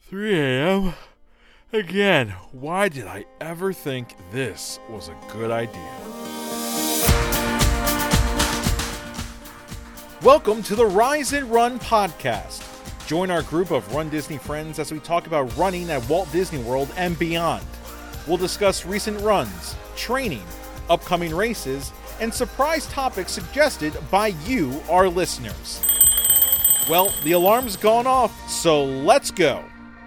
3 a.m. Again, why did I ever think this was a good idea? Welcome to the Rise and Run podcast. Join our group of Run Disney friends as we talk about running at Walt Disney World and beyond. We'll discuss recent runs, training, upcoming races, and surprise topics suggested by you, our listeners. Well, the alarm's gone off, so let's go.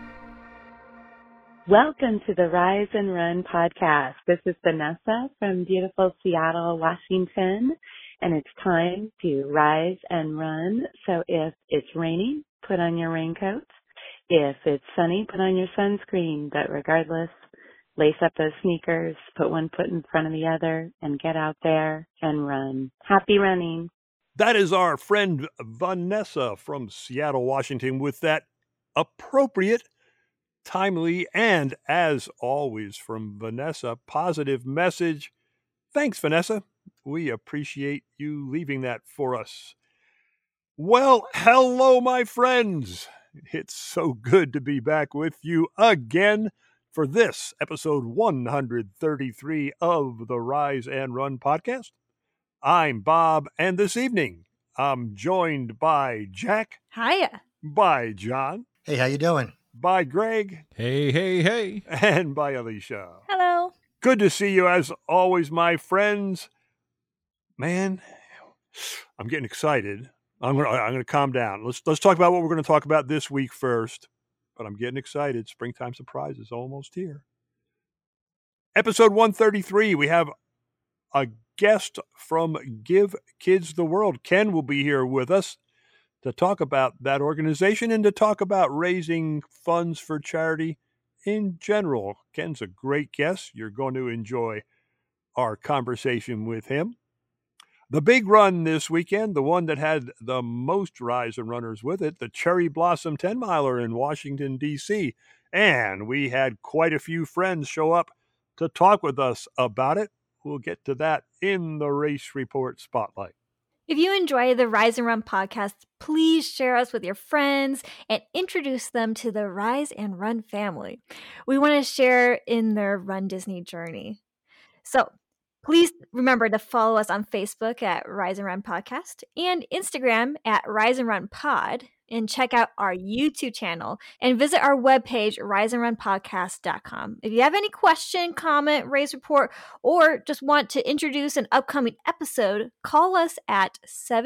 Welcome to the Rise and Run podcast. This is Vanessa from beautiful Seattle, Washington, and it's time to rise and run. So if it's raining, put on your raincoat. If it's sunny, put on your sunscreen. But regardless, lace up those sneakers, put one foot in front of the other, and get out there and run. Happy running. That is our friend Vanessa from Seattle, Washington, with that appropriate, timely, and, as always, from Vanessa, positive message. Thanks, Vanessa. We appreciate you leaving that for us. Well, hello, my friends. It's so good to be back with you again for this episode 133 of the Rise and Run podcast. I'm Bob, and this evening I'm joined by Jack. Hiya. By John. Hey, how you doing? By Greg. Hey. And by Alicia. Hello. Good to see you as always, my friends. Man, I'm getting excited. I'm gonna calm down. Let's talk about what we're going to talk about this week first. But I'm getting excited. Springtime surprise is almost here. Episode 133. We have a guest from Give Kids the World. Ken will be here with us to talk about that organization and to talk about raising funds for charity in general. Ken's a great guest. You're going to enjoy our conversation with him. The big run this weekend, the one that had the most Rise and Runners with it, the Cherry Blossom 10-miler in Washington, D.C. And we had quite a few friends show up to talk with us about it. We'll get to that in the Race Report Spotlight. If you enjoy the Rise and Run podcast, please share us with your friends and introduce them to the Rise and Run family. We want to share in their Run Disney journey. So please remember to follow us on Facebook at Rise and Run Podcast and Instagram at Rise and Run Pod, and check out our YouTube channel and visit our webpage, riseandrunpodcast.com. If you have any question, comment, race report, or just want to introduce an upcoming episode, call us at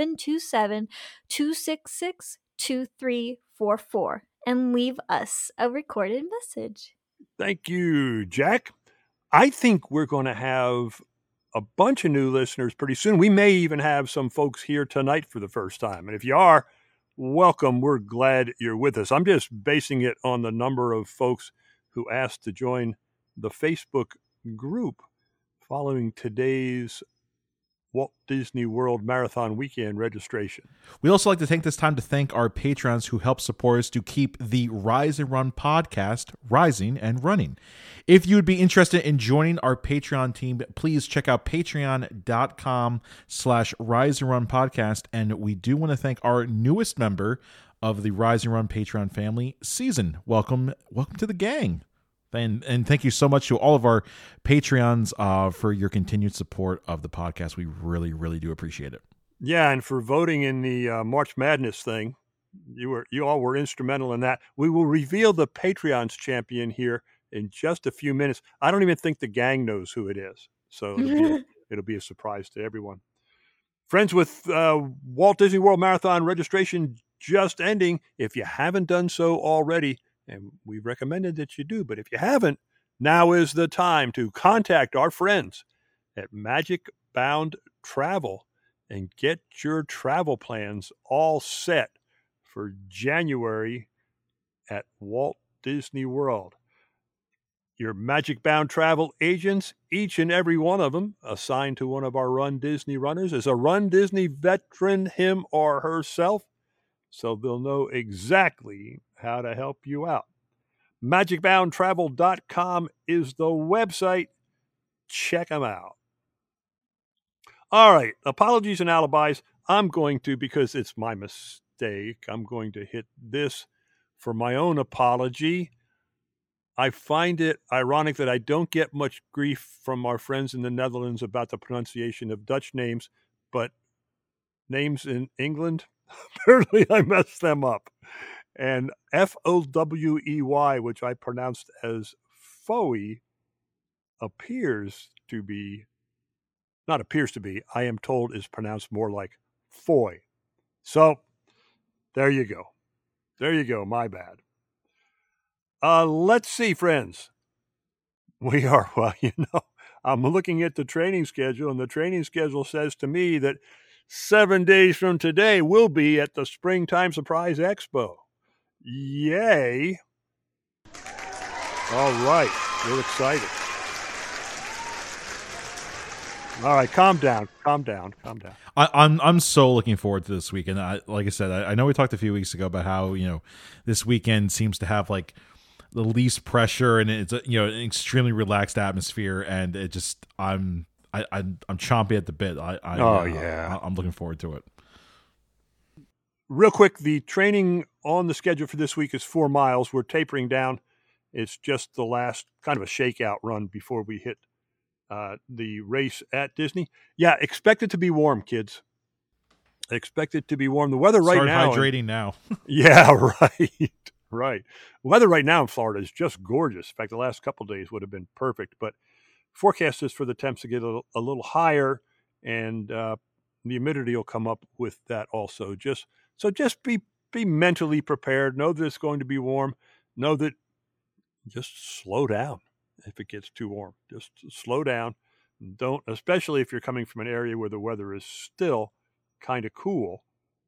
727-266-2344 and leave us a recorded message. Thank you, Jack. I think we're going to have a bunch of new listeners pretty soon. We may even have some folks here tonight for the first time. And if you are, welcome. We're glad you're with us. I'm just basing it on the number of folks who asked to join the Facebook group following today's Walt Disney World Marathon Weekend registration. We also like to take this time to thank our patrons who help support us to keep the Rise and Run podcast rising and running. If you would be interested in joining our Patreon team, please check out patreon.com/Rise and Run podcast. And we do want to thank our newest member of the Rise and Run Patreon family, Season. Welcome to the gang. And thank you so much to all of our Patreons for your continued support of the podcast. We really, really do appreciate it. Yeah, and for voting in the March Madness thing, you all were instrumental in that. We will reveal the Patreon's champion here in just a few minutes. I don't even think the gang knows who it is, so it'll be a surprise to everyone. Friends, with Walt Disney World Marathon registration just ending, if you haven't done so already, and we recommended that you do, but if you haven't, now is the time to contact our friends at Magic Bound Travel and get your travel plans all set for January at Walt Disney World. Your Magic Bound Travel agents, each and every one of them assigned to one of our Run Disney runners, is a Run Disney veteran, him or herself, so they'll know exactly how to help you out. MagicBoundTravel.com is the website. Check them out. All right, apologies and alibis. I'm going to, because it's my mistake, I'm going to hit this for my own apology. I find it ironic that I don't get much grief from our friends in the Netherlands about the pronunciation of Dutch names, but names in England, apparently I messed them up. And Fowey, which I pronounced as Foey, I am told is pronounced more like Foy. So there you go. My bad. Let's see, friends. We are, I'm looking at the training schedule, and the training schedule says to me that 7 days from today we'll be at the Springtime Surprise Expo. Yay. All right. We're excited. All right, calm down. I'm so looking forward to this weekend. Like I said, I know we talked a few weeks ago about how this weekend seems to have like the least pressure, and it's an extremely relaxed atmosphere, and it just I'm chomping at the bit. I'm looking forward to it. Real quick, the training on the schedule for this week is 4 miles. We're tapering down. It's just the last kind of a shakeout run before we hit the race at Disney. Yeah, expect it to be warm, kids. Expect it to be warm. The weather right now. Start hydrating now. Yeah, right. Right. The weather right now in Florida is just gorgeous. In fact, the last couple of days would have been perfect. But forecast is for the temps to get a little higher, and the humidity will come up with that also. Just be mentally prepared. Know that it's going to be warm. Know that just slow down. If it gets too warm, just slow down. Don't, especially if you're coming from an area where the weather is still kind of cool.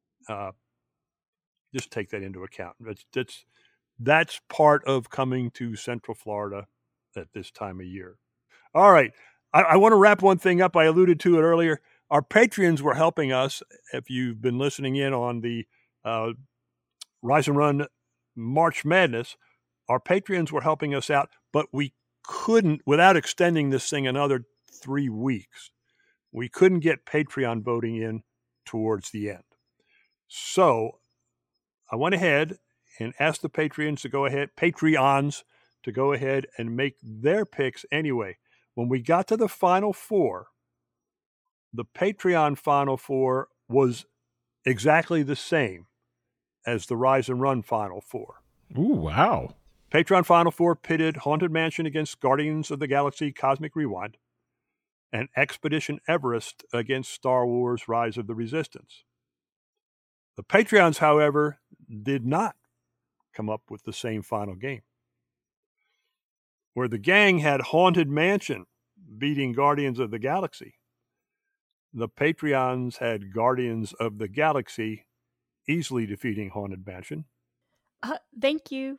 Just take that into account. That's part of coming to Central Florida at this time of year. All right. I want to wrap one thing up. I alluded to it earlier. Our Patreons were helping us. If you've been listening in on the Rise and Run March Madness, our Patreons were helping us out, but we couldn't, without extending this thing another 3 weeks, we couldn't get Patreon voting in towards the end. So I went ahead and asked the Patreons to go ahead and make their picks anyway. When we got to the Final Four, the Patreon Final Four was exactly the same as the Rise and Run Final Four. Ooh, wow. Patreon Final Four pitted Haunted Mansion against Guardians of the Galaxy Cosmic Rewind and Expedition Everest against Star Wars Rise of the Resistance. The Patreons, however, did not come up with the same final game. Where the gang had Haunted Mansion beating Guardians of the Galaxy, the Patreons had Guardians of the Galaxy easily defeating Haunted Mansion. Thank you.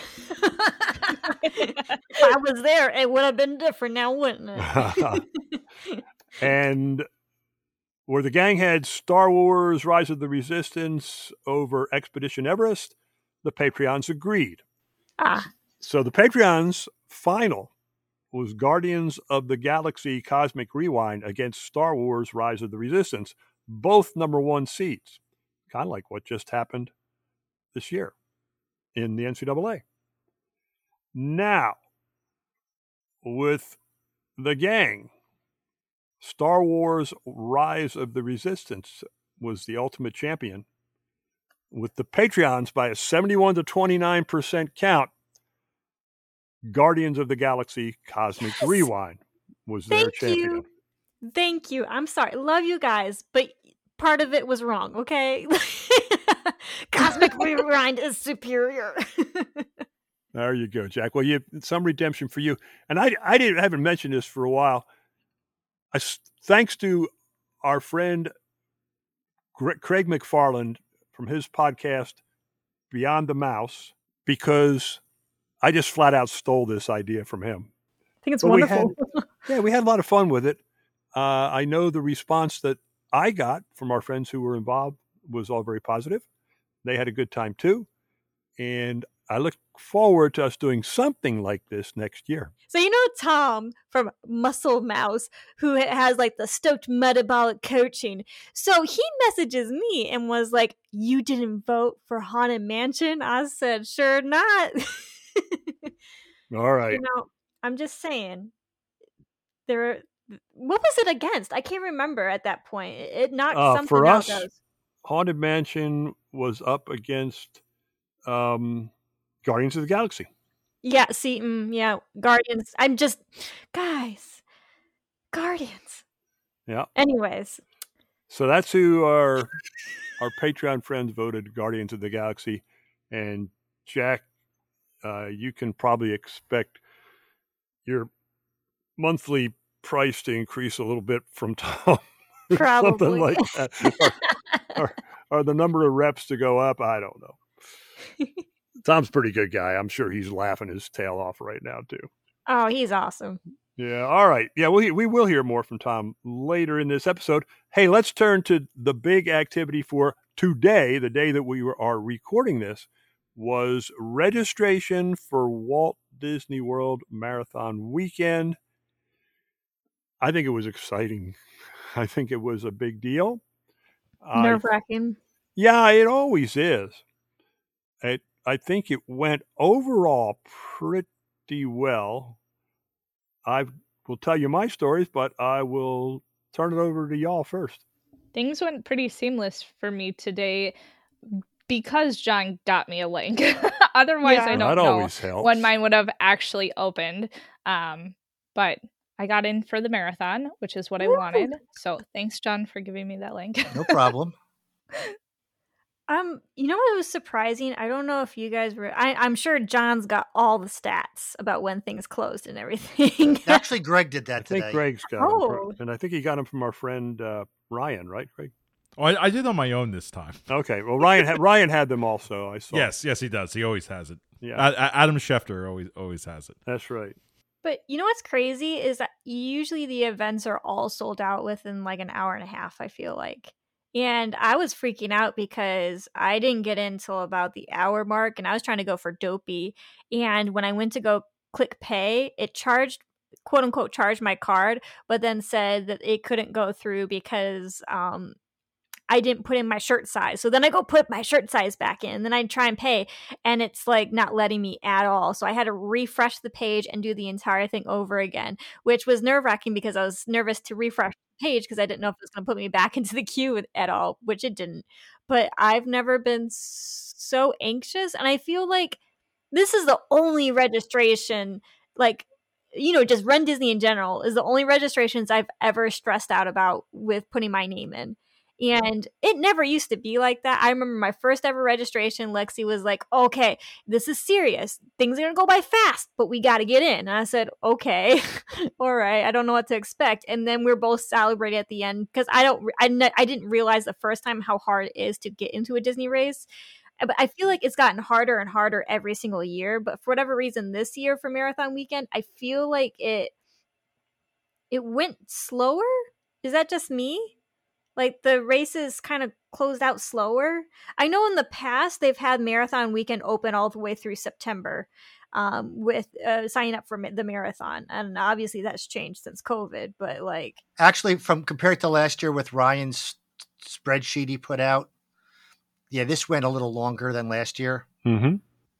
If I was there, it would have been different now, wouldn't it? And where the gang had Star Wars Rise of the Resistance over Expedition Everest, the Patreons agreed. So the Patreons' final was Guardians of the Galaxy Cosmic Rewind against Star Wars Rise of the Resistance, both number 1 seeds. Kind of like what just happened this year in the NCAA. Now, with the gang, Star Wars Rise of the Resistance was the ultimate champion. With the Patreons by a 71 to 29% count, Guardians of the Galaxy Cosmic Rewind was their champion. Thank you. I'm sorry. Love you guys, but part of it was wrong, okay? Cosmic Rewind is superior. There you go, Jack. Well, some redemption for you. And I haven't mentioned this for a while. Thanks to our friend Craig McFarland from his podcast, Beyond the Mouse, because I just flat out stole this idea from him. I think it's wonderful. We had a lot of fun with it. I know the response that I got from our friends who were involved was all very positive. They had a good time too. And I look forward to us doing something like this next year. So you know Tom from Muscle Mouse, who has like the stoked metabolic coaching. So he messages me and was like, "You didn't vote for Haunted Mansion?" I said, "Sure not." All right. You know, I'm just saying. What was it against? I can't remember at that point. It knocked something for out. us, Haunted Mansion was up against Guardians of the Galaxy. Yeah, see, yeah, Guardians. Guys, Guardians. Yeah. Anyways. So that's who our Patreon friends voted Guardians of the Galaxy. And Jack, you can probably expect your monthly price to increase a little bit from Tom. Probably. Something like that. or the number of reps to go up. I don't know. Tom's a pretty good guy. I'm sure he's laughing his tail off right now, too. Oh, he's awesome. Yeah. All right. Yeah, we will hear more from Tom later in this episode. Hey, let's turn to the big activity for today, the day that we are recording this, was registration for Walt Disney World Marathon Weekend. I think it was exciting. I think it was a big deal. Nerve-wracking. Yeah, it always is. I think it went overall pretty well. I will tell you my stories, but I will turn it over to y'all first. Things went pretty seamless for me today because John got me a link. Otherwise, I don't know when mine would have actually opened. But I got in for the marathon, which is what I wanted. So thanks, John, for giving me that link. No problem. You know what was surprising? I don't know if you guys were. I'm sure John's got all the stats about when things closed and everything. Actually, Greg did that today. I think Greg's got them, and I think he got them from our friend Ryan, right, Greg? Oh, I did on my own this time. Okay, well, Ryan had them also. I saw. Yes, he does. He always has it. Yeah, Adam Schefter always has it. That's right. But you know what's crazy is that usually the events are all sold out within like an hour and a half, I feel like. And I was freaking out because I didn't get in until about the hour mark, and I was trying to go for Dopey. And when I went to go click pay, it charged, quote unquote, charged my card, but then said that it couldn't go through because I didn't put in my shirt size. So then I go put my shirt size back in, and then I try and pay, and it's like not letting me at all. So I had to refresh the page and do the entire thing over again, which was nerve-wracking because I was nervous to refresh the page because I didn't know if it was going to put me back into the queue at all, which it didn't. But I've never been so anxious, and I feel like this is the only registration, like, you know, just Run Disney in general is the only registrations I've ever stressed out about with putting my name in. And it never used to be like that. I remember my first ever registration, Lexi was like, okay, this is serious. Things are going to go by fast, but we got to get in. And I said, okay, all right. I don't know what to expect. And then we're both celebrating at the end because I didn't realize the first time how hard it is to get into a Disney race. But I feel like it's gotten harder and harder every single year. But for whatever reason, this year for Marathon Weekend, I feel like it went slower. Is that just me? Like the races kind of closed out slower. I know in the past they've had Marathon Weekend open all the way through September with signing up for the marathon. And obviously that's changed since COVID. But like actually, compared to last year with Ryan's spreadsheet he put out, yeah, this went a little longer than last year. Mm-hmm.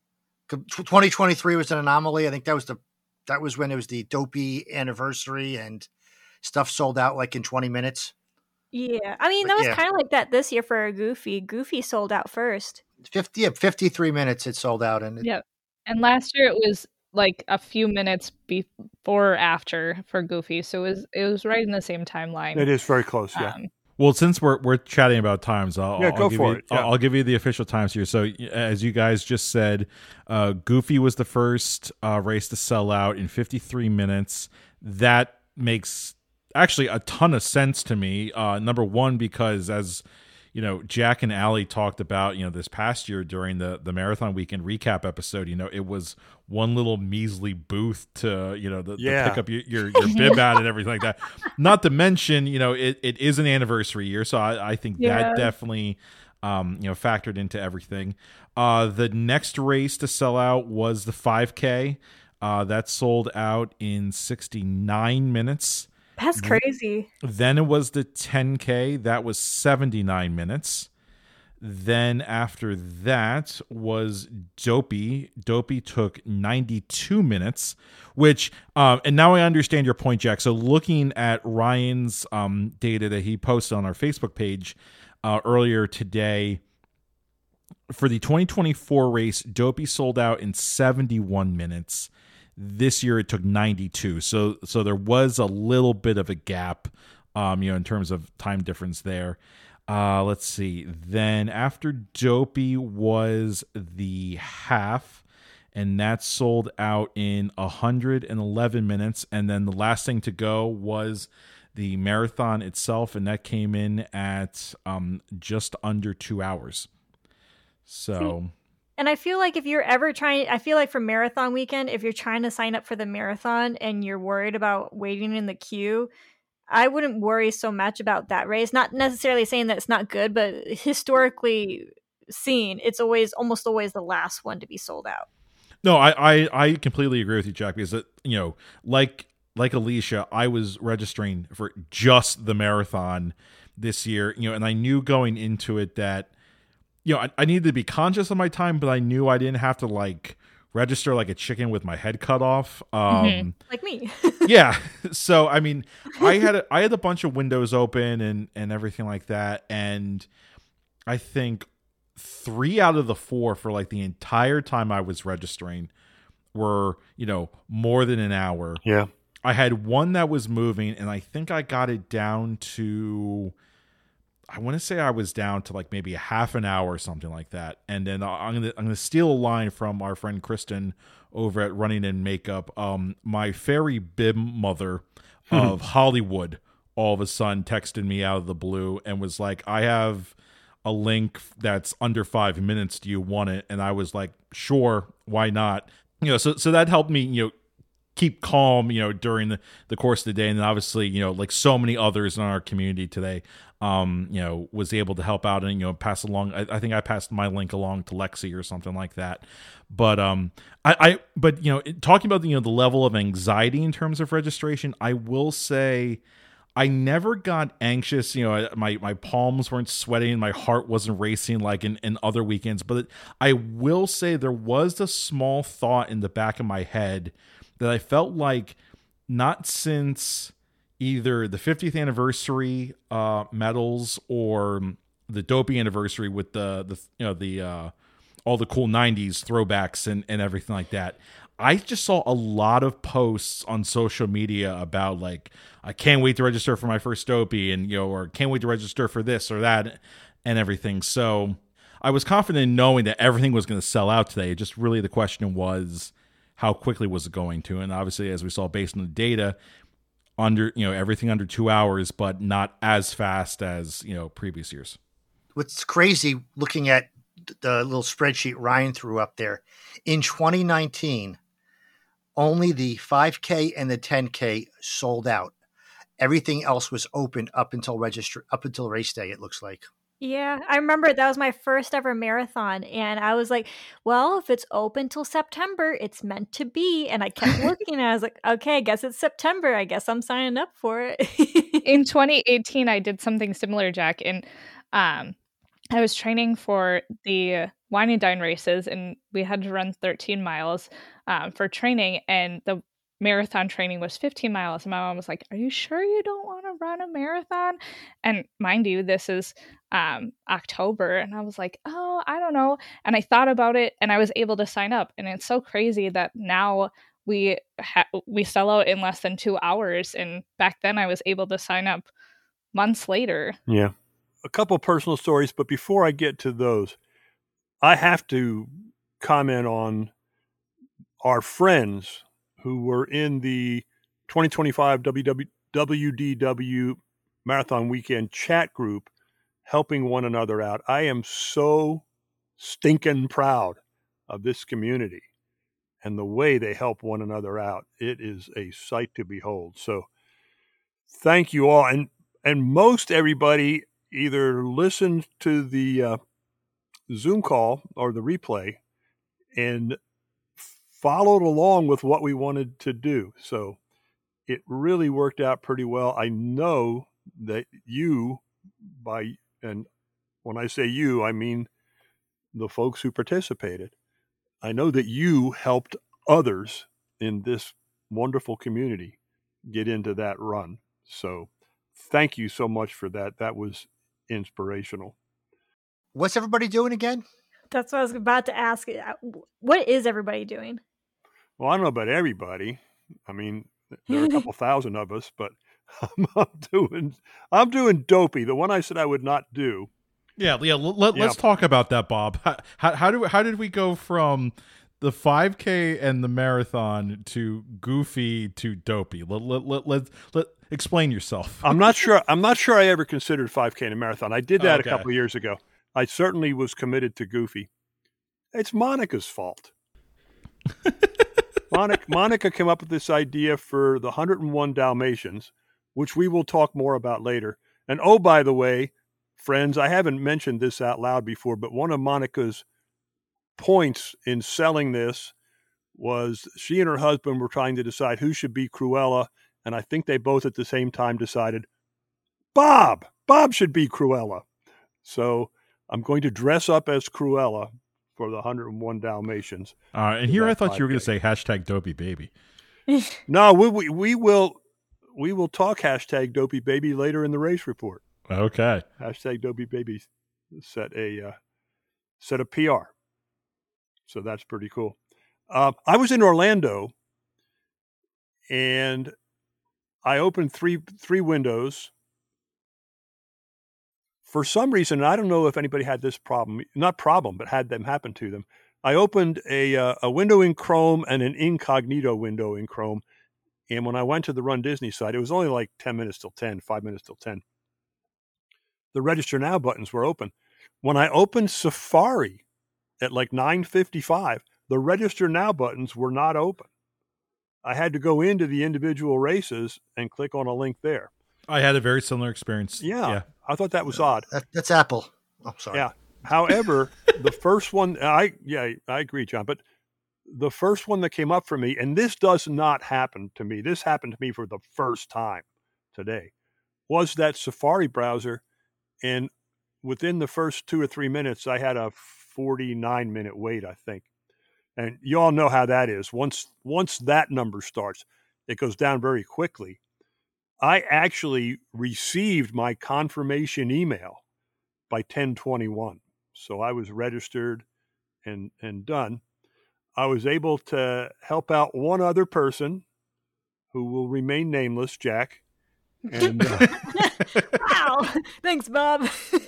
2023 was an anomaly. I think that was when it was the Dopey anniversary and stuff sold out like in 20 minutes. Yeah, I mean, that was kind of like that this year for Goofy. Goofy sold out first. 53 minutes it sold out. And and last year it was like a few minutes before or after for Goofy. So it was right in the same timeline. It is very close, yeah. Well, since we're chatting about times, I'll give you the official times here. So, as you guys just said, Goofy was the first race to sell out in 53 minutes. That makes actually a ton of sense to me. Number one, because as you know, Jack and Allie talked about, you know, this past year during the Marathon Weekend recap episode, you know, it was one little measly booth to, you know, to pick up your bib out and everything like that. Not to mention, you know, it is an anniversary year. So I think that definitely factored into everything. The next race to sell out was the 5K. That sold out in 69 minutes. That's crazy. Then it was the 10K. That was 79 minutes. Then after that was Dopey. Dopey took 92 minutes, which, and now I understand your point, Jack. So looking at Ryan's data that he posted on our Facebook page earlier today, for the 2024 race, Dopey sold out in 71 minutes. This year it took 92. So there was a little bit of a gap, in terms of time difference there. Let's see. Then after Dopey was the half, and that sold out in 111 minutes. And then the last thing to go was the marathon itself, and that came in at just under 2 hours. So... And I feel like if you're ever I feel like for marathon weekend, if you're trying to sign up for the marathon and you're worried about waiting in the queue, I wouldn't worry so much about that race. Not necessarily saying that it's not good, but historically seen, it's almost always the last one to be sold out. No, I completely agree with you, Jack, because like Alicia, I was registering for just the marathon this year, and I knew going into it that I needed to be conscious of my time, but I knew I didn't have to register like a chicken with my head cut off. Like me. Yeah. So, I mean, I had a bunch of windows open and everything like that. And I think 3 out of the 4 for the entire time I was registering were, more than an hour. Yeah. I had one that was moving, and I think I got it down to... I want to say I was down to maybe a half an hour or something like that. And then I'm gonna steal a line from our friend Kristen over at Running in Makeup. My fairy bib mother of Hollywood all of a sudden texted me out of the blue and was like, I have a link that's under 5 minutes. Do you want it? And I was like, sure, why not? So that helped me, keep calm, during the course of the day. And then obviously, like so many others in our community today, was able to help out and, pass along. I think I passed my link along to Lexi or something like that. But, talking about, the level of anxiety in terms of registration, I will say I never got anxious. My palms weren't sweating. My heart wasn't racing like in other weekends, but I will say there was a small thought in the back of my head that I felt like not since either the 50th anniversary medals or the Dopey anniversary with the all the cool 90s throwbacks and everything like that. I just saw a lot of posts on social media about I can't wait to register for my first Dopey and or can't wait to register for this or that and everything. So I was confident in knowing that everything was going to sell out today. Just really the question was, how quickly was it going to? And obviously, as we saw based on the data, everything under 2 hours, but not as fast as, previous years. What's crazy looking at the little spreadsheet Ryan threw up there, in 2019, only the 5K and the 10K sold out. Everything else was open up until race day, it looks like. Yeah, I remember that was my first ever marathon, and I was like, well, if it's open till September, it's meant to be. And I kept looking, and I was like, okay, I guess it's September. I guess I'm signing up for it. In 2018, I did something similar, Jack, and I was training for the Wine and Dine races, and we had to run 13 miles for training, and the marathon training was 15 miles. And my mom was like, are you sure you don't want to run a marathon? And mind you, this is October. And I was like, oh, I don't know. And I thought about it and I was able to sign up. And it's so crazy that now we sell out in less than 2 hours. And back then I was able to sign up months later. Yeah. A couple personal stories, but before I get to those, I have to comment on our friends who were in the 2025 WDW Marathon Weekend chat group helping one another out. I am so stinking proud of this community and the way they help one another out. It is a sight to behold. So thank you all. And most everybody either listened to the Zoom call or the replay and followed along with what we wanted to do. So it really worked out pretty well. I know that and when I say you, I mean the folks who participated. I know that you helped others in this wonderful community get into that run. So thank you so much for that. That was inspirational. What's everybody doing again? That's what I was about to ask. What is everybody doing? Well, I don't know about everybody. I mean, there are a couple thousand of us, but I'm doing Dopey, the one I said I would not do. Yeah. Let's talk about that, Bob. How did we go from the 5K and the marathon to Goofy to Dopey? Let explain yourself. I'm not sure I ever considered 5K and a marathon. I did that a couple of years ago. I certainly was committed to Goofy. It's Monica's fault. Monica came up with this idea for the 101 Dalmatians, which we will talk more about later. And oh, by the way, friends, I haven't mentioned this out loud before, but one of Monica's points in selling this was she and her husband were trying to decide who should be Cruella, and I think they both at the same time decided Bob should be Cruella. So I'm going to dress up as Cruella for the 101 Dalmatians. And here I thought you were going to say hashtag Dopey Baby. No, we will talk hashtag Dopey Baby later in the race report. Okay. Hashtag Dopey Baby set a PR. So that's pretty cool. I was in Orlando and I opened three windows. For some reason, I don't know if anybody had this but had them happen to them. I opened a window in Chrome and an incognito window in Chrome. And when I went to the Run Disney site, it was only like 5 minutes till 10. The Register Now buttons were open. When I opened Safari at like 9:55, the Register Now buttons were not open. I had to go into the individual races and click on a link there. I had a very similar experience. Yeah. I thought that was odd. That's Apple. Oh, sorry. Yeah. However, the first one, I agree, John, but the first one that came up for me, and this does not happen to me, this happened to me for the first time today, was that Safari browser. And within the first 2 or 3 minutes, I had a 49-minute wait, I think. And you all know how that is. Once that number starts, it goes down very quickly. I actually received my confirmation email by 10:21. So I was registered and done. I was able to help out one other person who will remain nameless, Jack. And wow, thanks, Bob.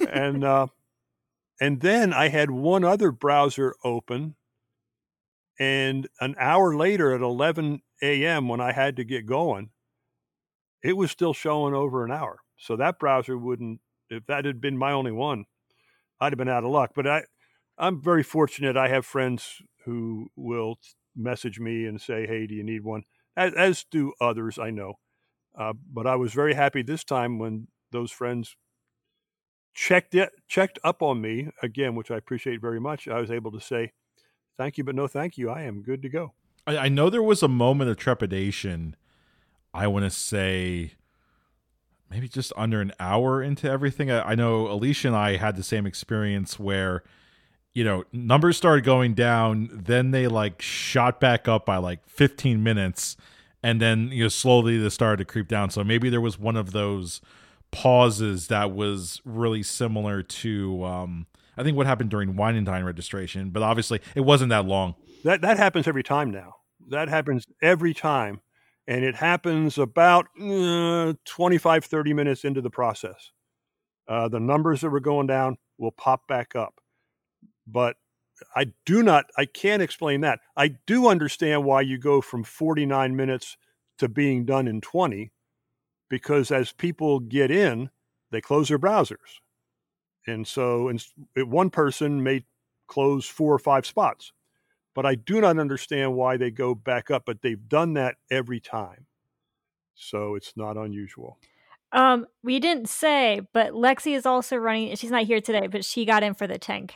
and then I had one other browser open, and an hour later at 11 a.m. when I had to get going, it was still showing over an hour. So that browser wouldn't, if that had been my only one, I'd have been out of luck. But I'm very fortunate. I have friends who will message me and say, hey, do you need one? As do others, I know. But I was very happy this time when those friends checked up on me again, which I appreciate very much. I was able to say, thank you, but no thank you. I am good to go. I know there was a moment of trepidation, I want to say maybe just under an hour into everything. I know Alicia and I had the same experience where, numbers started going down, then they like shot back up by like 15 minutes. And then, slowly they started to creep down. So maybe there was one of those pauses that was really similar to, I think, what happened during Wine and Dine registration. But obviously, it wasn't that long. That happens every time now. That happens every time. And it happens about 25, 30 minutes into the process. The numbers that were going down will pop back up. But I can't explain that. I do understand why you go from 49 minutes to being done in 20, because as people get in, they close their browsers. And so one person may close 4 or 5 spots, but I do not understand why they go back up, but they've done that every time. So it's not unusual. We didn't say, but Lexi is also running. She's not here today, but she got in for the 10K.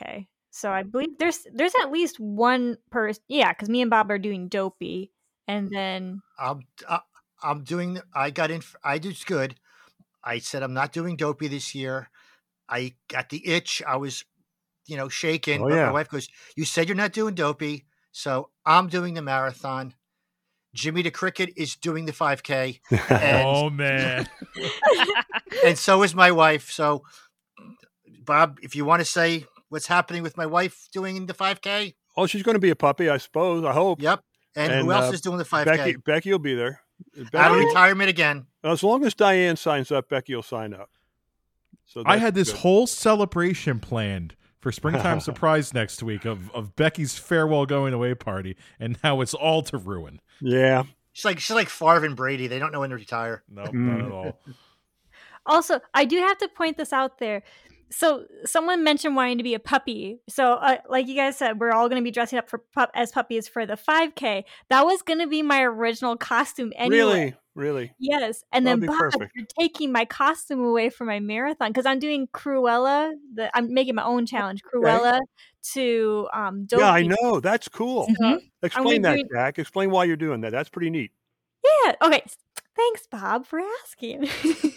So I believe there's at least one person. Yeah, because me and Bob are doing Dopey, and then I'm doing. I got in. I did good. I said I'm not doing Dopey this year. I got the itch. I was, shaking. Oh, but yeah. my wife goes, "You said you're not doing Dopey, so I'm doing the marathon." Jimmy the Cricket is doing the 5K. And, oh man! And so is my wife. So, Bob, if you want to say what's happening with my wife doing the 5K, oh, she's going to be a puppy, I suppose. I hope. Yep. And who else is doing the 5K? Becky will be there. Out of retirement again. As long as Diane signs up, Becky will sign up. So I had this whole celebration planned for Springtime Surprise next week of Becky's farewell going away party, and now it's all to ruin. Yeah. She's like Favre and Brady. They don't know when to retire. No, not at all. Also, I do have to point this out there. So someone mentioned wanting to be a puppy. So like you guys said, we're all going to be dressing up as puppies for the 5K. That was going to be my original costume anyway. Really? Yes. And That'd then Bob, you're taking my costume away from my marathon because I'm doing Cruella. I'm making my own challenge, Cruella to Dopey. Yeah, I know. That's cool. Mm-hmm. Explain that, Jack. Explain why you're doing that. That's pretty neat. Yeah. Okay. Thanks, Bob, for asking.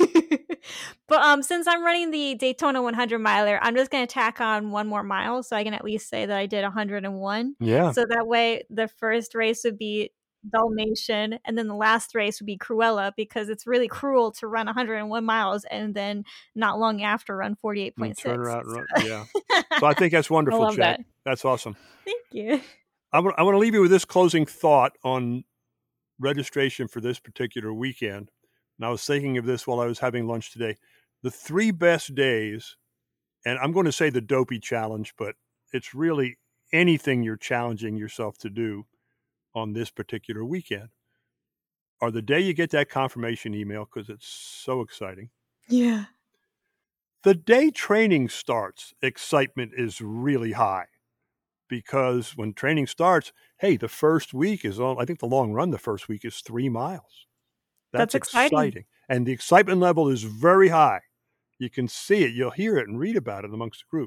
But since I'm running the Daytona 100 miler, I'm just going to tack on one more mile so I can at least say that I did 101. Yeah. So that way the first race would be Dalmatian and then the last race would be Cruella because it's really cruel to run 101 miles and then not long after run 48.6. Turn around and run. Yeah. So I think that's wonderful, Jack. That's awesome. Thank you. I want to leave you with this closing thought on registration for this particular weekend. And I was thinking of this while I was having lunch today. The 3 best days, and I'm going to say the Dopey challenge, but it's really anything you're challenging yourself to do on this particular weekend, are the day you get that confirmation email because it's so exciting. Yeah. The day training starts, excitement is really high because when training starts, hey, the first week is I think the long run the first week is 3 miles. That's exciting. And the excitement level is very high. You can see it. You'll hear it and read about it amongst the group.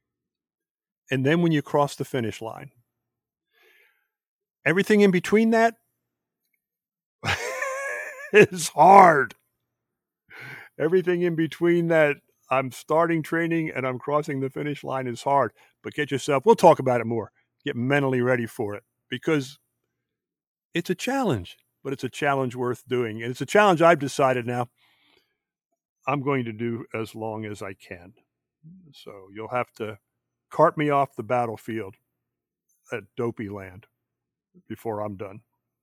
And then when you cross the finish line, everything in between that is hard. Everything in between that, I'm starting training and I'm crossing the finish line is hard. But get yourself, we'll talk about it more, get mentally ready for it because it's a challenge, but it's a challenge worth doing. And it's a challenge I've decided now I'm going to do as long as I can. So you'll have to cart me off the battlefield at Dopey Land before I'm done.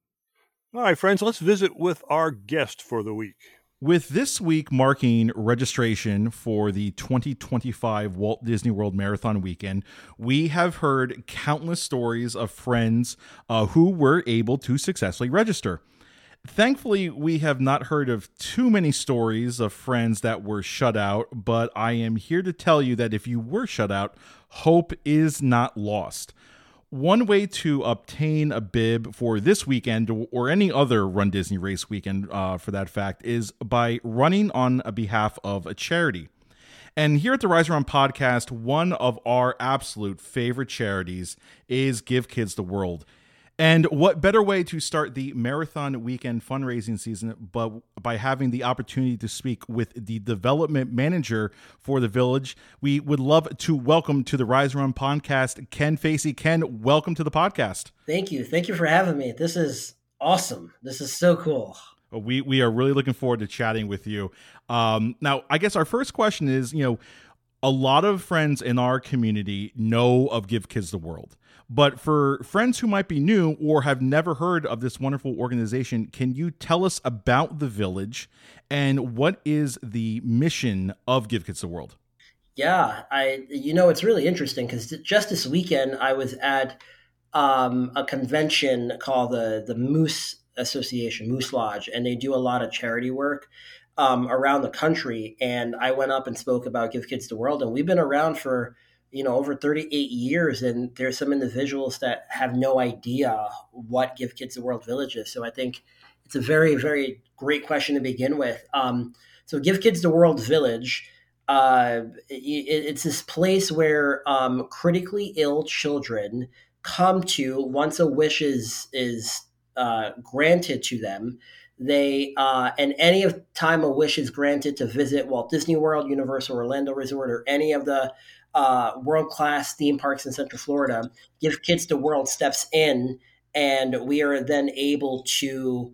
All right, friends, let's visit with our guest for the week. With this week marking registration for the 2025 Walt Disney World Marathon Weekend, we have heard countless stories of friends who were able to successfully register. Thankfully, we have not heard of too many stories of friends that were shut out, but I am here to tell you that if you were shut out, hope is not lost. One way to obtain a bib for this weekend or any other Run Disney race weekend, for that fact, is by running on behalf of a charity. And here at the Rise and Run podcast, one of our absolute favorite charities is Give Kids the World. And what better way to start the marathon weekend fundraising season but by having the opportunity to speak with the development manager for the village. We would love to welcome to the Rise and Run podcast, Ken Facey. Ken, welcome to the podcast. Thank you. Thank you for having me. This is awesome. This is so cool. We are really looking forward to chatting with you. Now, I guess our first question is, a lot of friends in our community know of Give Kids the World. But for friends who might be new or have never heard of this wonderful organization, can you tell us about the village and what is the mission of Give Kids the World? Yeah, it's really interesting because just this weekend I was at a convention called the Moose Association, Moose Lodge, and they do a lot of charity work around the country. And I went up and spoke about Give Kids the World, and we've been around for over 38 years, and there's some individuals that have no idea what Give Kids the World Village is. So I think it's a very, very great question to begin with. So Give Kids the World Village it's this place where critically ill children come to once a wish is granted to them. They and any of time a wish is granted to visit Walt Disney World, Universal Orlando Resort, or any of the world-class theme parks in Central Florida, Give Kids the World steps in, and we are then able to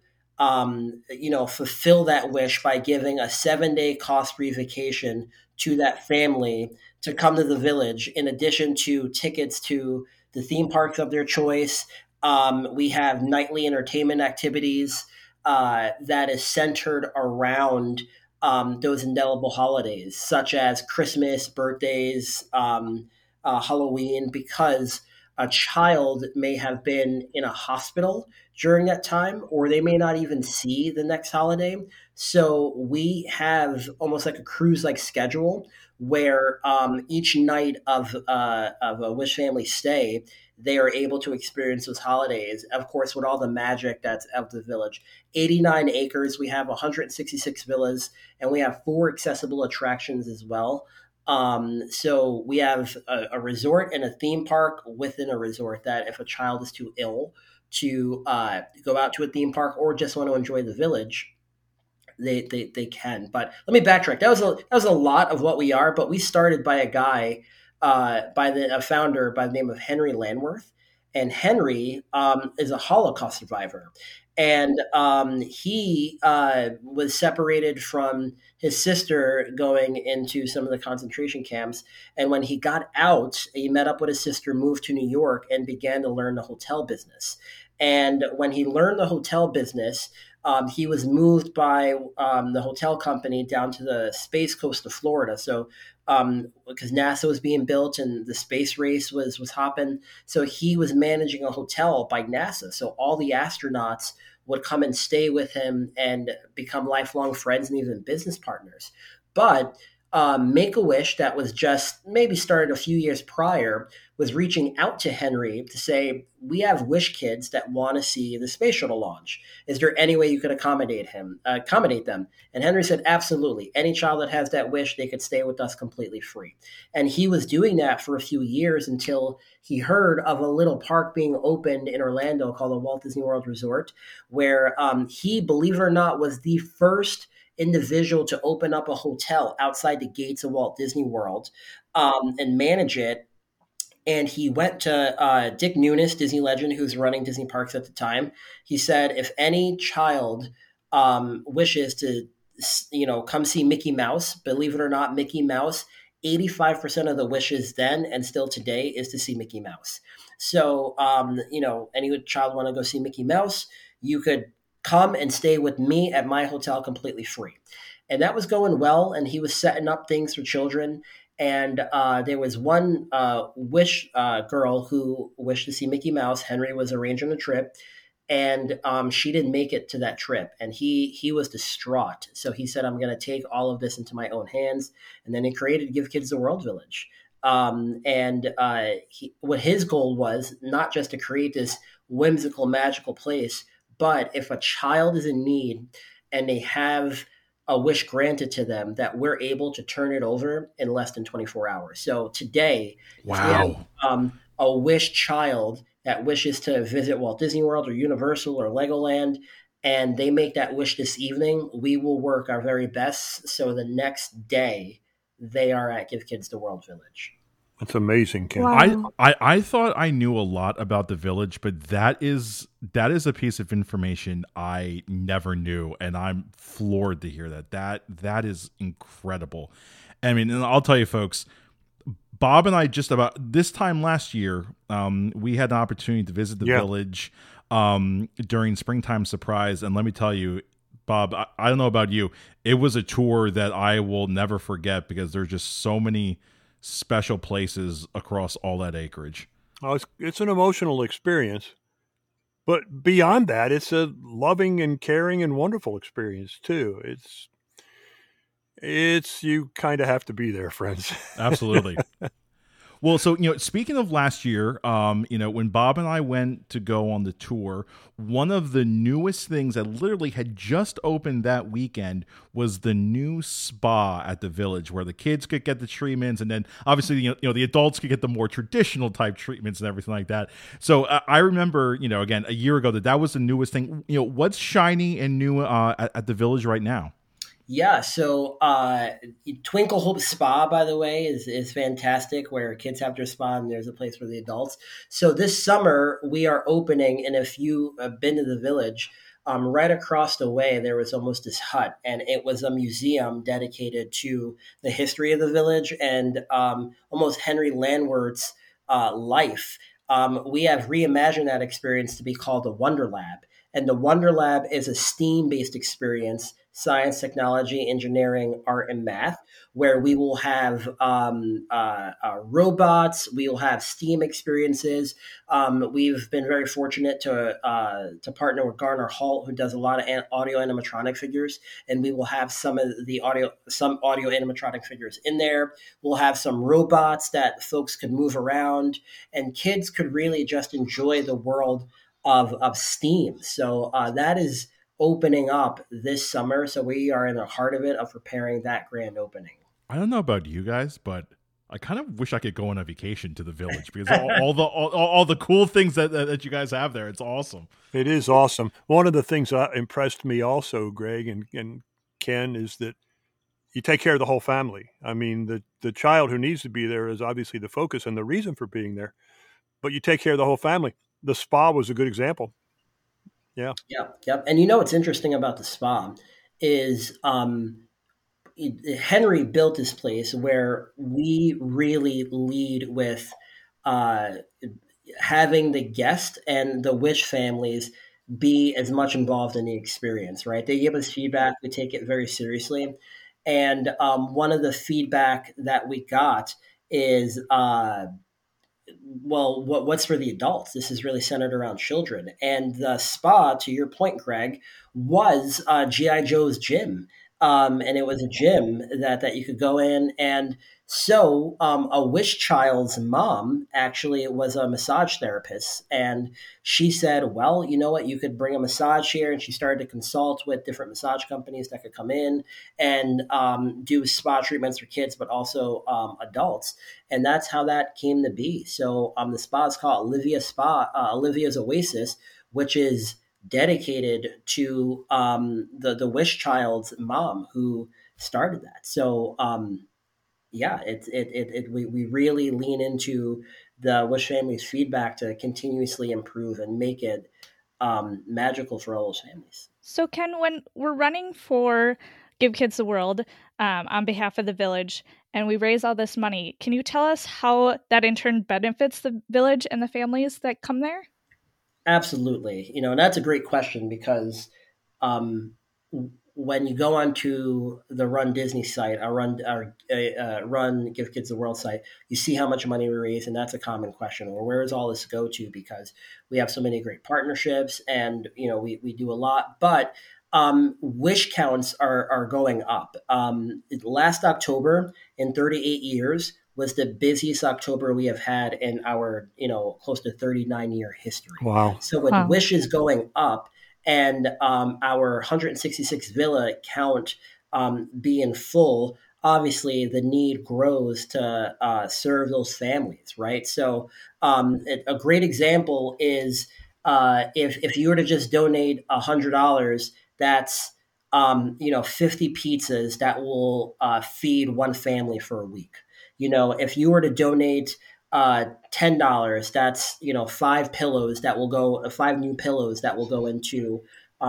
fulfill that wish by giving a 7-day cost-free vacation to that family to come to the village, in addition to tickets to the theme parks of their choice. We have nightly entertainment activities that is centered around those indelible holidays, such as Christmas, birthdays, Halloween, because a child may have been in a hospital during that time, or they may not even see the next holiday. So we have almost like a cruise-like schedule where each night of a Wish family stay, they are able to experience those holidays, of course, with all the magic that's of the village. 89 acres, we have 166 villas, and we have 4 accessible attractions as well. So we have a resort and a theme park within a resort that if a child is too ill to go out to a theme park or just want to enjoy the village, they can. But let me backtrack. That was a lot of what we are, but we started by a guy, a founder by the name of Henry Landworth. And Henry is a Holocaust survivor. And he was separated from his sister going into some of the concentration camps. And when he got out, he met up with his sister, moved to New York, and began to learn the hotel business. And when he learned the hotel business, he was moved by the hotel company down to the Space Coast of Florida. So because NASA was being built and the space race was hopping. So he was managing a hotel by NASA. So all the astronauts would come and stay with him and become lifelong friends and even business partners. But Make-A-Wish, that was just maybe started a few years prior, was reaching out to Henry to say, we have Wish kids that want to see the space shuttle launch. Is there any way you could accommodate them? And Henry said, absolutely. Any child that has that wish, they could stay with us completely free. And he was doing that for a few years until he heard of a little park being opened in Orlando called the Walt Disney World Resort, where he, believe it or not, was the first individual to open up a hotel outside the gates of Walt Disney World and manage it. And he went to Dick Nunis, Disney legend, who's running Disney parks at the time. He said, if any child wishes to, come see Mickey Mouse, believe it or not, Mickey Mouse, 85% of the wishes then and still today is to see Mickey Mouse. So, any child want to go see Mickey Mouse, you could come and stay with me at my hotel completely free. And that was going well. And he was setting up things for children. And there was one Wish girl who wished to see Mickey Mouse. Henry was arranging a trip, and she didn't make it to that trip. And he was distraught. So he said, I'm going to take all of this into my own hands. And then he created Give Kids the World Village. What his goal was, not just to create this whimsical, magical place, but if a child is in need and they have a wish granted to them, that we're able to turn it over in less than 24 hours. So today, wow, a wish child that wishes to visit Walt Disney World or Universal or Legoland, and they make that wish this evening, we will work our very best. So the next day, they are at Give Kids the World Village. That's amazing, Ken. Wow. I thought I knew a lot about the village, but that is a piece of information I never knew, and I'm floored to hear that. That is incredible. I mean, and I'll tell you, folks, Bob and I just about this time last year, we had an opportunity to visit the village during Springtime Surprise, and let me tell you, Bob, I don't know about you, it was a tour that I will never forget because there's just so many special places across all that acreage. Oh, it's an emotional experience, but beyond that, it's a loving and caring and wonderful experience too. It's you kind of have to be there, friends. Absolutely. Well, so, speaking of last year, when Bob and I went to go on the tour, one of the newest things that literally had just opened that weekend was the new spa at the Village, where the kids could get the treatments, and then obviously, the adults could get the more traditional type treatments and everything like that. So I remember, again, a year ago that was the newest thing. What's shiny and new at the Village right now? Yeah, so Twinkle Hope Spa, by the way, is fantastic, where kids have their spa and there's a place for the adults. So this summer we are opening, and if you have been to the Village, right across the way there was almost this hut, and it was a museum dedicated to the history of the Village and almost Henry Landwerth's life. We have reimagined that experience to be called the Wonder Lab. And the Wonder Lab is a STEAM-based experience, science, technology, engineering, art, and math, where we will have robots, we will have STEAM experiences. We've been very fortunate to partner with Garner Holt, who does a lot of audio animatronic figures, and we will have some audio animatronic figures in there. We'll have some robots that folks could move around, and kids could really just enjoy the world of STEAM. So that is opening up this summer. So we are in the heart of it, of preparing that grand opening. I don't know about you guys, but I kind of wish I could go on a vacation to the Village, because all the cool things that you guys have there. It's awesome. It is awesome. One of the things that impressed me also, Greg and Ken, is that you take care of the whole family. I mean, the child who needs to be there is obviously the focus and the reason for being there, but you take care of the whole family. The spa was a good example. Yeah. Yep. And what's interesting about the spa is Henry built this place where we really lead with having the guest and the Wish families be as much involved in the experience, right? They give us feedback. We take it very seriously. And one of the feedback that we got is, what's for the adults? This is really centered around children. And the spa, to your point, Greg, was G.I. Joe's gym. And it was a gym that you could go in. And so a Wish child's mom actually was a massage therapist. And she said, well, you know what? You could bring a massage here. And she started to consult with different massage companies that could come in and do spa treatments for kids, but also adults. And that's how that came to be. So the spa is called Olivia's Oasis, which is dedicated to the Wish child's mom who started that. So we really lean into the Wish family's feedback to continuously improve and make it magical for all those families. So Ken, when we're running for Give Kids the World on behalf of the Village, and we raise all this money, can you tell us how that in turn benefits the Village and the families that come there? Absolutely. And that's a great question, because when you go onto the Run Disney site, our Run Give Kids the World site, you see how much money we raise, and that's a common question. Or where does all this go to? Because we have so many great partnerships, and we do a lot. But Wish counts are going up. Last October, in 38 years, was the busiest October we have had in our, close to 39-year history. Wow. So with Wish is going up, and our 166 villa count being full, obviously the need grows to serve those families, right? So a great example is if you were to just donate $100, that's 50 pizzas that will feed one family for a week. If you were to donate $10, that's 5 pillows that will go 5 new pillows that will go into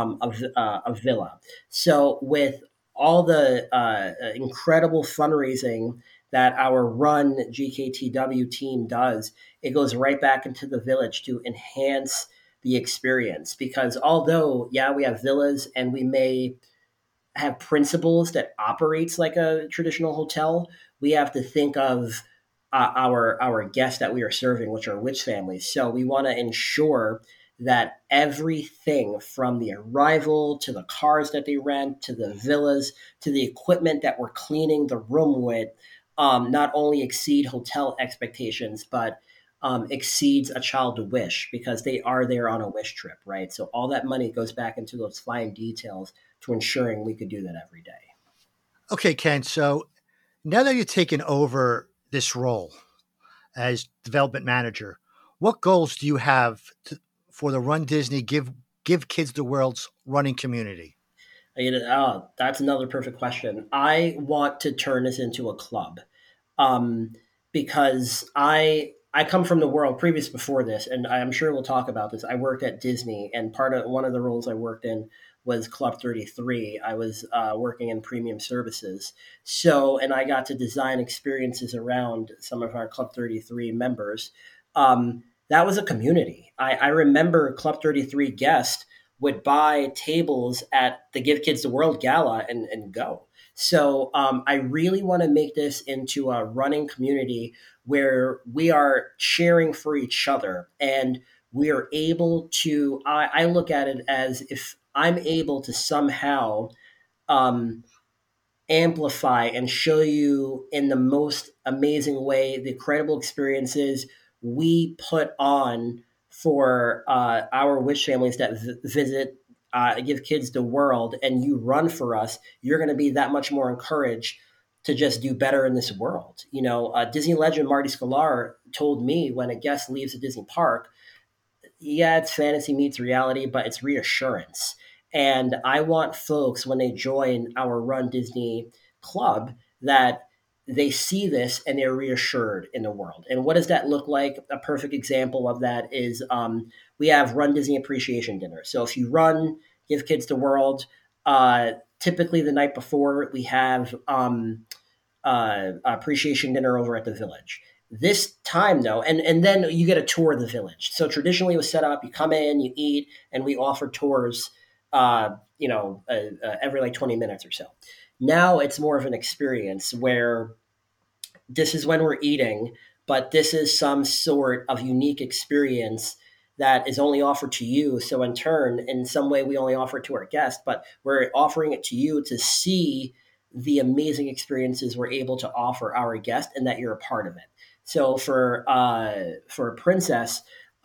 a villa. So with all the incredible fundraising that our Run GKTW team does, it goes right back into the Village to enhance the experience. Because although we have villas and we may have principles that operates like a traditional hotel, we have to think of our guests that we are serving, which are Wish families. So we want to ensure that everything from the arrival to the cars that they rent, to the villas, to the equipment that we're cleaning the room with, not only exceed hotel expectations, but exceeds a child's wish, because they are there on a wish trip, right? So all that money goes back into those fine details to ensuring we could do that every day. Okay, Ken. So now that you've taken over this role as development manager, what goals do you have for the Run Disney Give Kids the World's running community? That's another perfect question. I want to turn this into a club, because I come from the world previous before this, and I'm sure we'll talk about this. I worked at Disney, and one of the roles I worked in was Club 33. I was working in premium services. And I got to design experiences around some of our Club 33 members. That was a community. I remember Club 33 guests would buy tables at the Give Kids the World Gala and go. So I really want to make this into a running community where we are cheering for each other, and we are able to, I look at it as if I'm able to somehow amplify and show you in the most amazing way the incredible experiences we put on for our wish families that visit Give Kids the World, and you run for us, you're going to be that much more encouraged to just do better in this world. Disney legend Marty Sklar told me, when a guest leaves a Disney park, yeah, it's fantasy meets reality, but it's reassurance. And I want folks, when they join our Run Disney Club, that they see this and they're reassured in the world. And what does that look like? A perfect example of that is we have Run Disney Appreciation Dinner. So if you run Give Kids the World, typically the night before we have appreciation dinner over at the Village. This time, though, and then you get a tour of the Village. So traditionally it was set up, you come in, you eat, and we offer tours every like 20 minutes or so. Now it's more of an experience where this is when we're eating, but this is some sort of unique experience that is only offered to you. So in turn, in some way, we only offer it to our guests, but we're offering it to you to see the amazing experiences we're able to offer our guests, and that you're a part of it. So for Princess,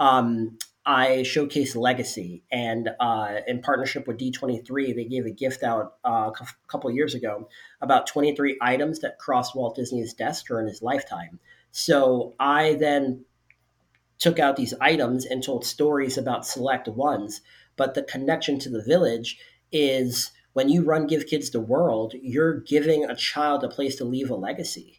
I showcased Legacy, and in partnership with D23, they gave a gift out a couple of years ago about 23 items that crossed Walt Disney's desk during his lifetime. So I then took out these items and told stories about select ones. But the connection to the Village is when you run Give Kids the World, you're giving a child a place to leave a legacy.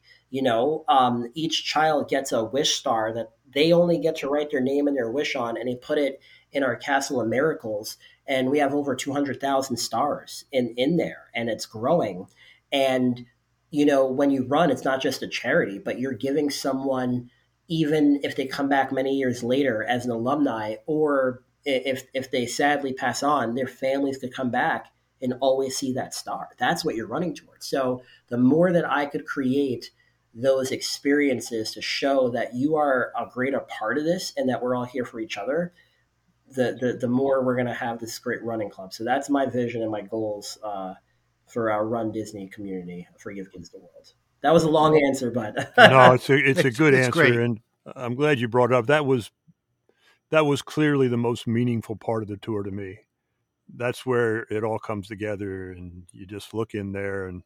Each child gets a wish star that they only get to write their name and their wish on, and they put it in our Castle of Miracles. And we have over 200,000 stars in there, and it's growing. And, when you run, it's not just a charity, but you're giving someone, even if they come back many years later as an alumni, or if they sadly pass on, their families could come back and always see that star. That's what you're running towards. So the more that I could create those experiences to show that you are a greater part of this and that we're all here for each other, the more we're going to have this great running club. So that's my vision and my goals for our Run Disney community for Give Kids the World. That was a long answer, but no, it's a good answer, great. And I'm glad you brought it up. That was clearly the most meaningful part of the tour to me. That's where it all comes together, and you just look in there and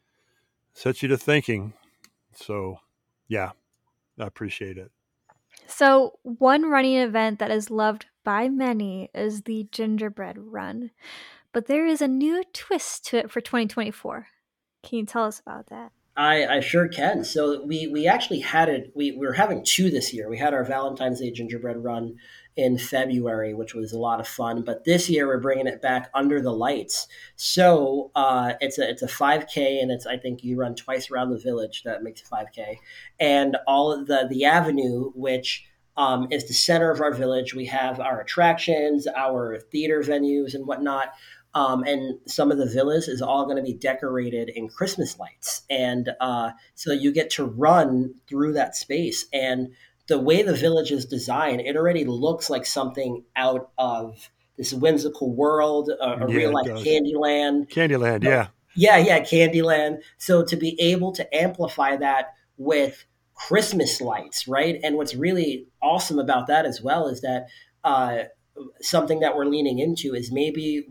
sets you to thinking. So, yeah, I appreciate it. So, one running event that is loved by many is the Gingerbread Run, but there is a new twist to it for 2024. Can you tell us about that? I sure can. So we actually had it. We're having two this year. We had our Valentine's Day Gingerbread Run in February, which was a lot of fun. But this year we're bringing it back under the lights. So it's a 5K, and I think you run twice around the Village. That makes a 5K, and all of the avenue, which is the center of our Village. We have our attractions, our theater venues, and whatnot. And some of the villas is all going to be decorated in Christmas lights. And so you get to run through that space. And the way the Village is designed, it already looks like something out of this whimsical world, a real life Candyland. Candyland, yeah. Yeah, Candyland. So to be able to amplify that with Christmas lights, right? And what's really awesome about that as well is that something that we're leaning into is maybe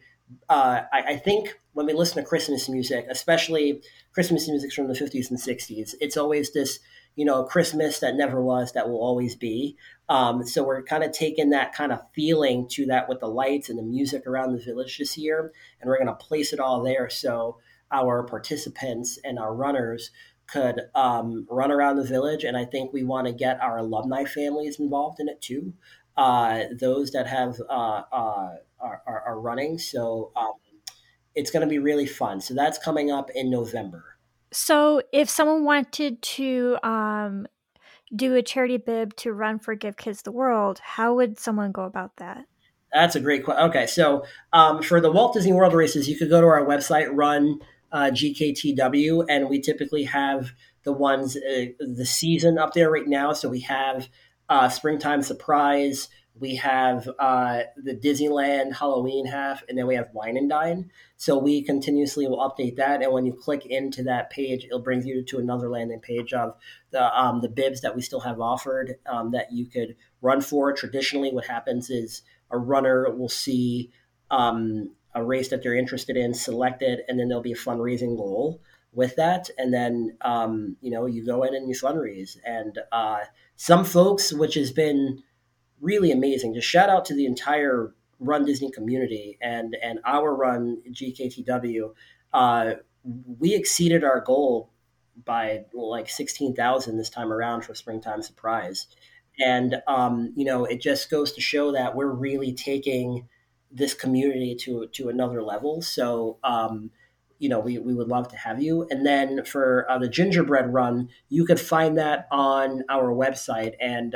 I think when we listen to Christmas music, especially Christmas music from the 50s and 60s, it's always this, Christmas that never was, that will always be. So we're kind of taking that kind of feeling to that with the lights and the music around the village this year, and we're going to place it all there so our participants and our runners could run around the village. And I think we want to get our alumni families involved in it too. Those that have are running. So it's going to be really fun. So that's coming up in November. So if someone wanted to do a charity bib to run for Give Kids the World, how would someone go about that? That's a great question. Okay, so for the Walt Disney World races, you could go to our website, run GKTW, and we typically have the ones, the season up there right now. So we have Springtime Surprise, we have the Disneyland Halloween half, and then we have Wine and Dine. So we continuously will update that, and when you click into that page, it'll bring you to another landing page of the bibs that we still have offered that you could run for. Traditionally, what happens is a runner will see a race that they're interested in selected, and then there'll be a fundraising goal with that. And then, you go in and you fundraise. And some folks, which has been really amazing, just shout out to the entire Run Disney community and our run GKTW. We exceeded our goal by like 16,000 this time around for Springtime Surprise. And, it just goes to show that we're really taking this community to another level. So, we would love to have you. And then for the gingerbread run, you could find that on our website. And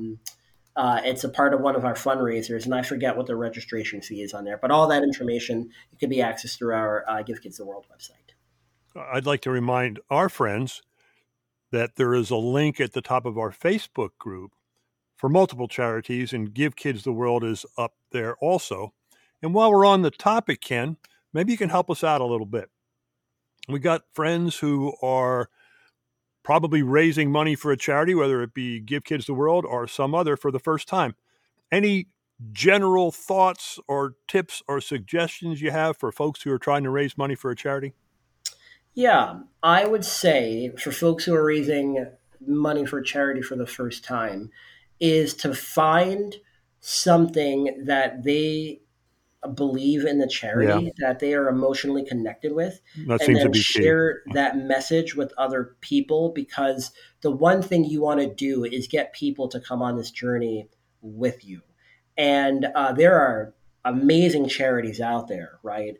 it's a part of one of our fundraisers. And I forget what the registration fee is on there. But all that information can be accessed through our Give Kids the World website. I'd like to remind our friends that there is a link at the top of our Facebook group for multiple charities, and Give Kids the World is up there also. And while we're on the topic, Ken, maybe you can help us out a little bit. We got friends who are probably raising money for a charity, whether it be Give Kids the World or some other, for the first time. Any general thoughts or tips or suggestions you have for folks who are trying to raise money for a charity? Yeah, I would say for folks who are raising money for a charity for the first time is to find something that they believe in the charity, that they are emotionally connected with, that and then share that message with other people, because the one thing you want to do is get people to come on this journey with you. And there are amazing charities out there, right?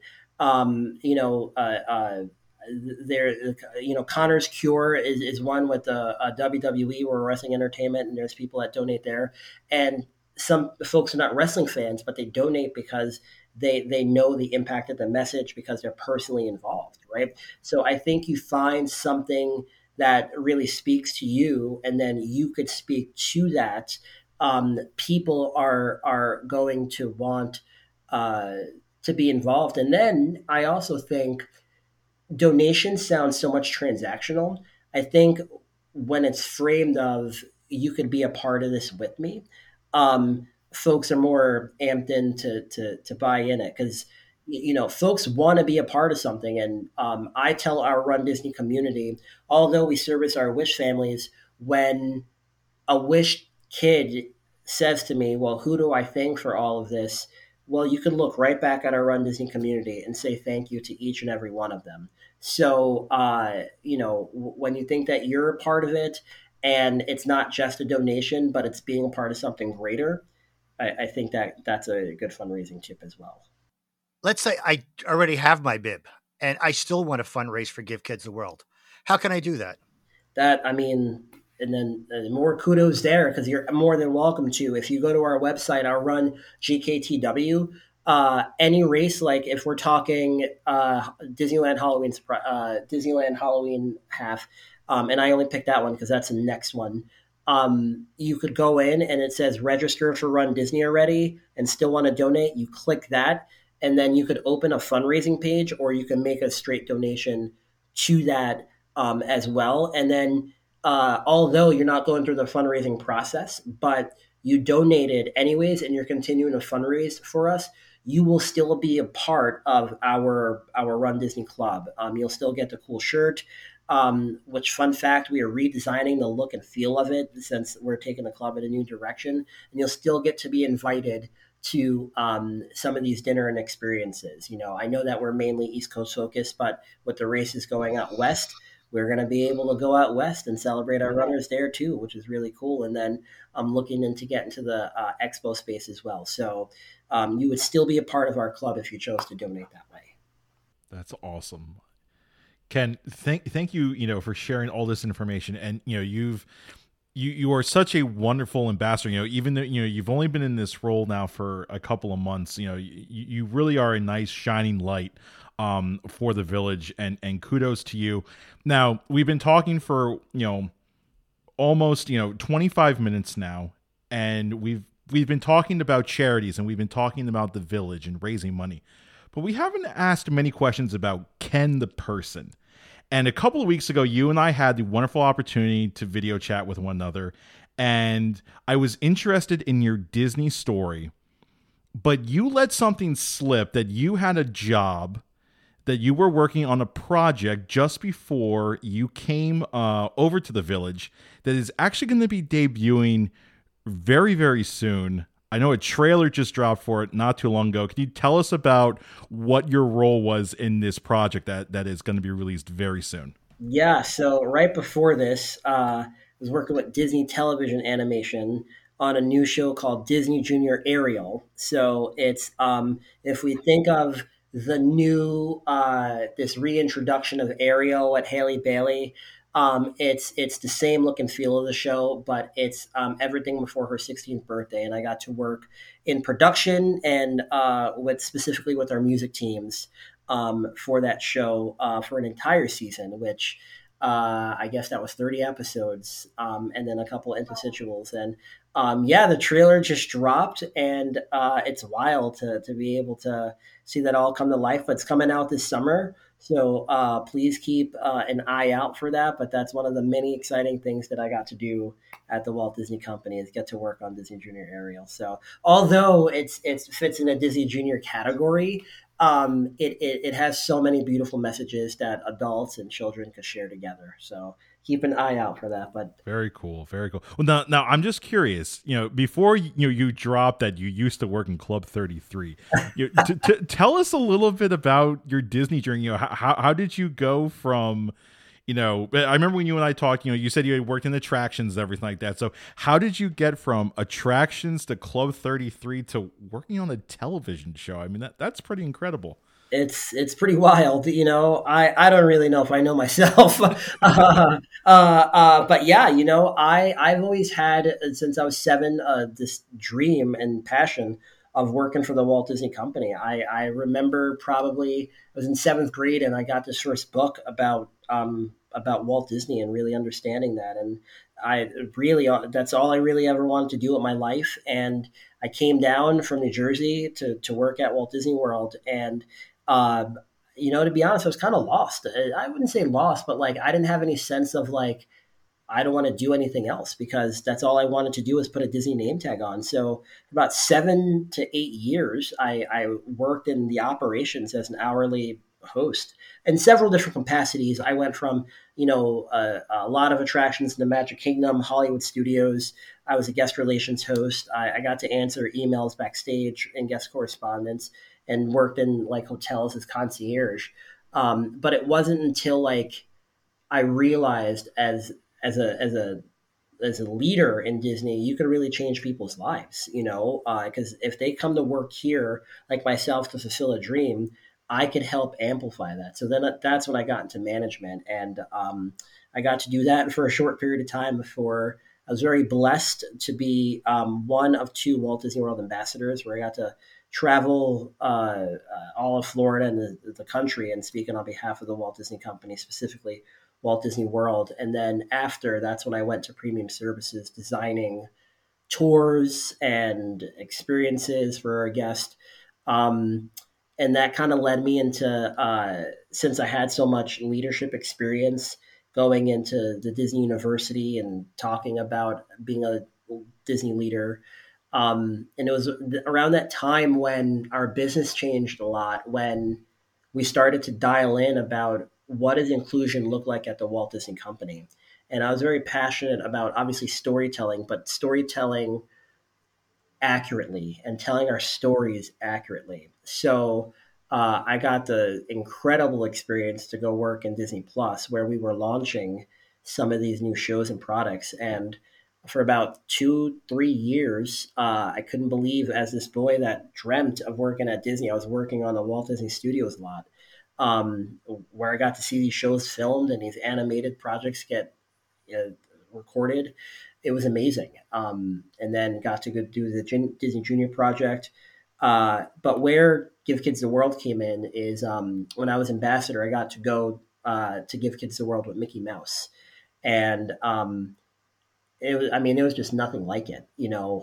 Connor's Cure is one with the WWE or Wrestling Entertainment, and there's people that donate there. And some folks are not wrestling fans, but they donate because they know the impact of the message because they're personally involved, right? So I think you find something that really speaks to you, and then you could speak to that. People are going to want to be involved. And then I also think donation sounds so much transactional. I think when it's framed of you could be a part of this with me, folks are more amped in to buy in it, because folks want to be a part of something. And I tell our Run Disney community, although we service our Wish families, when a Wish kid says to me, well, who do I thank for all of this? Well, you can look right back at our Run Disney community and say thank you to each and every one of them. So, when you think that you're a part of it and it's not just a donation, but it's being a part of something greater, I think that's a good fundraising tip as well. Let's say I already have my bib and I still want to fundraise for Give Kids the World. How can I do that? And then more kudos there, because you're more than welcome to. If you go to our website, our Run GKTW, any race, like if we're talking Disneyland Halloween half, and I only picked that one because that's the next one. You could go in and it says register for Run Disney already and still want to donate. You click that, and then you could open a fundraising page, or you can make a straight donation to that as well. And then although you're not going through the fundraising process, but you donated anyways and you're continuing to fundraise for us, you will still be a part of our Run Disney Club. You'll still get the cool shirt, which, fun fact, we are redesigning the look and feel of it since we're taking the club in a new direction. And you'll still get to be invited to some of these dinner and experiences. I know that we're mainly East Coast focused, but with the races going out west, we're going to be able to go out west and celebrate our runners there too, which is really cool. And then I'm looking into getting to the expo space as well. So you would still be a part of our club if you chose to donate that way. That's awesome. Ken, thank you, for sharing all this information. And, you are such a wonderful ambassador, even though, you've only been in this role now for a couple of months, you really are a nice shining light for the village, and kudos to you. Now, we've been talking for, almost, 25 minutes now, and we've been talking about charities, and we've been talking about the village and raising money, but we haven't asked many questions about Ken the person. And a couple of weeks ago, you and I had the wonderful opportunity to video chat with one another, and I was interested in your Disney story, but you let something slip that you had a job, that you were working on a project just before you came over to the village that is actually going to be debuting very, very soon. I know a trailer just dropped for it not too long ago. Can you tell us about what your role was in this project that is going to be released very soon? Yeah, so right before this, I was working with Disney Television Animation on a new show called Disney Junior Ariel. So it's, if we think of the new, this reintroduction of Ariel at Haley Bailey, it's the same look and feel of the show, but it's everything before her 16th birthday. And I got to work in production and specifically with our music teams for that show for an entire season, which I guess that was 30 episodes and then a couple of interstitials. And the trailer just dropped, and it's wild to be able to see that all come to life. But it's coming out this summer. So please keep an eye out for that. But that's one of the many exciting things that I got to do at the Walt Disney Company, is get to work on Disney Junior Ariel. So although it fits in a Disney Junior category, it has so many beautiful messages that adults and children could share together. So keep an eye out for that. But very cool, very cool. Well, now I'm just curious. Before you dropped that you used to work in Club 33, tell us a little bit about your Disney journey. How did you go from, I remember when you and I talked. You said you had worked in attractions and everything like that. So how did you get from attractions to Club 33 to working on a television show? I mean, that's pretty incredible. It's pretty wild, I don't really know if I know myself. But yeah, I've always had, since I was 7, this dream and passion of working for the Walt Disney Company. I remember probably I was in 7th grade and I got this first book about Walt Disney and really understanding that. And that's all I really ever wanted to do with my life. And I came down from New Jersey to work at Walt Disney World. And to be honest, I was kind of lost. I wouldn't say lost, but I didn't have any sense of I don't want to do anything else, because that's all I wanted to do was put a Disney name tag on. So for about 7 to 8 years, I worked in the operations as an hourly host in several different capacities. I went from, a lot of attractions in the Magic Kingdom, Hollywood Studios. I was a guest relations host. I got to answer emails backstage and guest correspondence, and worked in hotels as concierge. But it wasn't until I realized as a leader in Disney, you could really change people's lives, because if they come to work here, like myself, to fulfill a dream, I could help amplify that. So then that's when I got into management, and I got to do that for a short period of time before I was very blessed to be one of 2 Walt Disney World ambassadors, where I got to travel all of Florida and the country and speaking on behalf of the Walt Disney Company, specifically Walt Disney World. And then after, that's when I went to Premium Services, designing tours and experiences for our guests. And that kind of led me into, since I had so much leadership experience going into the Disney University and talking about being a Disney leader. And it was around that time when our business changed a lot, when we started to dial in about what does inclusion look like at the Walt Disney Company. And I was very passionate about obviously storytelling, but storytelling accurately and telling our stories accurately. So I got the incredible experience to go work in Disney Plus, where we were launching some of these new shows and products. And for about 2-3 years, I couldn't believe, as this boy that dreamt of working at Disney, I was working on the Walt Disney Studios lot, where I got to see these shows filmed and these animated projects get recorded. It was amazing. And then got to go do the Disney Junior project. But where Give Kids the World came in is when I was ambassador, I got to go to Give Kids the World with Mickey Mouse. And it was just nothing like it.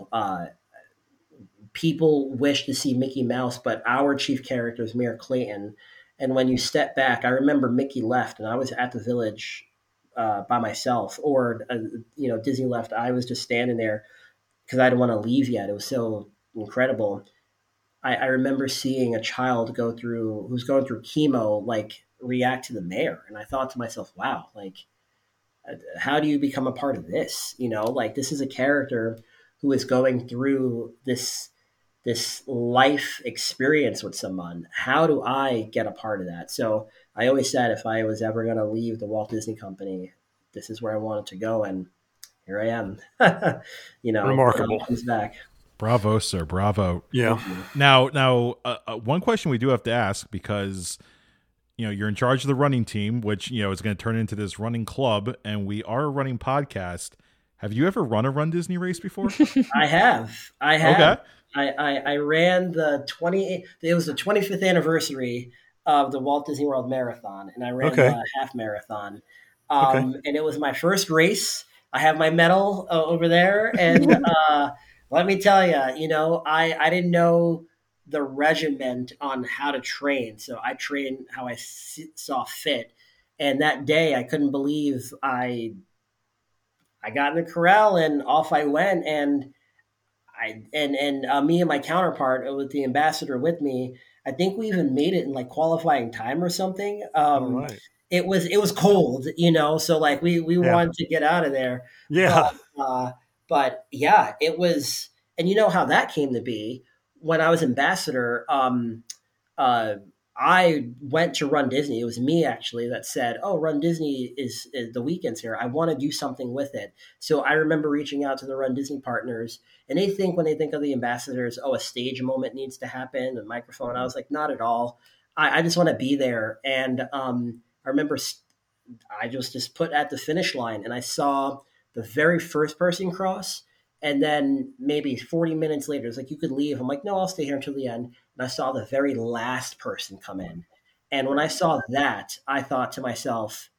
People wish to see Mickey Mouse, but our chief character is Mayor Clayton. And when you step back, I remember Mickey left and I was at the Village by myself, or Disney left. I was just standing there because I didn't want to leave yet. It was so incredible. I remember seeing a child who's going through chemo, like, react to the mayor, and I thought to myself, wow, like, how do you become a part of this? This is a character who is going through this life experience with someone. How do I get a part of that? So I always said, if I was ever going to leave the Walt Disney Company, this is where I wanted to go. And here I am. Remarkable. Comes back. Bravo, sir. Bravo. Yeah. Now, one question we do have to ask, because you're in charge of the running team, which is going to turn into this running club, and we are a running podcast. Have you ever run a Run Disney race before? I have. Okay. I ran it was the 25th anniversary of the Walt Disney World Marathon, and I ran the half marathon. And it was my first race. I have my medal over there, and let me tell you, I didn't know the regiment on how to train, so I trained how I saw fit. And that day, I couldn't believe I got in the corral and off I went, and me and my counterpart with the ambassador with me, I think we even made it in like qualifying time or something. Right. It was cold, so like we wanted to get out of there. Yeah. But yeah, it was, and you know how that came to be. When I was ambassador, I went to Run Disney. It was me actually that said, "Oh, Run Disney is the weekends here. I want to do something with it." So I remember reaching out to the Run Disney partners, and when they think of the ambassadors, a stage moment needs to happen, a microphone. I was like, not at all. I just want to be there. And I remember I just put at the finish line, and I saw the very first person cross. And then maybe 40 minutes later, it's like, you could leave. I'm like, no, I'll stay here until the end. And I saw the very last person come in. And when I saw that, I thought to myself,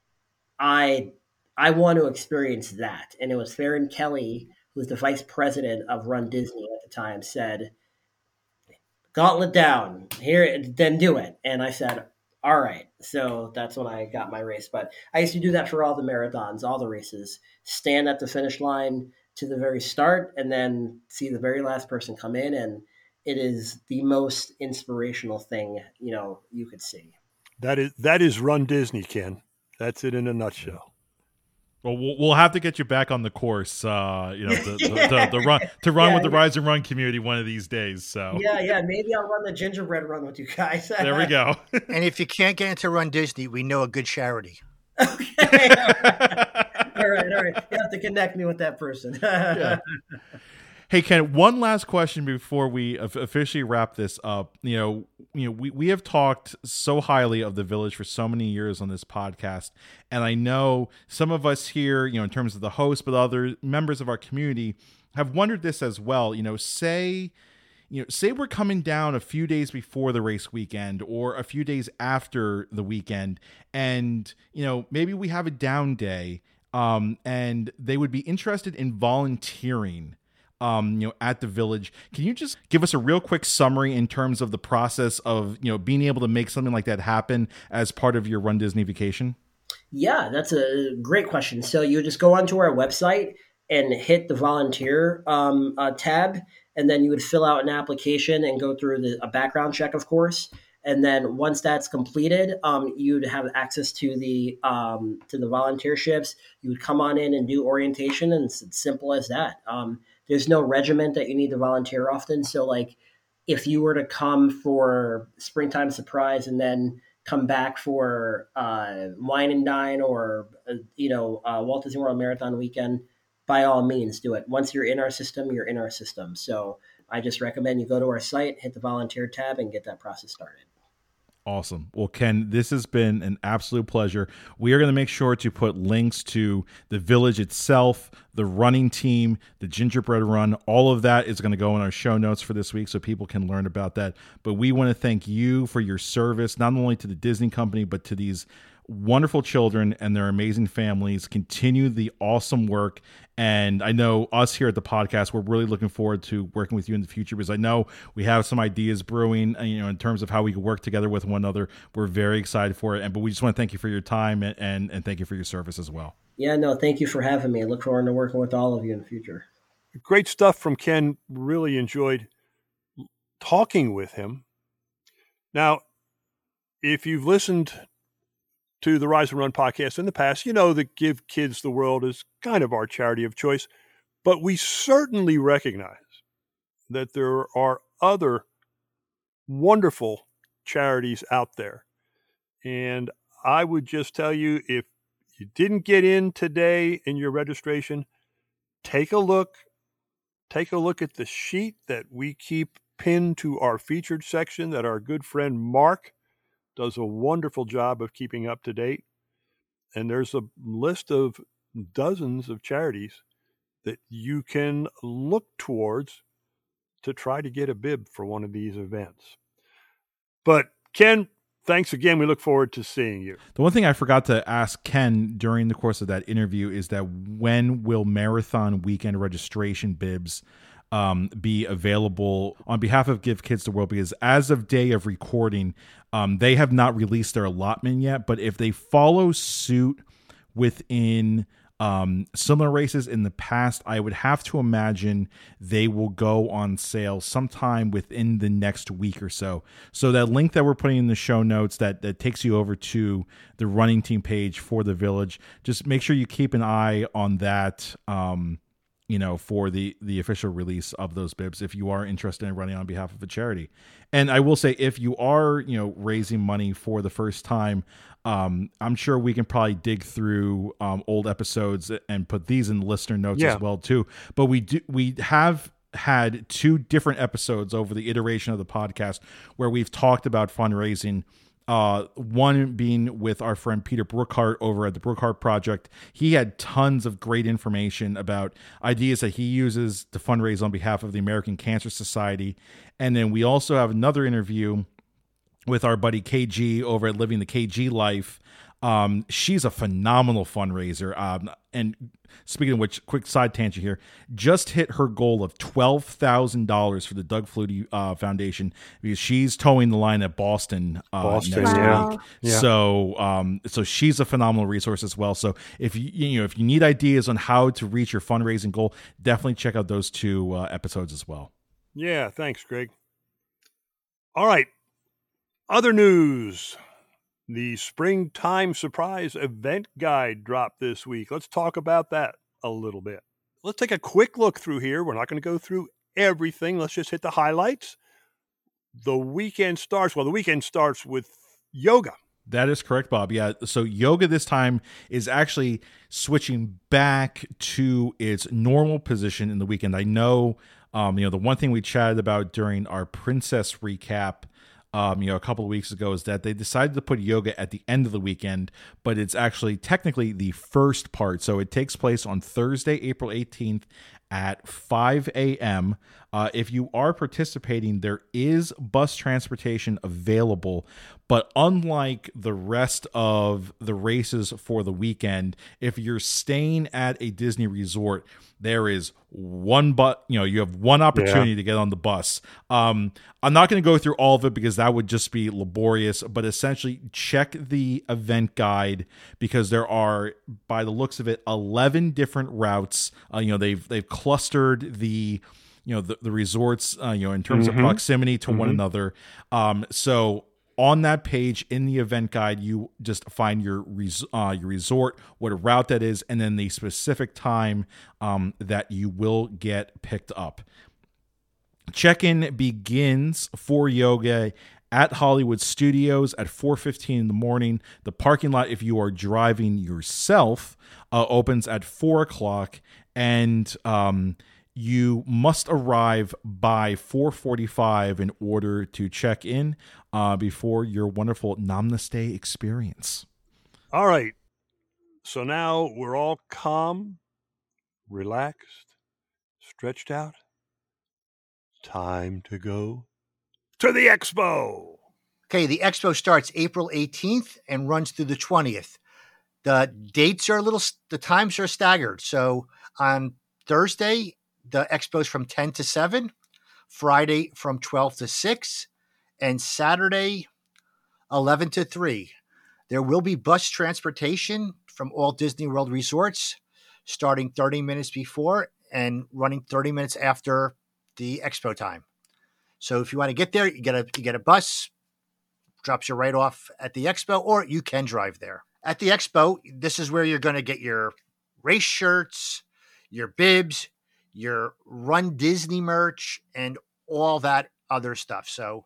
I want to experience that. And it was Farron Kelly, who was the vice president of Run Disney at the time, said, "Gauntlet down, here, then do it." And I said, all right. So that's when I got my race. But I used to do that for all the marathons, all the races, stand at the finish line to the very start and then see the very last person come in. And it is the most inspirational thing, you could see. That is Run Disney, Ken. That's it in a nutshell. Well, we'll have to get you back on the course, the run to run with the Rise and Run community one of these days. So yeah, maybe I'll run the gingerbread run with you guys. There we go. And if you can't get into Run Disney, we know a good charity. Okay. All right. You have to connect me with that person. Yeah. Hey, Ken, one last question before we officially wrap this up. We have talked so highly of the Village for so many years on this podcast, and I know some of us here, in terms of the host, but other members of our community have wondered this as well. Say we're coming down a few days before the race weekend or a few days after the weekend, and maybe we have a down day, and they would be interested in volunteering at the Village. Can you just give us a real quick summary in terms of the process of, being able to make something like that happen as part of your Run Disney vacation? Yeah, that's a great question. So you just go onto our website and hit the volunteer tab, and then you would fill out an application and go through a background check, of course. And then once that's completed, you'd have access to the volunteerships. You would come on in and do orientation, and it's simple as that. There's no regiment that you need to volunteer often. So, like, if you were to come for Springtime Surprise and then come back for Wine and Dine or Walt Disney World Marathon Weekend, by all means do it. Once you're in our system, you're in our system. So I just recommend you go to our site, hit the volunteer tab, and get that process started. Awesome. Well, Ken, this has been an absolute pleasure. We are going to make sure to put links to the village itself, the running team, the gingerbread run. All of that is going to go in our show notes for this week so people can learn about that. But we want to thank you for your service, not only to the Disney company, but to these wonderful children and their amazing families. Continue the awesome work. And I know us here at the podcast, we're really looking forward to working with you in the future, because I know we have some ideas brewing, in terms of how we can work together with one another. We're very excited for it. But we just want to thank you for your time and thank you for your service as well. Yeah, no, thank you for having me. I look forward to working with all of you in the future. Great stuff from Ken. Really enjoyed talking with him. Now, if you've listened to the Rise and Run podcast in the past, you know that Give Kids the World is kind of our charity of choice, but we certainly recognize that there are other wonderful charities out there. And I would just tell you, if you didn't get in today in your registration, take a look at the sheet that we keep pinned to our featured section that our good friend Mark does a wonderful job of keeping up to date. And there's a list of dozens of charities that you can look towards to try to get a bib for one of these events. But Ken, thanks again. We look forward to seeing you. The one thing I forgot to ask Ken during the course of that interview is that when will Marathon Weekend registration bibs be available on behalf of Give Kids the World? Because as of day of recording, they have not released their allotment yet, but if they follow suit within similar races in the past, I would have to imagine they will go on sale sometime within the next week or so. So that link that we're putting in the show notes that takes you over to the running team page for the village, just make sure you keep an eye on that, for the official release of those bibs if you are interested in running on behalf of a charity. And I will say, if you are, raising money for the first time, I'm sure we can probably dig through old episodes and put these in the listener notes as well too. But we have had 2 different episodes over the iteration of the podcast where we've talked about fundraising. One being with our friend Peter Brookhart over at the Brookhart Project. He had tons of great information about ideas that he uses to fundraise on behalf of the American Cancer Society. And then we also have another interview with our buddy KG over at Living the KG Life. She's a phenomenal fundraiser. And speaking of which, quick side tangent here, just hit her goal of $12,000 for the Doug Flutie Foundation, because she's towing the line at Boston next week. Yeah. So she's a phenomenal resource as well. So if you need ideas on how to reach your fundraising goal, definitely check out those 2 episodes as well. Yeah, thanks, Greg. All right. Other news. The Springtime Surprise event guide dropped this week. Let's talk about that a little bit. Let's take a quick look through here. We're not going to go through everything. Let's just hit the highlights. The weekend starts with yoga. That is correct, Bob. Yeah. So yoga this time is actually switching back to its normal position in the weekend. I know, the one thing we chatted about during our Princess recap a couple of weeks ago is that they decided to put yoga at the end of the weekend, but it's actually technically the first part. So it takes place on Thursday, April 18th at 5 a.m. If you are participating, there is bus transportation available, but unlike the rest of the races for the weekend, if you're staying at a Disney resort, there is you have one opportunity to get on the bus. I'm not going to go through all of it because that would just be laborious, but essentially check the event guide because there are, by the looks of it, 11 different routes. They've clustered the resorts, in terms of proximity to one another. So on that page in the event guide, you just find your resort, what route that is, and then the specific time that you will get picked up. Check-in begins for yoga at Hollywood Studios at 4:15 in the morning. The parking lot, if you are driving yourself, opens at 4 o'clock, and you must arrive by 4:45 in order to check in before your wonderful Namaste experience. All right. So now we're all calm, relaxed, stretched out. Time to go to the expo. Okay, the expo starts April 18th and runs through the 20th. The dates are the times are staggered. So on Thursday, the expo is from 10 to 7, Friday from 12 to 6, and Saturday 11 to 3. There will be bus transportation from all Disney World resorts starting 30 minutes before and running 30 minutes after the expo time. So if you want to get there, you get a bus, drops you right off at the expo, or you can drive there. At the expo, this is where you're going to get your race shirts, your bibs, your Run Disney merch, and all that other stuff. So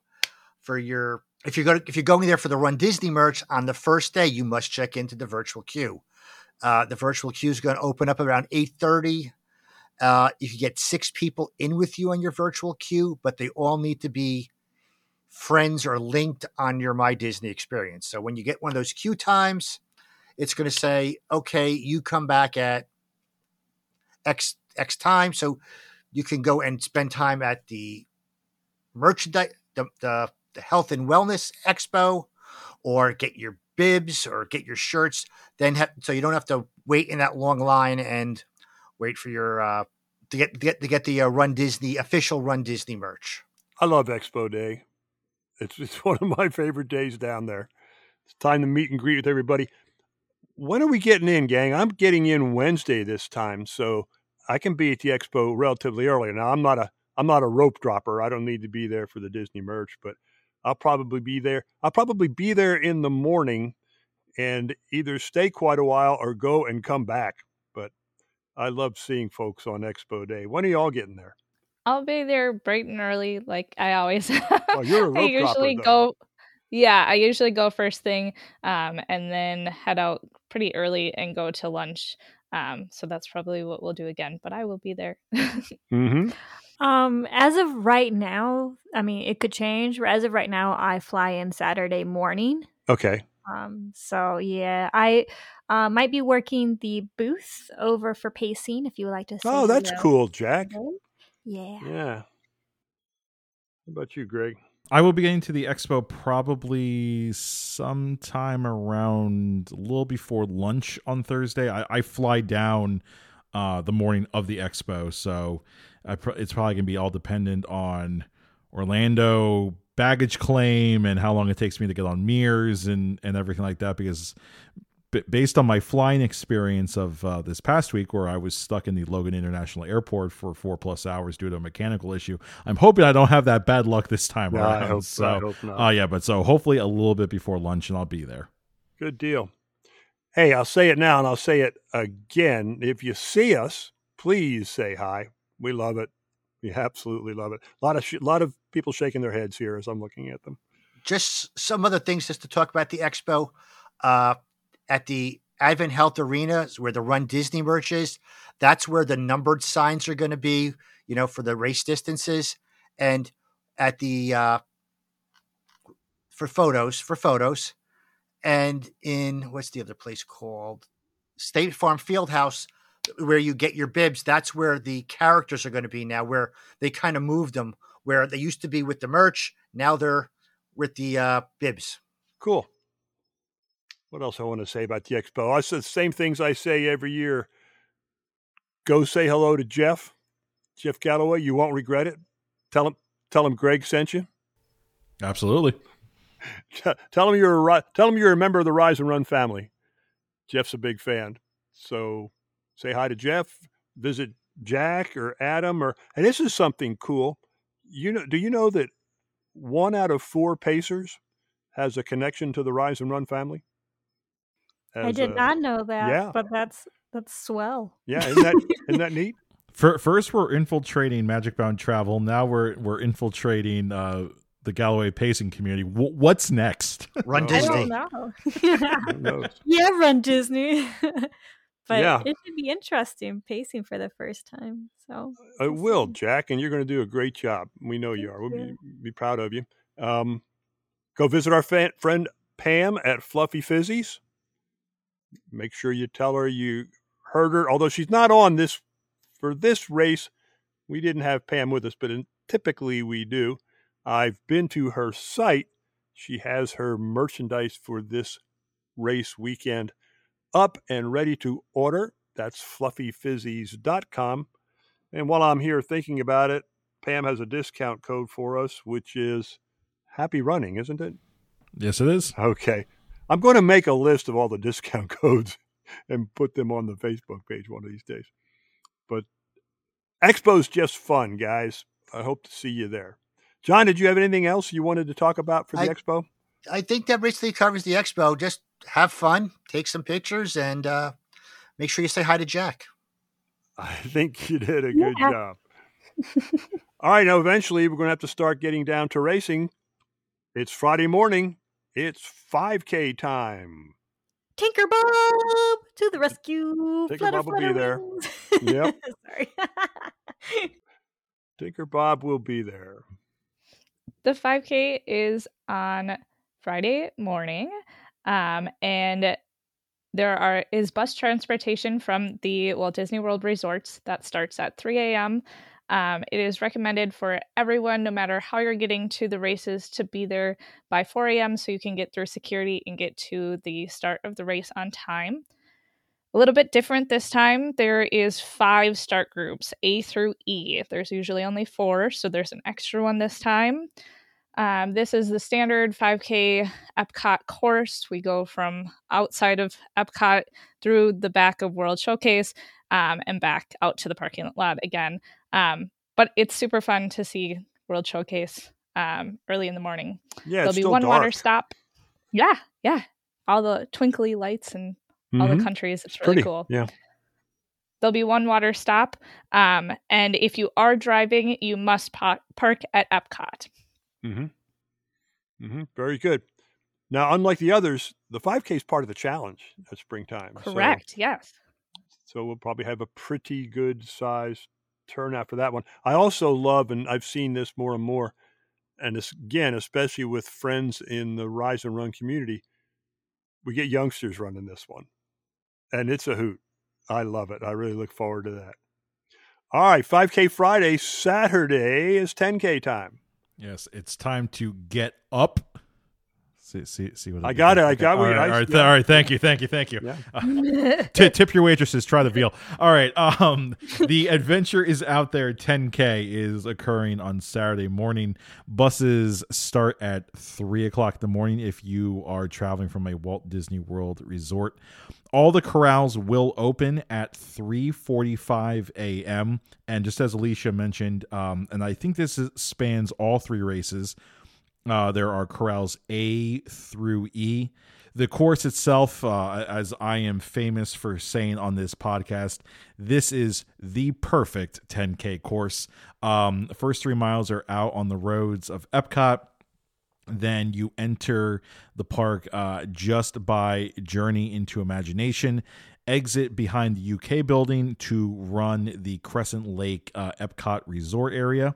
if you're going there for the Run Disney merch on the first day, you must check into the virtual queue. The virtual queue is going to open up around 8:30. You can get 6 people in with you on your virtual queue, but they all need to be friends or linked on your My Disney experience. So when you get one of those queue times, it's going to say, okay, you come back at X time. So you can go and spend time at the merchandise, the health and wellness expo, or get your bibs or get your shirts. So you don't have to wait in that long line and wait for your to get the Run Disney official Run Disney merch. I love Expo Day. It's one of my favorite days down there. It's time to meet and greet with everybody. When are we getting in, gang? I'm getting in Wednesday this time, so I can be at the expo relatively early. Now I'm not a rope dropper. I don't need to be there for the Disney merch, but I'll probably be there. I'll probably be there in the morning and either stay quite a while or go and come back. But I love seeing folks on Expo Day. When are y'all getting there? I'll be there bright and early, like I always. Oh, you're a rope I usually dropper, though. I usually go first thing, and then head out pretty early and go to lunch. So that's probably what we'll do again, but I will be there. Mm-hmm. As of right now, I mean, it could change. But as of right now, I fly in Saturday morning. Okay. So yeah, I might be working the booth over for pacing if you would like to say Oh, that's cool, Jack. Yeah. Yeah. How about you, Greg? I will be getting to the expo probably sometime around a little before lunch on Thursday. I fly down the morning of the expo, so it's probably going to be all dependent on Orlando baggage claim and how long it takes me to get on Mears and everything like that, because based on my flying experience of this past week where I was stuck in the Logan International Airport for 4+ hours due to a mechanical issue, I'm hoping I don't have that bad luck this time around. I hope not. But so hopefully a little bit before lunch and I'll be there. Good deal. Hey, I'll say it now and I'll say it again. If you see us, please say hi. We love it. We absolutely love it. A lot of people shaking their heads here as I'm looking at them. Just some other things just to talk about the expo. At the Advent Health Arena, where the Run Disney merch is, that's where the numbered signs are going to be, for the race distances. And at the for photos, and in what's the other place called? State Farm Fieldhouse, where you get your bibs, that's where the characters are going to be now, where they kind of moved them, where they used to be with the merch. Now they're with the bibs. Cool. What else I want to say about the expo? I said the same things I say every year. Go say hello to Jeff Galloway. You won't regret it. Tell him Greg sent you. Absolutely. Tell him you're a member of the Rise and Run family. Jeff's a big fan. So say hi to Jeff. Visit Jack or Adam and this is something cool. Do you know that 1 out of 4 Pacers has a connection to the Rise and Run family? I did not know that. Yeah, but that's swell. Yeah, isn't that neat? First, we're infiltrating Magic Bound Travel. Now we're infiltrating the Galloway pacing community. What's next? Run Disney. I don't know. Yeah, Run Disney. But it should be interesting pacing for the first time. So it will, Jack, and you're going to do a great job. We know you are. We'll be proud of you. Go visit our friend Pam at Fluffy Fizzies. Make sure you tell her you heard her. Although she's not on for this race, we didn't have Pam with us, but typically we do. I've been to her site. She has her merchandise for this race weekend up and ready to order. That's fluffyfizzies.com. And while I'm here thinking about it, Pam has a discount code for us, which is Happy Running, isn't it? Yes, it is. Okay. I'm going to make a list of all the discount codes and put them on the Facebook page one of these days. But Expo's just fun, guys. I hope to see you there. John, did you have anything else you wanted to talk about for the Expo? I think that basically covers the Expo. Just have fun, take some pictures, and make sure you say hi to Jack. I think you did a good job. All right, now eventually we're going to have to start getting down to racing. It's Friday morning. It's 5K time. Tinker Bob to the rescue. Tinker Bob will be there. Yep. Sorry. Tinker Bob will be there. The 5K is on Friday morning, and there is bus transportation from the Walt Disney World resorts that starts at 3 a.m. It is recommended for everyone, no matter how you're getting to the races, to be there by 4 a.m. so you can get through security and get to the start of the race on time. A little bit different this time. There is 5 start groups, A through E. There's usually only 4, so there's an extra one this time. This is the standard 5K Epcot course. We go from outside of Epcot through the back of World Showcase and back out to the parking lot again. But it's super fun to see World Showcase early in the morning. Yeah, there'll be one dark. Water stop. Yeah. All the twinkly lights and all the countries. It's really cool. Yeah. There'll be one water stop. And if you are driving, you must park at Epcot. Very good. Now, unlike the others, the 5K is part of the challenge at springtime. Correct. Yes. So we'll probably have a pretty good size turnout for that one. I also love, and I've seen this more and more, and this, again, especially with friends in the Rise and Run community, we get youngsters running this one. And it's a hoot. I love it. I really look forward to that. All right, 5K Friday. Saturday is 10K time. Yes, it's time to get up. See what I got it. I got it. All right. Thank you. Yeah. Tip your waitresses. Try the veal. All right. The adventure is out there. 10K is occurring on Saturday morning. Buses start at 3:00 in the morning if you are traveling from a Walt Disney World resort. All the corrals will open at 3:45 a.m. And just as Alicia mentioned, and I think this spans all 3 races. There are corrals A through E. The course itself, as I am famous for saying on this podcast, this is the perfect 10K course. The first 3 miles are out on the roads of Epcot. Then you enter the park just by Journey into Imagination, exit behind the UK building to run the Crescent Lake Epcot resort area.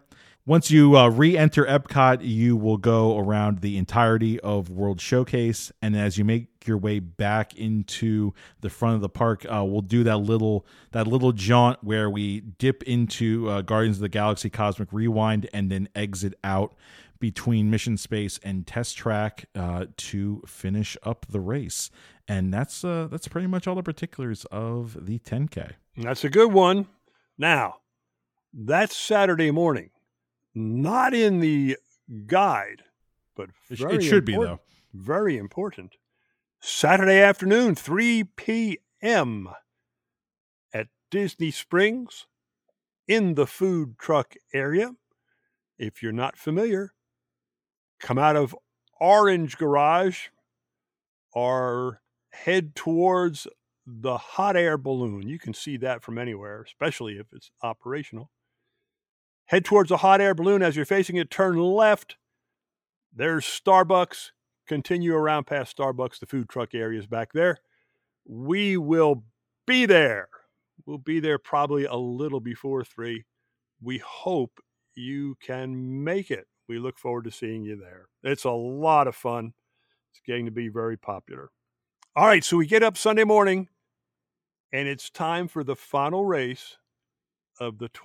Once you re-enter Epcot, you will go around the entirety of World Showcase, and as you make your way back into the front of the park, we'll do that little jaunt where we dip into Guardians of the Galaxy Cosmic Rewind and then exit out between Mission Space and Test Track to finish up the race. And that's pretty much all the particulars of the 10K. That's a good one. Now, that's Saturday morning. Not in the guide, but it should be, though. Very important. Saturday afternoon, 3 p.m. at Disney Springs in the food truck area. If you're not familiar, come out of Orange Garage or head towards the hot air balloon. You can see that from anywhere, especially if it's operational. Head towards the hot air balloon. As you're facing it, turn left. There's Starbucks. Continue around past Starbucks. The food truck area is back there. We will be there. We'll be there probably a little before 3. We hope you can make it. We look forward to seeing you there. It's a lot of fun. It's going to be very popular. All right, so we get up Sunday morning, and it's time for the final race of the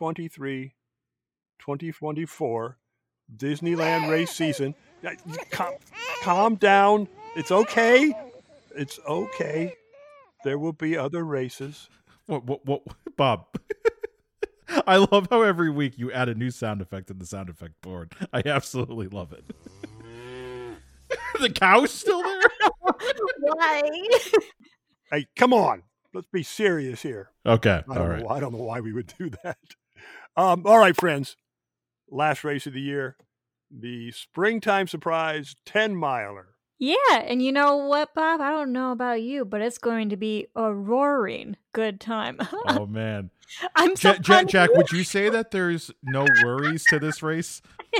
2023-2024 Disneyland race season. Calm down. It's okay. It's okay. There will be other races. What, Bob? I love how every week you add a new sound effect to the sound effect board. I absolutely love it. The cow's still there? Why? Hey, come on. Let's be serious here. Okay. I don't know why we would do that. All right, friends. Last race of the year. The Springtime Surprise 10-miler. Yeah, and you know what, Bob? I don't know about you, but it's going to be a roaring good time. Oh, man. I'm so Jack, would you say that there's no worries to this race?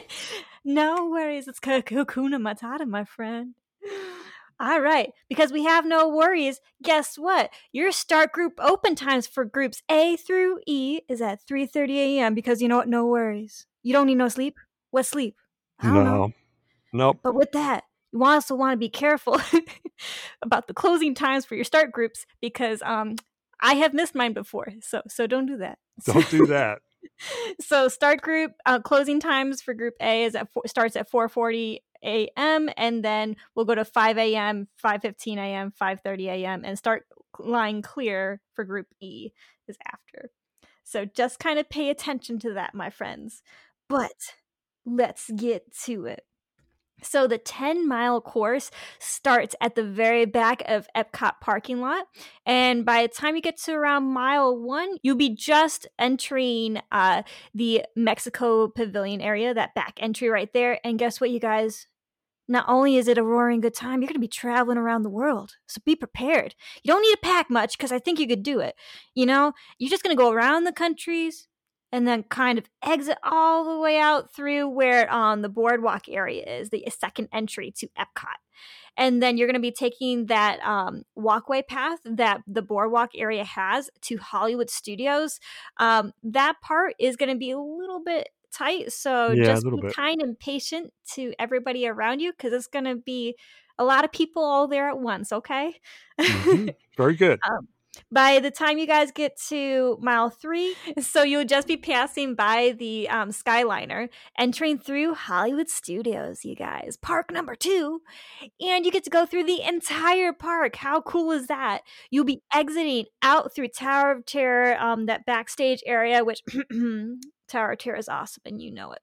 No worries. It's Hakuna Matata, my friend. All right, because we have no worries, guess what? Your start group open times for groups A through E is at 3:30 a.m. because you know what? No worries. You don't need no sleep. What sleep? I don't know. Nope. But with that, you also want to be careful about the closing times for your start groups because I have missed mine before, so don't do that. Don't do that. So start group closing times for group A starts at 4:40 a.m. and then we'll go to 5 a.m., 5:15 a.m., 5:30 a.m. and start line clear for group E is after. So just kind of pay attention to that, my friends. But let's get to it. So the 10-mile course starts at the very back of Epcot parking lot. And by the time you get to around mile 1, you'll be just entering the Mexico Pavilion area, that back entry right there. And guess what, you guys? Not only is it a roaring good time, you're going to be traveling around the world. So be prepared. You don't need to pack much because I think you could do it. You know, you're just going to go around the countries and then kind of exit all the way out through where the boardwalk area is, the second entry to Epcot. And then you're going to be taking that walkway path that the boardwalk area has to Hollywood Studios. That part is going to be a little bit tight, so just be kind and patient to everybody around you because it's going to be a lot of people all there at once, okay? Mm-hmm. Very good. By the time you guys get to mile 3, so you'll just be passing by the Skyliner, entering through Hollywood Studios, you guys. Park number 2. And you get to go through the entire park. How cool is that? You'll be exiting out through Tower of Terror, that backstage area, which Tower of Terror is awesome, and you know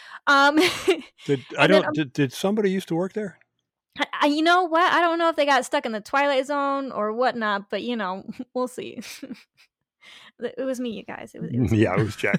it. Did somebody used to work there? You know what? I don't know if they got stuck in the Twilight Zone or whatnot, but you know, we'll see. It was me, you guys. It was yeah, it was Jack.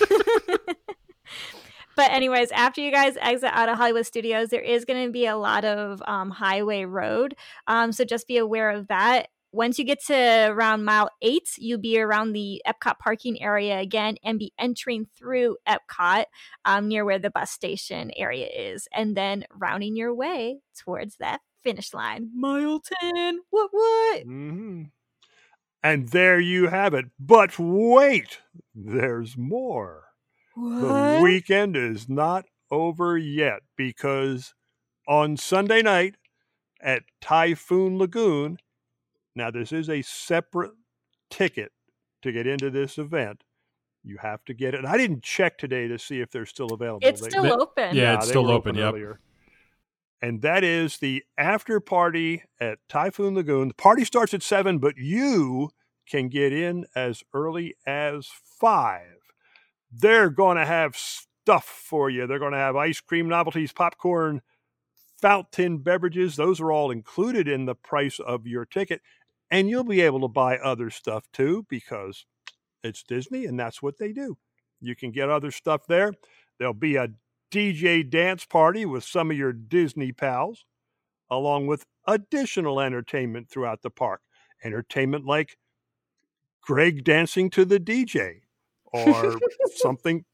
But anyways, after you guys exit out of Hollywood Studios, there is going to be a lot of highway road. So just be aware of that. Once you get to around mile 8, you'll be around the Epcot parking area again and be entering through Epcot near where the bus station area is, and then rounding your way towards that finish line. Mile 10. What? Mm-hmm. And there you have it. But wait, there's more. What? The weekend is not over yet, because on Sunday night at Typhoon Lagoon, now this is a separate ticket to get into this event. You have to get it. And I didn't check today to see if they're still available. It's still open. Yeah, it's still open. Yep. Earlier. And that is the after party at Typhoon Lagoon. The party starts at 7, but you can get in as early as 5. They're going to have stuff for you. They're going to have ice cream, novelties, popcorn, fountain beverages. Those are all included in the price of your ticket. And you'll be able to buy other stuff too, because it's Disney and that's what they do. You can get other stuff there. There'll be a DJ dance party with some of your Disney pals, along with additional entertainment throughout the park. Entertainment like Greg dancing to the DJ or something.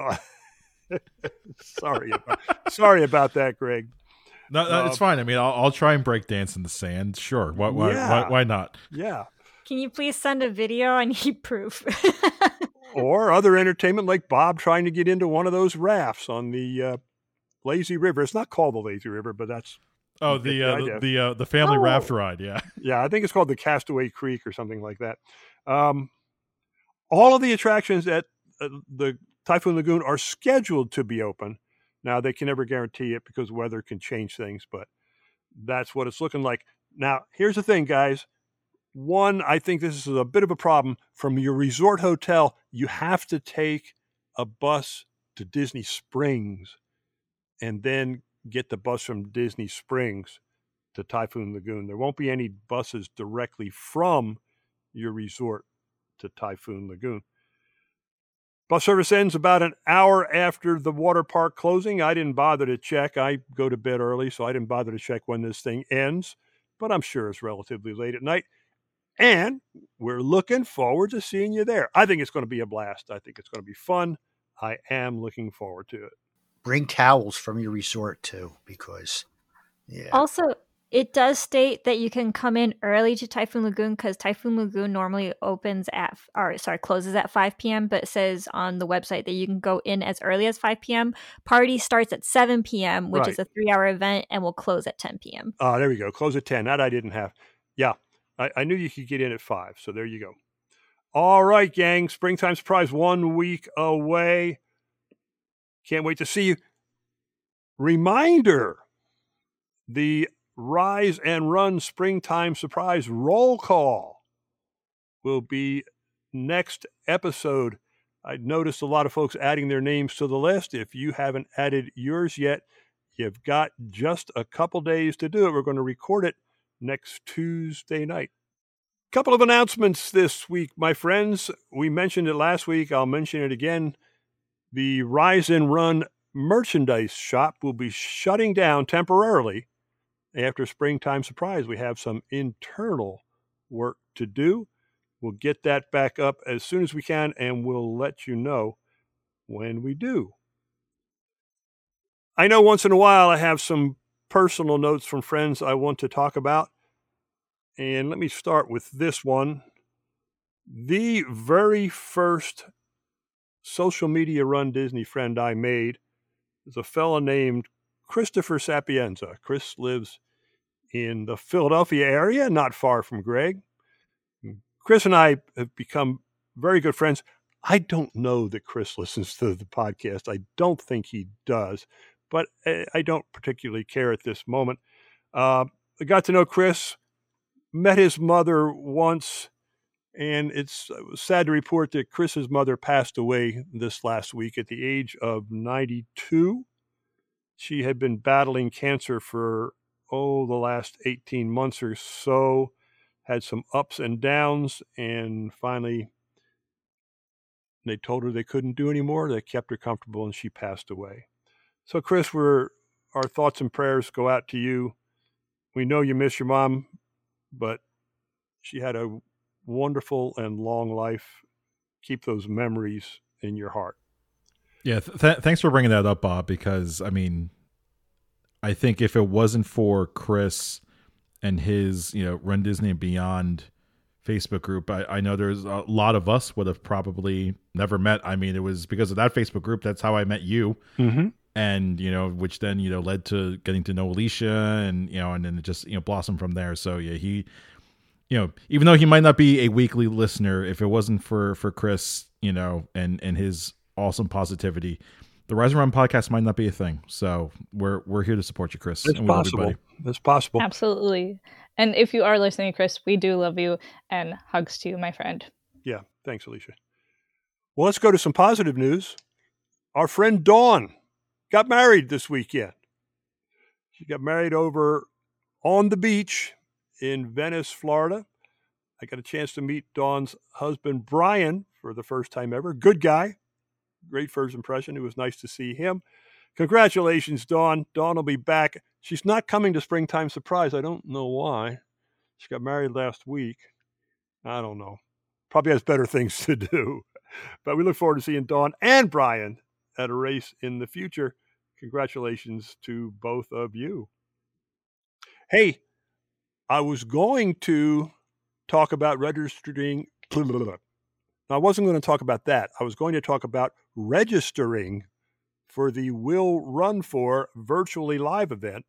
Sorry about that, Greg. No, it's fine. I mean, I'll try and break dance in the sand. Sure. Why not? Yeah. Can you please send a video? I need proof. Or other entertainment like Bob trying to get into one of those rafts on the lazy river. It's not called the lazy river, but that's the family raft ride. Yeah. Yeah. I think it's called the Castaway Creek or something like that. All of the attractions at the Typhoon Lagoon are scheduled to be open. Now, they can never guarantee it because weather can change things, but that's what it's looking like. Now, here's the thing, guys. One, I think this is a bit of a problem. From your resort hotel, you have to take a bus to Disney Springs and then get the bus from Disney Springs to Typhoon Lagoon. There won't be any buses directly from your resort to Typhoon Lagoon. Bus service ends about an hour after the water park closing. I didn't bother to check. I go to bed early, so I didn't bother to check when this thing ends, but I'm sure it's relatively late at night. And we're looking forward to seeing you there. I think it's going to be a blast. I think it's going to be fun. I am looking forward to it. Bring towels from your resort too, because Also, it does state that you can come in early to Typhoon Lagoon, because Typhoon Lagoon normally closes at 5 p.m., but it says on the website that you can go in as early as 5 p.m. Party starts at 7 p.m., which is a 3-hour event, and will close at 10 p.m. There we go. Close at 10. That I didn't have. Yeah, I knew you could get in at 5, so there you go. All right, gang. Springtime Surprise 1 week away. Can't wait to see you. Reminder, the Rise and Run Springtime Surprise Roll Call will be next episode. I noticed a lot of folks adding their names to the list. If you haven't added yours yet, you've got just a couple days to do it. We're going to record it next Tuesday night. Couple of announcements this week, my friends. We mentioned it last week. I'll mention it again. The Rise and Run merchandise shop will be shutting down temporarily after Springtime Surprise. We have some internal work to do. We'll get that back up as soon as we can, and we'll let you know when we do. I know once in a while I have some personal notes from friends I want to talk about. And let me start with this one. The very first social media Run Disney friend I made is a fellow named Christopher Sapienza. Chris lives in the Philadelphia area, not far from Greg. Chris and I have become very good friends. I don't know that Chris listens to the podcast. I don't think he does, but I don't particularly care at this moment. I got to know Chris, met his mother once, and it was sad to report that Chris's mother passed away this last week at the age of 92. She had been battling cancer for, the last 18 months or so, had some ups and downs, and finally they told her they couldn't do anymore. They kept her comfortable, and she passed away. So, Chris, our thoughts and prayers go out to you. We know you miss your mom, but she had a wonderful and long life. Keep those memories in your heart. Yeah, thanks for bringing that up, Bob, because, I mean, I think if it wasn't for Chris and his, Run Disney and Beyond Facebook group. I know there's a lot of us would have probably never met. I mean, it was because of that Facebook group. That's how I met you. Mm-hmm. And, which then, led to getting to know Alicia and, and then it just, blossomed from there. So yeah, he, even though he might not be a weekly listener, if it wasn't for Chris, and his awesome positivity, the Rise and Run podcast might not be a thing. So we're here to support you, Chris. It's possible. It's possible. Absolutely. And if you are listening, Chris, we do love you, and hugs to you, my friend. Yeah. Thanks, Alicia. Well, let's go to some positive news. Our friend Dawn got married this weekend. She got married over on the beach in Venice, Florida. I got a chance to meet Dawn's husband, Brian, for the first time ever. Good guy. Great first impression. It was nice to see him. Congratulations, Dawn. Dawn will be back. She's not coming to Springtime Surprise. I don't know why. She got married last week. I don't know. Probably has better things to do. But we look forward to seeing Dawn and Brian at a race in the future. Congratulations to both of you. Hey, I was going to talk about registering. I wasn't going to talk about that. I was going to talk about registering for the Will Run For virtually live event.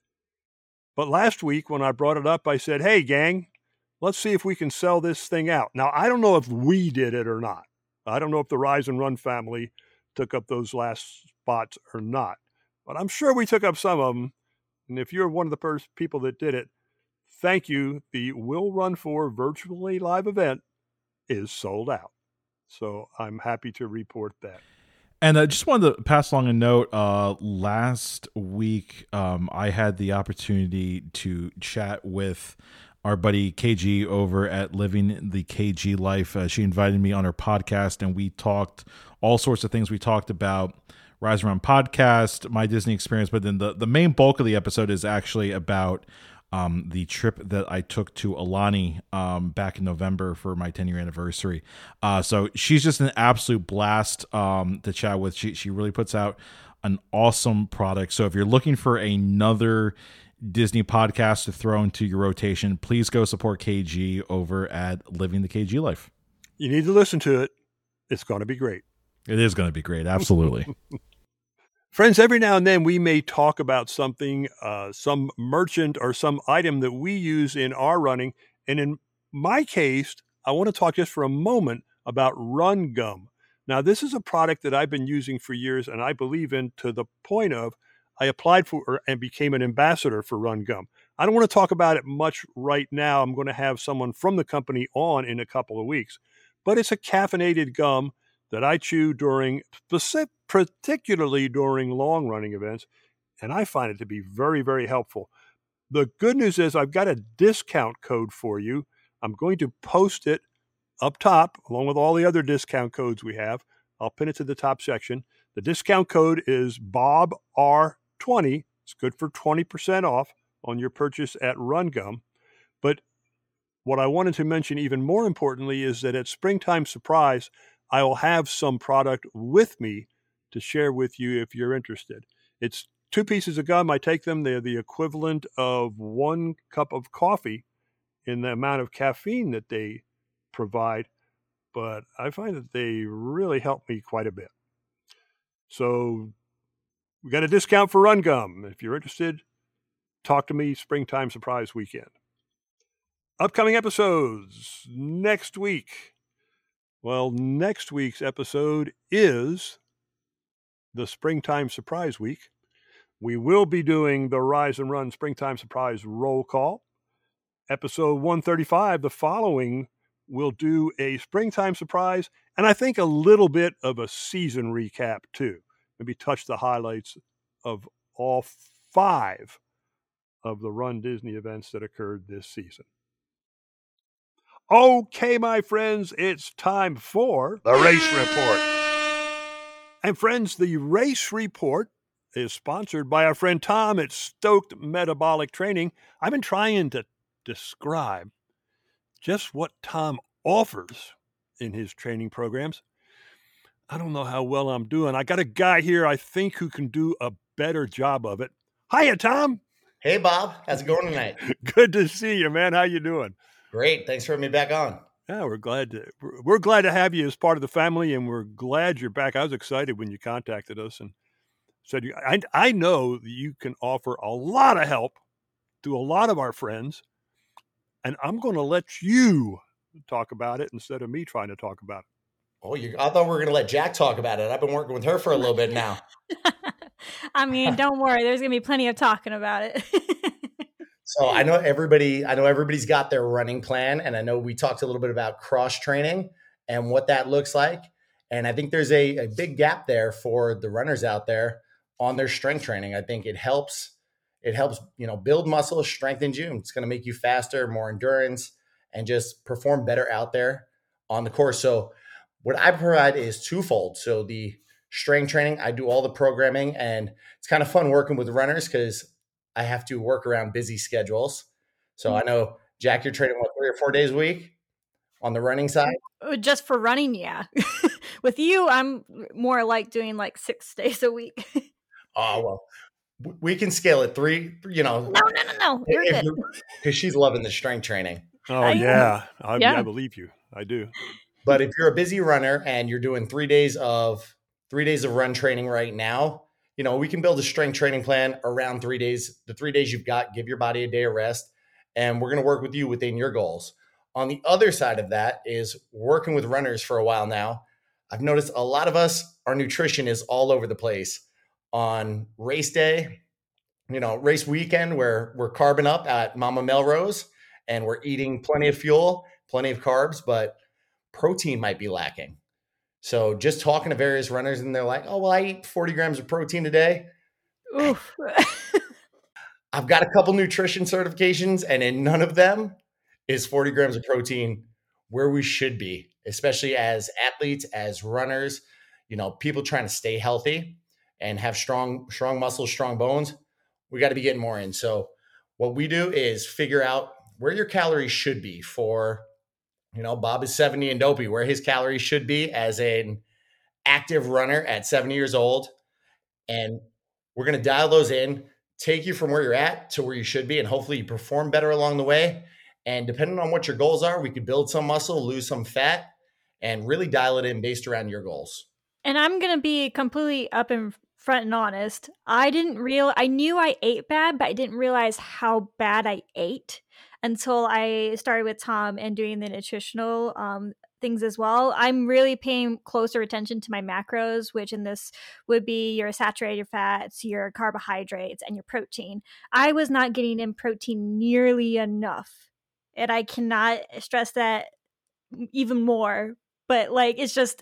But last week when I brought it up, I said, hey, gang, let's see if we can sell this thing out. Now, I don't know if we did it or not. I don't know if the Rise and Run family took up those last spots or not. But I'm sure we took up some of them. And if you're one of the first people that did it, thank you. The Will Run For virtually live event is sold out. So I'm happy to report that. And I just wanted to pass along a note. Last week, I had the opportunity to chat with our buddy KG over at Living the KG Life. She invited me on her podcast, and we talked all sorts of things. We talked about Rise and Run podcast, my Disney experience, but then the main bulk of the episode is actually about the trip that I took to Alani back in November for my 10-year anniversary. So she's just an absolute blast to chat with. She really puts out an awesome product. So if you're looking for another Disney podcast to throw into your rotation, please go support KG over at Living the KG Life. You need to listen to it. It's going to be great. It is going to be great. Absolutely. Friends, every now and then we may talk about something, some merchant or some item that we use in our running. And in my case, I want to talk just for a moment about Run Gum. Now, this is a product that I've been using for years and I believe in, to the point of I applied for and became an ambassador for Run Gum. I don't want to talk about it much right now. I'm going to have someone from the company on in a couple of weeks. But it's a caffeinated gum that I chew particularly during long running events, and I find it to be very, very helpful. The good news is I've got a discount code for you. I'm going to post it up top along with all the other discount codes we have. I'll pin it to the top section. The discount code is BobR20. It's good for 20% off on your purchase at Run Gum. But what I wanted to mention even more importantly is that at Springtime Surprise, I will have some product with me to share with you if you're interested. It's 2 pieces of gum. I take them. They're the equivalent of 1 cup of coffee in the amount of caffeine that they provide. But I find that they really help me quite a bit. So we got a discount for Run Gum. If you're interested, talk to me Springtime Surprise weekend. Upcoming episodes next week. Well, next week's episode is the Springtime Surprise Week. We will be doing the Rise and Run Springtime Surprise Roll Call. Episode 135, the following, we'll do a Springtime Surprise, and I think a little bit of a season recap too. Maybe touch the highlights of all 5 of the Run Disney events that occurred this season. Okay, my friends, it's time for the Race Report. And friends, the Race Report is sponsored by our friend Tom at Stoked Metabolic Training. I've been trying to describe just what Tom offers in his training programs. I don't know how well I'm doing. I got a guy here, I think, who can do a better job of it. Hiya, Tom. Hey, Bob. How's it going tonight? Good to see you, man. How you doing? Great. Thanks for having me back on. Yeah, we're glad to have you as part of the family, and we're glad you're back. I was excited when you contacted us and said, I know that you can offer a lot of help to a lot of our friends, and I'm going to let you talk about it instead of me trying to talk about it. Oh, I thought we were going to let Jack talk about it. I've been working with her for a little bit now. I mean, don't worry. There's going to be plenty of talking about it. So I know everybody's got their running plan, and I know we talked a little bit about cross training and what that looks like. And I think there's a big gap there for the runners out there on their strength training. I think it helps, build muscle, strengthens you. It's going to make you faster, more endurance, and just perform better out there on the course. So what I provide is twofold. So the strength training, I do all the programming, and it's kind of fun working with runners because I have to work around busy schedules. So I know, Jack, you're training 3 or 4 days a week on the running side? Just for running, yeah. With you, I'm more like doing 6 days a week. Oh, well, we can scale it 3, No. You're good. Because she's loving the strength training. Oh, yeah. I believe you. I do. But if you're a busy runner and you're doing 3 days of run training right now, we can build a strength training plan around 3 days. The 3 days you've got, give your body a day of rest, and we're going to work with you within your goals. On the other side of that is working with runners for a while now. I've noticed a lot of us, our nutrition is all over the place. On race day, race weekend, where we're carbing up at Mama Melrose and we're eating plenty of fuel, plenty of carbs, but protein might be lacking. So just talking to various runners, and they're like, oh, well, I eat 40 grams of protein a day. Oof. I've got a couple nutrition certifications, and in none of them is 40 grams of protein where we should be, especially as athletes, as runners, people trying to stay healthy and have strong muscles, strong bones. We got to be getting more in. So what we do is figure out where your calories should be for, Bob is 70 and dopey, where his calories should be as an active runner at 70 years old. And we're going to dial those in, take you from where you're at to where you should be. And hopefully you perform better along the way. And depending on what your goals are, we could build some muscle, lose some fat, and really dial it in based around your goals. And I'm going to be completely up in front and honest. I knew I ate bad, but I didn't realize how bad I ate until I started with Tom and doing the nutritional things as well. I'm really paying closer attention to my macros, which in this would be your saturated fats, your carbohydrates, and your protein. I was not getting in protein nearly enough. And I cannot stress that even more. But it's just,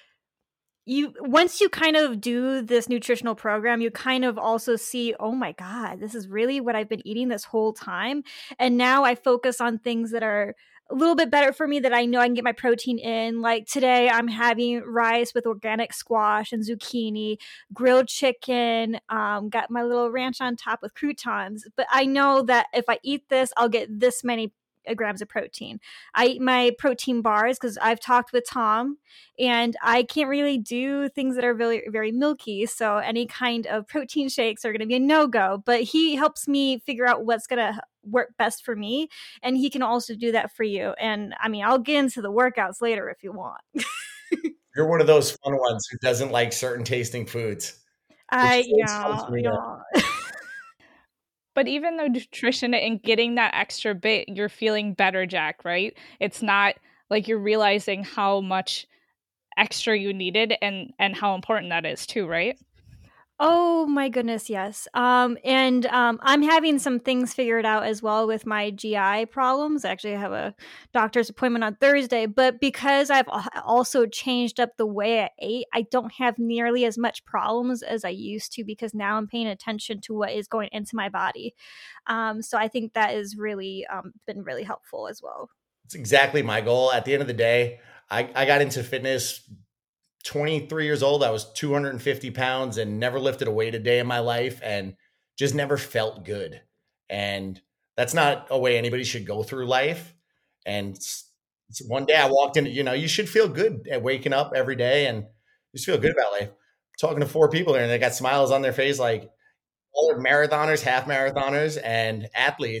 once you kind of do this nutritional program, you kind of also see, oh my God, this is really what I've been eating this whole time. And now I focus on things that are a little bit better for me, that I know I can get my protein in. Like today I'm having rice with organic squash and zucchini, grilled chicken, got my little ranch on top with croutons. But I know that if I eat this, I'll get this many grams of protein. I eat my protein bars because I've talked with Tom, and I can't really do things that are very, very milky. So any kind of protein shakes are going to be a no-go. But he helps me figure out what's going to work best for me, and he can also do that for you. And I mean, I'll get into the workouts later if you want. You're one of those fun ones who doesn't like certain tasting foods. Yeah. But even though nutrition and getting that extra bit, you're feeling better, Jack, right? It's not like you're realizing how much extra you needed and how important that is too, right? Oh my goodness, yes. I'm having some things figured out as well with my GI problems. Actually, I have a doctor's appointment on Thursday, but because I've also changed up the way I ate, I don't have nearly as much problems as I used to, because now I'm paying attention to what is going into my body. So I think that is really been really helpful as well. It's exactly my goal. At the end of the day, I got into fitness 23 years old. I was 250 pounds and never lifted a weight a day in my life and just never felt good. And that's not a way anybody should go through life. And one day I walked in, you should feel good at waking up every day and just feel good about life. Talking to 4 people there, and they got smiles on their face, like all are marathoners, half marathoners, and athletes.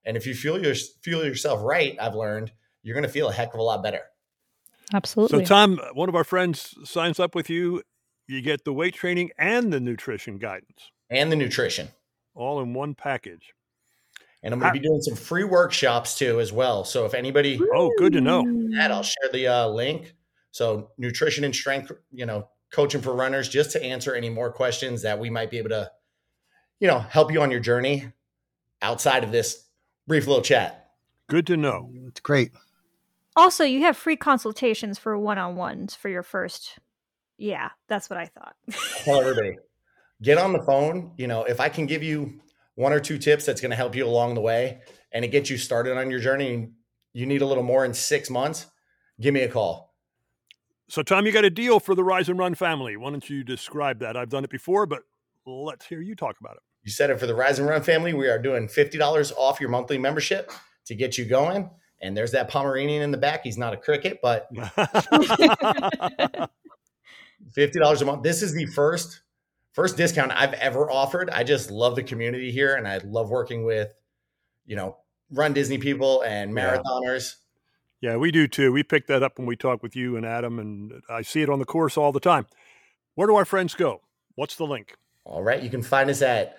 And if you feel yourself right, I've learned you're going to feel a heck of a lot better. Absolutely. So Tom, one of our friends signs up with you. You get the weight training and the nutrition guidance. And the nutrition. All in one package. And I'm going to be doing some free workshops too as well. So if anybody... Oh, good to know. That, I'll share the link. So nutrition and strength, coaching for runners, just to answer any more questions that we might be able to, help you on your journey outside of this brief little chat. Good to know. It's great. Also, you have free consultations for one-on-ones for your first. Yeah, that's what I thought. Tell everybody, get on the phone. If I can give you 1 or 2 tips that's going to help you along the way and it gets you started on your journey and you need a little more in 6 months, give me a call. So Tom, you got a deal for the Rise and Run family. Why don't you describe that? I've done it before, but let's hear you talk about it. You said it. For the Rise and Run family, we are doing $50 off your monthly membership to get you going. And there's that Pomeranian in the back. He's not a cricket, but $50 a month. This is the first discount I've ever offered. I just love the community here, and I love working with, Run Disney people and marathoners. Yeah, we do too. We picked that up when we talk with you and Adam, and I see it on the course all the time. Where do our friends go? What's the link? All right. You can find us at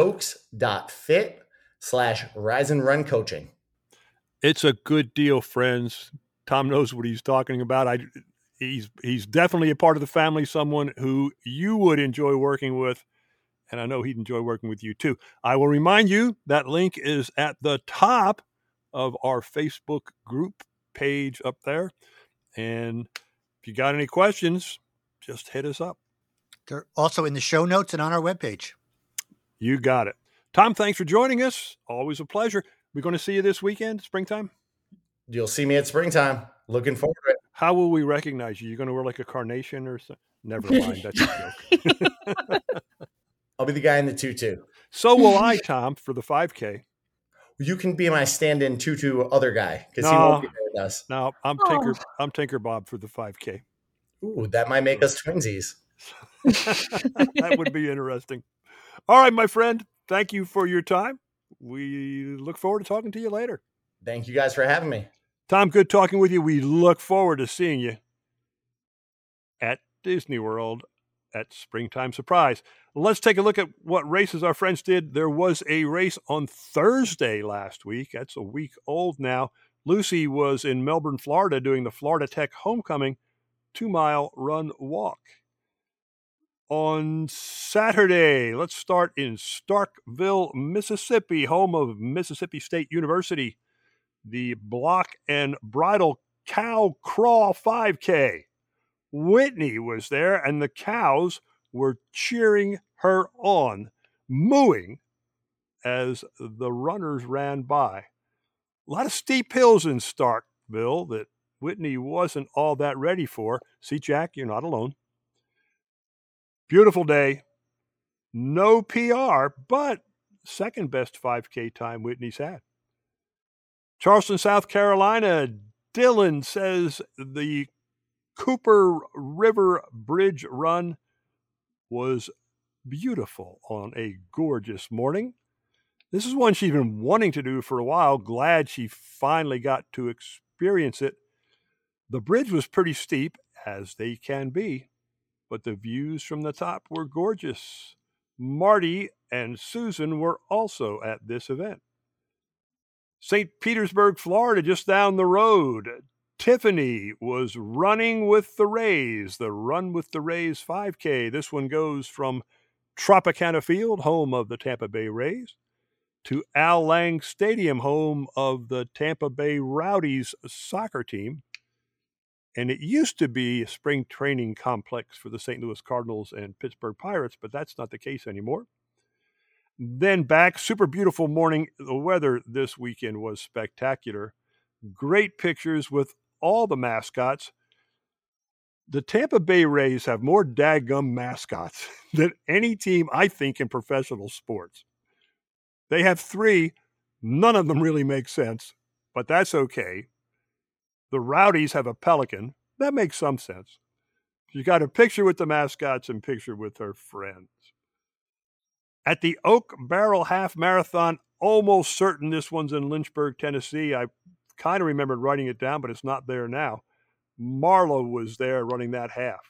stokes.fit/Rise and Run coaching. It's a good deal, friends. Tom knows what he's talking about. He's definitely a part of the family, someone who you would enjoy working with, and I know he'd enjoy working with you too. I will remind you that link is at the top of our Facebook group page up there. And if you got any questions, just hit us up. They're also in the show notes and on our webpage. You got it. Tom, thanks for joining us. Always a pleasure. We're going to see you this weekend, springtime? You'll see me at springtime. Looking forward to it. How will we recognize you? You going to wear like a carnation or something? Never mind. That's a joke. I'll be the guy in the tutu. So will I, Tom, for the 5K. You can be my stand-in tutu other guy because he won't be there with us. No, I'm Tinker Bob for the 5K. Ooh, that might make us twinsies. That would be interesting. All right, my friend. Thank you for your time. We look forward to talking to you later. Thank you guys for having me. Tom, good talking with you. We look forward to seeing you at Disney World at Springtime Surprise. Let's take a look at what races our friends did. There was a race on Thursday last week. That's a week old now. Lucy was in Melbourne, Florida, doing the Florida Tech Homecoming 2-mile run walk. On Saturday, let's start in Starkville, Mississippi, home of Mississippi State University. The Block and Bridle Cow Crawl 5K. Whitney was there, and the cows were cheering her on, mooing as the runners ran by. A lot of steep hills in Starkville that Whitney wasn't all that ready for. See, Jack, you're not alone. Beautiful day. No PR, but second best 5K time Whitney's had. Charleston, South Carolina, Dylan says the Cooper River Bridge run was beautiful on a gorgeous morning. This is one she's been wanting to do for a while. Glad she finally got to experience it. The bridge was pretty steep, as they can be, but the views from the top were gorgeous. Marty and Susan were also at this event. St. Petersburg, Florida, just down the road, Tiffany was running with the Rays, the Run with the Rays 5K. This one goes from Tropicana Field, home of the Tampa Bay Rays, to Al Lang Stadium, home of the Tampa Bay Rowdies soccer team. And it used to be a spring training complex for the St. Louis Cardinals and Pittsburgh Pirates, but that's not the case anymore. Then back, super beautiful morning. The weather this weekend was spectacular. Great pictures with all the mascots. The Tampa Bay Rays have more daggum mascots than any team, I think, in professional sports. They have 3. None of them really make sense, but that's okay. The Rowdies have a pelican. That makes some sense. She's got a picture with the mascots and picture with her friends. At the Oak Barrel Half Marathon, almost certain this one's in Lynchburg, Tennessee. I kind of remembered writing it down, but it's not there now. Marlowe was there running that half.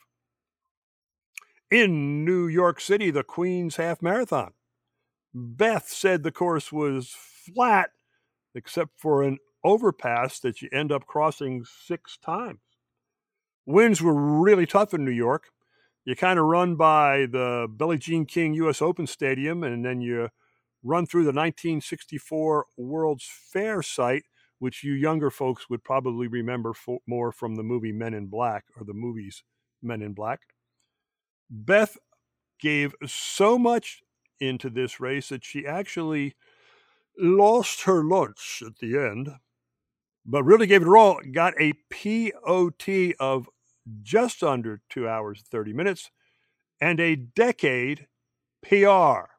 In New York City, the Queens Half Marathon. Beth said the course was flat, except for an overpass that you end up crossing 6 times. Winds were really tough in New York. You kind of run by the Billie Jean King U.S. Open Stadium, and then you run through the 1964 World's Fair site, which you younger folks would probably remember more from the movie Men in Black, or the movies Men in Black. Beth gave so much into this race that she actually lost her lunch at the end, but really gave it her all. Got a POT of just under 2 hours, 30 minutes, and a decade PR.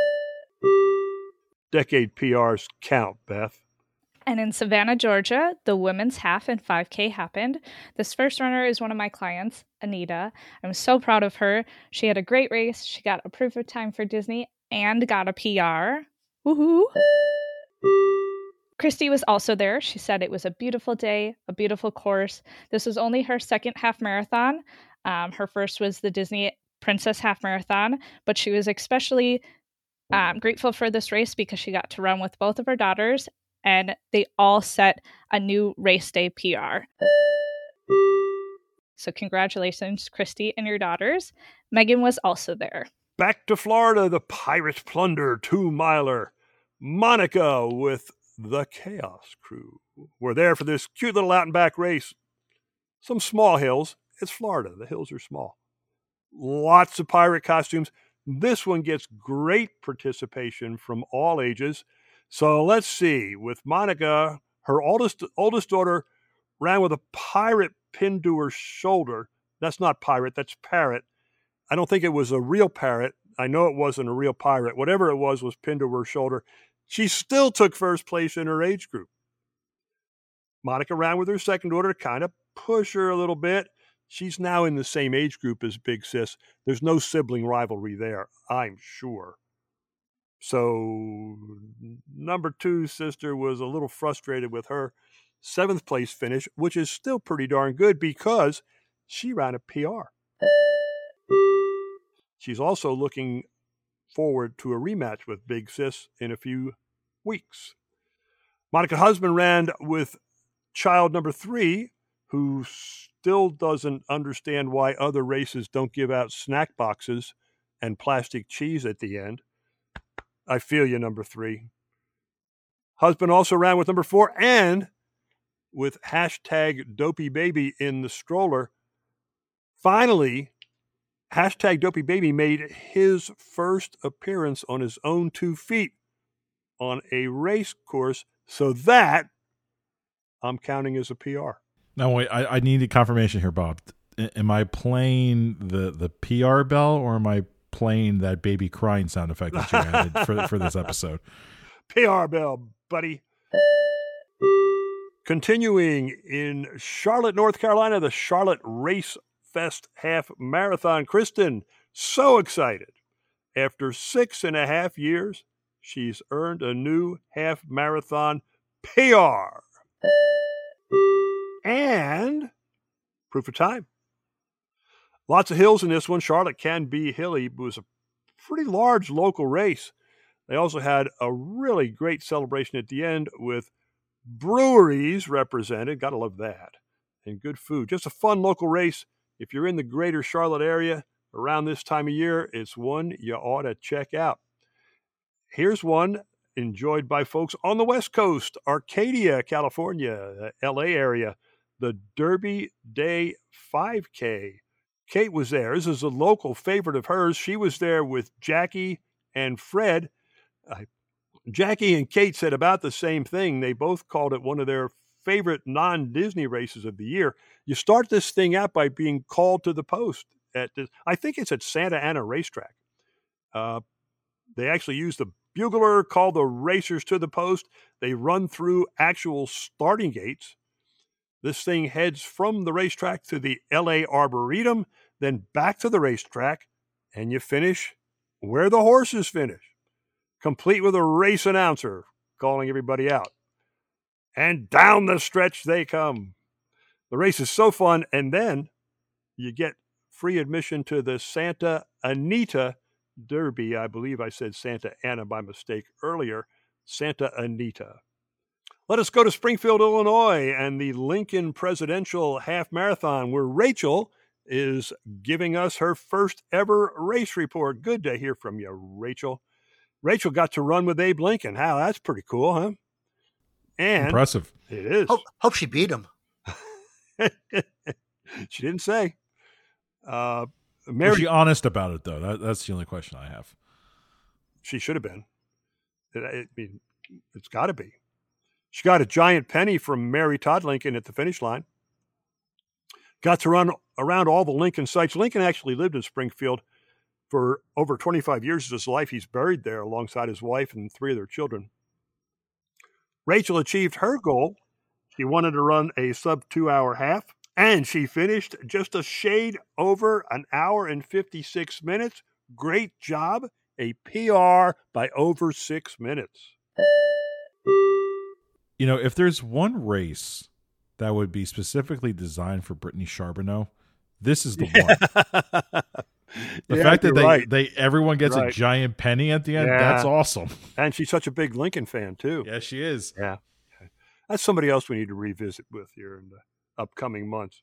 Decade PRs count, Beth. And in Savannah, Georgia, the women's half and 5K happened. This first runner is one of my clients, Anita. I'm so proud of her. She had a great race. She got approved of time for Disney and got a PR. Woohoo! Christy was also there. She said it was a beautiful day, a beautiful course. This was only her second half marathon. Her first was the Disney Princess Half Marathon, but she was especially grateful for this race because she got to run with both of her daughters, and they all set a new race day PR. So congratulations, Christy and your daughters. Megan was also there. Back to Florida, the Pirate Plunder 2-miler. Monica with the Chaos Crew were there for this cute little out and back race. Some small hills. It's Florida. The hills are small. Lots of pirate costumes. This one gets great participation from all ages. So let's see. With Monica, her oldest daughter ran with a pirate pinned to her shoulder. That's not pirate, that's parrot. I don't think it was a real parrot. I know it wasn't a real pirate. Whatever it was pinned to her shoulder. She still took first place in her age group. Monica ran with her second daughter to kind of push her a little bit. She's now in the same age group as Big Sis. There's no sibling rivalry there, I'm sure. So number 2 sister was a little frustrated with her 7th place finish, which is still pretty darn good because she ran a PR. She's also looking forward to a rematch with Big Sis in a few weeks. Monica's husband ran with child number 3, who still doesn't understand why other races don't give out snack boxes and plastic cheese at the end. I feel you, number 3. Husband also ran with number 4 and with hashtag Dopey Baby in the stroller. Finally, hashtag Dopey Baby made his first appearance on his own 2 feet on a race course. So that I'm counting as a PR. Now, wait, I need a confirmation here, Bob. Am I playing the PR bell or am I playing that baby crying sound effect that you added for this episode? PR bell, buddy. Continuing in Charlotte, North Carolina, the Charlotte Race Fest Half Marathon. Kristen, so excited. After 6.5 years, she's earned a new half marathon PR. And proof of time. Lots of hills in this one. Charlotte can be hilly, but it was a pretty large local race. They also had a really great celebration at the end with breweries represented. Gotta love that. And good food. Just a fun local race. If you're in the greater Charlotte area around this time of year, it's one you ought to check out. Here's one enjoyed by folks on the West Coast, Arcadia, California, LA area, the Derby Day 5K. Kate was there. This is a local favorite of hers. She was there with Jackie and Fred. Jackie and Kate said about the same thing. They both called it one of their favorite non-Disney races of the year. You start this thing out by being called to the post. I think it's at Santa Ana Racetrack. They actually use the bugler, call the racers to the post. They run through actual starting gates. This thing heads from the racetrack to the LA Arboretum, then back to the racetrack, and you finish where the horses finish. complete with a race announcer calling everybody out. And down the stretch they come. The race is so fun, and then you get free admission to the Santa Anita Derby. I believe I said Santa Ana by mistake earlier. Santa Anita. Let us go to Springfield, Illinois, and the Lincoln Presidential Half Marathon, where Rachel is giving us her first ever race report. Good to hear from you, Rachel. Rachel got to run with Abe Lincoln. How that's pretty cool, huh? And impressive. It is. Hope she beat him. She didn't say. Was she honest about it, though? That's the only question I have. She should have been. I mean, it's got to be. She got a giant penny from Mary Todd Lincoln at the finish line. Got to run around all the Lincoln sites. Lincoln actually lived in Springfield for over 25 years of his life. He's buried there alongside his wife and 3 of their children. Rachel achieved her goal. She wanted to run a sub-2-hour half, and she finished just a shade over an hour and 56 minutes. Great job. A PR by over 6 minutes. You know, if there's one race that would be specifically designed for Brittany Charbonneau, this is the one. The fact that they everyone gets a giant penny at the end, that's awesome. And she's such a big Lincoln fan, too. Yeah, she is. Yeah. That's somebody else we need to revisit with here in the upcoming months.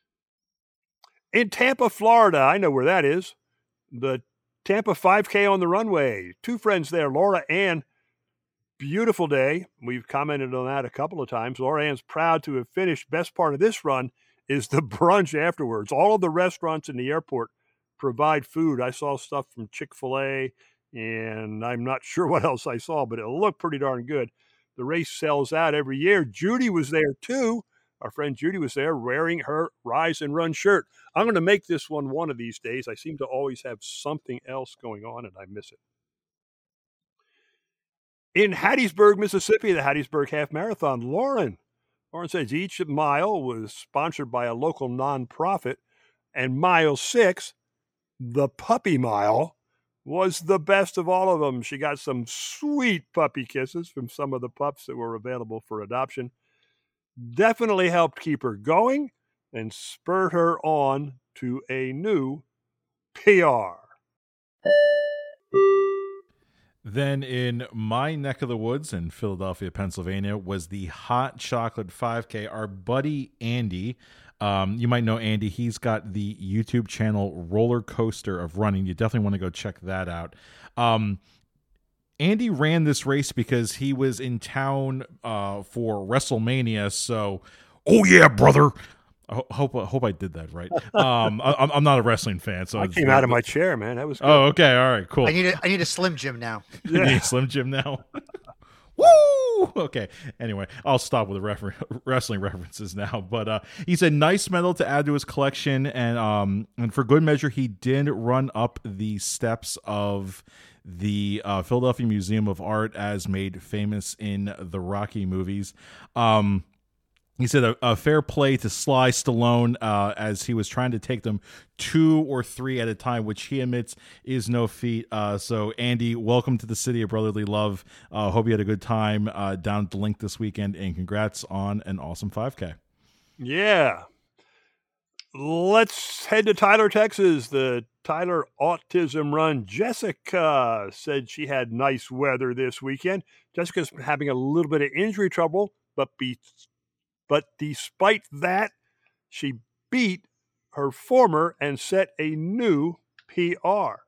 In Tampa, Florida, I know where that is. The Tampa 5K on the runway. 2 friends there, Laura Ann. Beautiful day. We've commented on that a couple of times. Laura Ann's proud to have finished. Best part of this run is the brunch afterwards. All of the restaurants in the airport provide food. I saw stuff from Chick-fil-A, and I'm not sure what else I saw, but it looked pretty darn good. The race sells out every year. Judy was there, too. Our friend Judy was there wearing her Rise and Run shirt. I'm going to make this one of these days. I seem to always have something else going on, and I miss it. In Hattiesburg, Mississippi, the Hattiesburg Half Marathon, Lauren says each mile was sponsored by a local nonprofit, and mile 6, the puppy mile, was the best of all of them. She got some sweet puppy kisses from some of the pups that were available for adoption. Definitely helped keep her going and spurred her on to a new PR. Then in my neck of the woods in Philadelphia, Pennsylvania, was the Hot Chocolate 5K. Our buddy Andy, you might know Andy. He's got the YouTube channel Roller Coaster of Running. You definitely want to go check that out. Andy ran this race because he was in town for WrestleMania. So, oh yeah, brother. I hope I did that right. I'm not a wrestling fan, so I came out of my chair, man. That was good. Oh, okay, all right, cool. I need a Slim Jim now. You need a Slim Jim now. Woo! Okay. Anyway, I'll stop with the wrestling references now. But he said nice medal to add to his collection, and for good measure, he did run up the steps of the Philadelphia Museum of Art, as made famous in the Rocky movies. He said a fair play to Sly Stallone as he was trying to take them 2 or 3 at a time, which he admits is no feat. So, Andy, welcome to the city of brotherly love. Hope you had a good time down at the link this weekend, and congrats on an awesome 5K. Yeah. Let's head to Tyler, Texas. The Tyler Autism Run. Jessica said she had nice weather this weekend. Jessica's having a little bit of injury trouble, but despite that, she beat her former and set a new PR.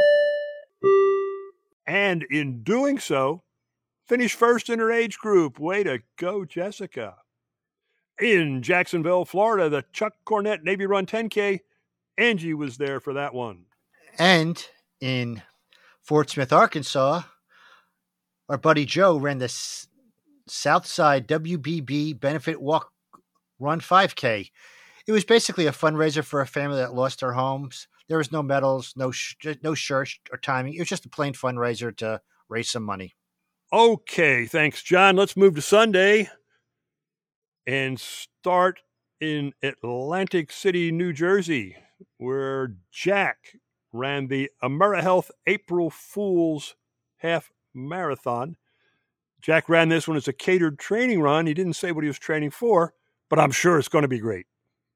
And in doing so, finished first in her age group. Way to go, Jessica. In Jacksonville, Florida, the Chuck Cornett Navy Run 10K, Angie was there for that one. And in Fort Smith, Arkansas, our buddy Joe ran the Southside WBB Benefit Walk Run 5K. It was basically a fundraiser for a family that lost their homes. There was no medals, no shirts or timing. It was just a plain fundraiser to raise some money. Okay, thanks, John. Let's move to Sunday and start in Atlantic City, New Jersey, where Jack ran the AmeriHealth April Fool's Half Marathon. Jack ran this one as a catered training run. He didn't say what he was training for, but I'm sure it's going to be great.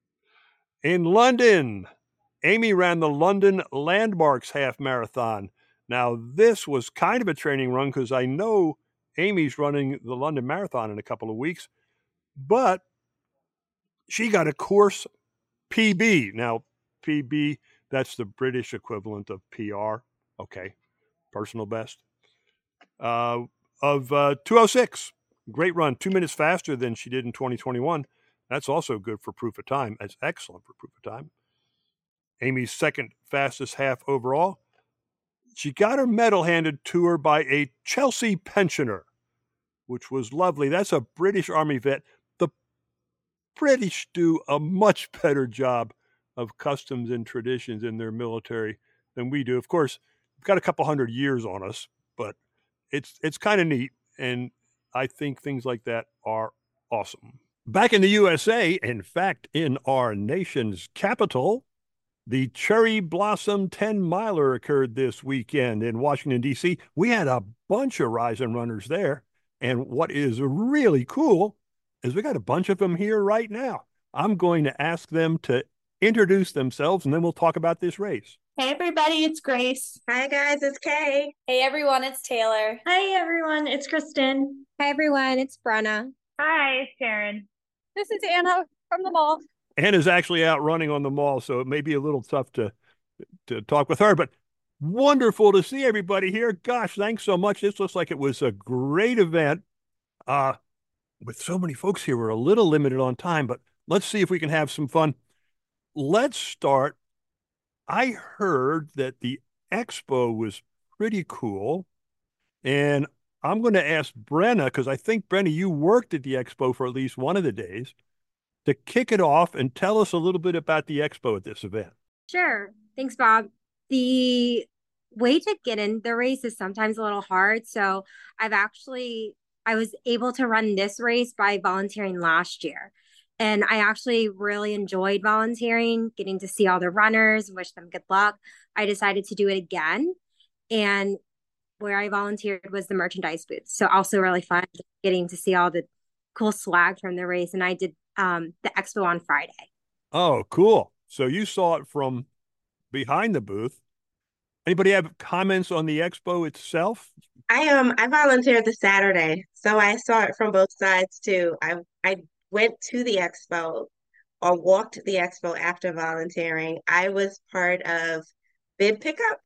In London, Amy ran the London Landmarks Half Marathon. Now, this was kind of a training run because I know Amy's running the London Marathon in a couple of weeks, but she got a course PB. Now, PB, that's the British equivalent of PR. Okay, personal best. Of 2:06. Great run, 2 minutes faster than she did in 2021. That's also good for proof of time. That's excellent for proof of time. Amy's second fastest half overall. She got her medal handed to her by a Chelsea pensioner, which was lovely. That's a British Army vet. The British do a much better job of customs and traditions in their military than we do. Of course, we've got a couple hundred years on us, but it's kind of neat, and I think things like that are awesome. Back in the USA, in fact, in our nation's capital, the Cherry Blossom 10-miler occurred this weekend in Washington, D.C. We had a bunch of Rise and Runners there, and what is really cool is we got a bunch of them here right now. I'm going to ask them to introduce themselves, and then we'll talk about this race. Hey, everybody, it's Grace. Hi, guys, it's Kay. Hey, everyone, it's Taylor. Hi, everyone, it's Kristen. Hi, everyone, it's Brenna. Hi, it's Sharon. This is Anna from the mall. Anna's actually out running on the mall, so it may be a little tough to talk with her, but wonderful to see everybody here. Gosh, thanks so much. This looks like it was a great event. With so many folks here, we're a little limited on time, but let's see if we can have some fun. Let's start. I heard that the expo was pretty cool, and I'm going to ask Brenna, because I think, Brenna, you worked at the expo for at least one of the days, to kick it off and tell us a little bit about the expo at this event. Sure. Thanks, Bob. The way to get in the race is sometimes a little hard. So I was able to run this race by volunteering last year. And I actually really enjoyed volunteering, getting to see all the runners, wish them good luck. I decided to do it again. And where I volunteered was the merchandise booth. So also really fun getting to see all the cool swag from the race. And I did the expo on Friday. Oh, cool. So you saw it from behind the booth. Anybody have comments on the expo itself? I volunteered the Saturday, so I saw it from both sides too. I went to the expo or walked the expo after volunteering. I was part of bid pickup.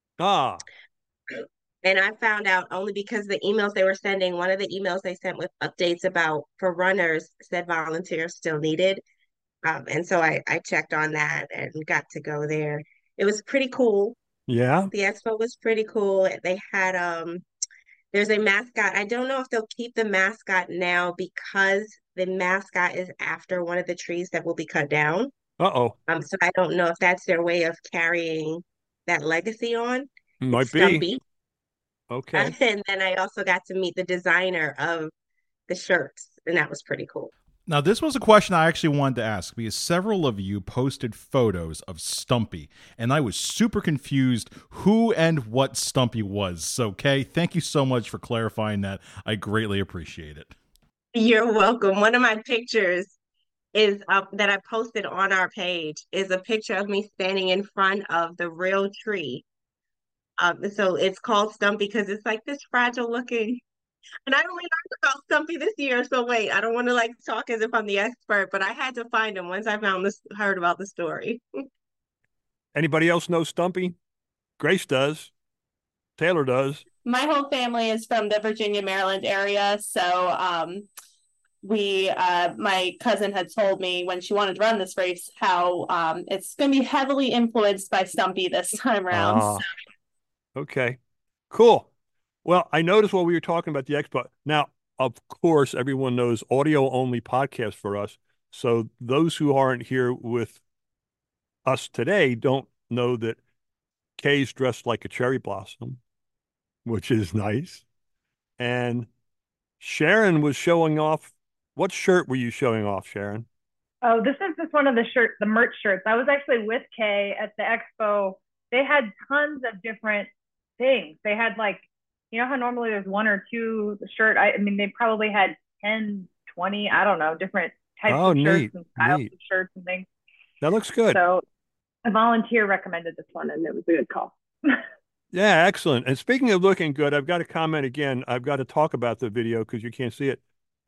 And I found out only because the emails they were sending, one of the emails they sent with updates for runners said volunteers still needed. And so I checked on that and got to go there. It was pretty cool. Yeah. The expo was pretty cool. They had, there's a mascot. I don't know if they'll keep the mascot now because the mascot is after one of the trees that will be cut down. So I don't know if that's their way of carrying that legacy on. Might Stumpy. be. Okay. And then I also got to meet the designer of the shirts, and that was pretty cool. Now, this was a question I actually wanted to ask because several of you posted photos of Stumpy, and I was super confused who and what Stumpy was. So, Kay, thank you so much for clarifying that. I greatly appreciate it. You're welcome. One of my pictures is that I posted on our page is a picture of me standing in front of the real tree. So it's called Stumpy because it's like this fragile looking. And I only learned about Stumpy this year, so wait, I don't want to talk as if I'm the expert, but I had to find him once I heard about the story. Anybody else know Stumpy? Grace does. Taylor does. My whole family is from the Virginia, Maryland area, so my cousin had told me when she wanted to run this race how it's going to be heavily influenced by Stumpy this time around. Okay, cool. Well, I noticed while we were talking about the expo, now, of course, everyone knows audio-only podcast for us. So those who aren't here with us today don't know that Kay's dressed like a cherry blossom, which is nice. And Sharon was showing off. What shirt were you showing off, Sharon? Oh, this is just one of the merch shirts. I was actually with Kay at the expo. They had tons of different things. They had You know how normally there's one or two shirt? I mean, they probably had 10, 20, I don't know, different types of shirts and styles of shirts and things. That looks good. So a volunteer recommended this one, and it was a good call. Yeah, excellent. And speaking of looking good, I've got to comment again. I've got to talk about the video because you can't see it.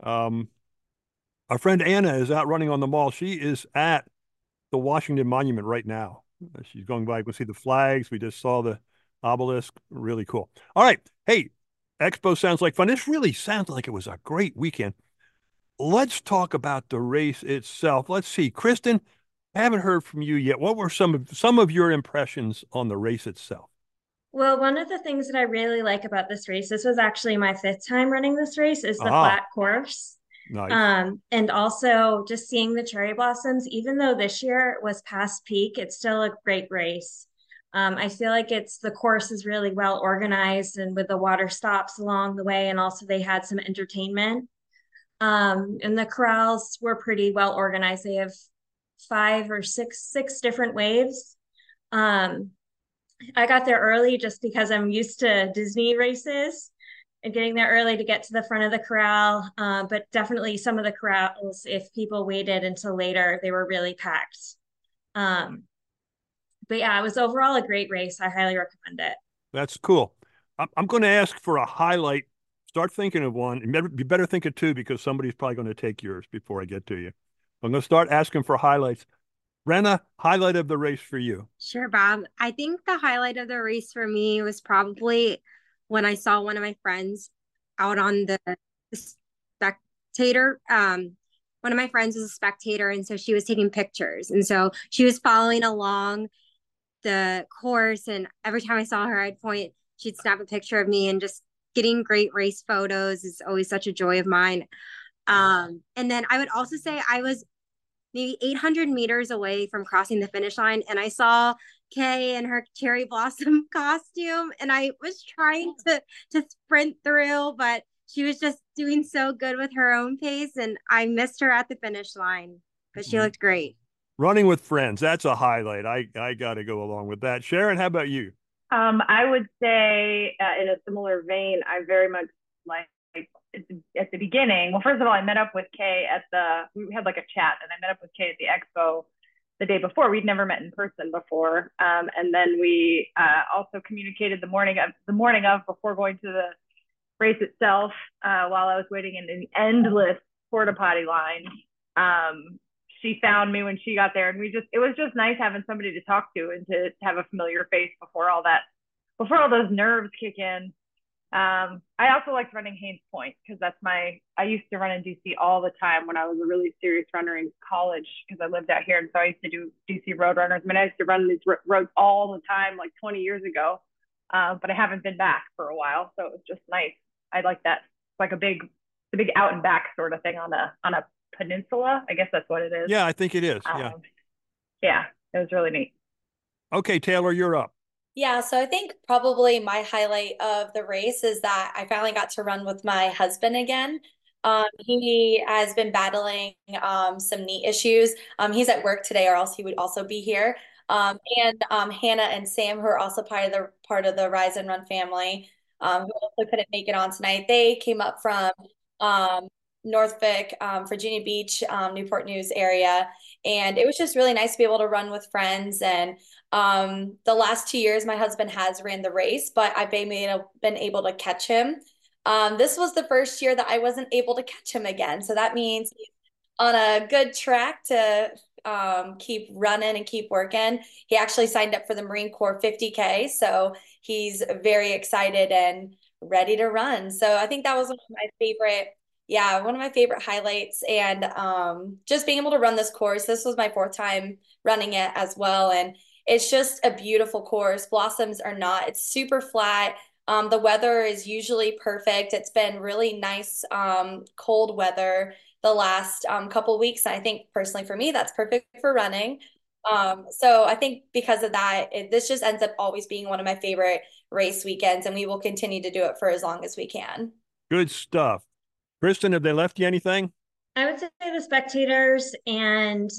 Our friend Anna is out running on the mall. She is at the Washington Monument right now. She's going by. We see the flags. We just saw the obelisk. Really cool. All right. Hey, Expo sounds like fun. This really sounds like it was a great weekend. Let's talk about the race itself. Let's see. Kristen, I haven't heard from you yet. What were some of your impressions on the race itself? Well, one of the things that I really like about this race, this was actually my 5th time running this race, is the flat course. Nice. And also just seeing the cherry blossoms, even though this year was past peak, it's still a great race. I feel like the course is really well organized and with the water stops along the way. And also they had some entertainment. And the corrals were pretty well organized. They have 5 or 6 different waves. I got there early just because I'm used to Disney races and getting there early to get to the front of the corral. But definitely some of the corrals, if people waited until later, they were really packed. But yeah, it was overall a great race. I highly recommend it. That's cool. I'm going to ask for a highlight. Start thinking of one. You better think of 2 because somebody's probably going to take yours before I get to you. I'm going to start asking for highlights. Rena, highlight of the race for you. Sure, Bob. I think the highlight of the race for me was probably when I saw one of my friends out on the spectator. One of my friends was a spectator, and so she was taking pictures. And so she was following along the course, and every time I saw her, I'd point, she'd snap a picture of me, and just getting great race photos is always such a joy of mine. And then I would also say I was maybe 800 meters away from crossing the finish line, and I saw Kay in her cherry blossom costume, and I was trying to sprint through, but she was just doing so good with her own pace, and I missed her at the finish line, but she looked great. Running with friends, that's a highlight. I got to go along with that. Sharon, how about you? I would say in a similar vein, I very much like at the beginning. Well, first of all, I met up with Kay we had like a chat, and I met up with Kay at the expo the day before. We'd never met in person before. And then we also communicated the morning of before going to the race itself, while I was waiting in an endless porta potty line. She found me when she got there, and it was just nice having somebody to talk to and to have a familiar face before all those nerves kick in. I also liked running Haines Point because I used to run in DC all the time when I was a really serious runner in college because I lived out here. And so I used to do DC road runners. I mean, I used to run these roads all the time, like 20 years ago. But I haven't been back for a while. So it was just nice. I like that. It's like the big out and back sort of thing on a peninsula. I guess that's what it is. Yeah, I think it is. Yeah, it was really neat. Okay, Taylor, you're up. Yeah, so I think probably my highlight of the race is that I finally got to run with my husband again. He has been battling some knee issues. He's at work today, or else he would also be here. And Hannah and Sam, who are also part of the Rise and Run family, who also couldn't make it on tonight. They came up from Norfolk, Virginia Beach, Newport News area. And it was just really nice to be able to run with friends. And the last 2 years, my husband has ran the race, but I've been able to catch him. This was the first year that I wasn't able to catch him again. So that means he's on a good track to keep running and keep working. He actually signed up for the Marine Corps 50K. So he's very excited and ready to run. So I think that was one of my favorite highlights. And just being able to run this course. This was my 4th time running it as well. And it's just a beautiful course. Blossoms are not. It's super flat. The weather is usually perfect. It's been really nice, cold weather the last couple of weeks. And I think personally for me, that's perfect for running. So I think because of that, this just ends up always being one of my favorite race weekends. And we will continue to do it for as long as we can. Good stuff. Kristen, have they left you anything? I would say the spectators and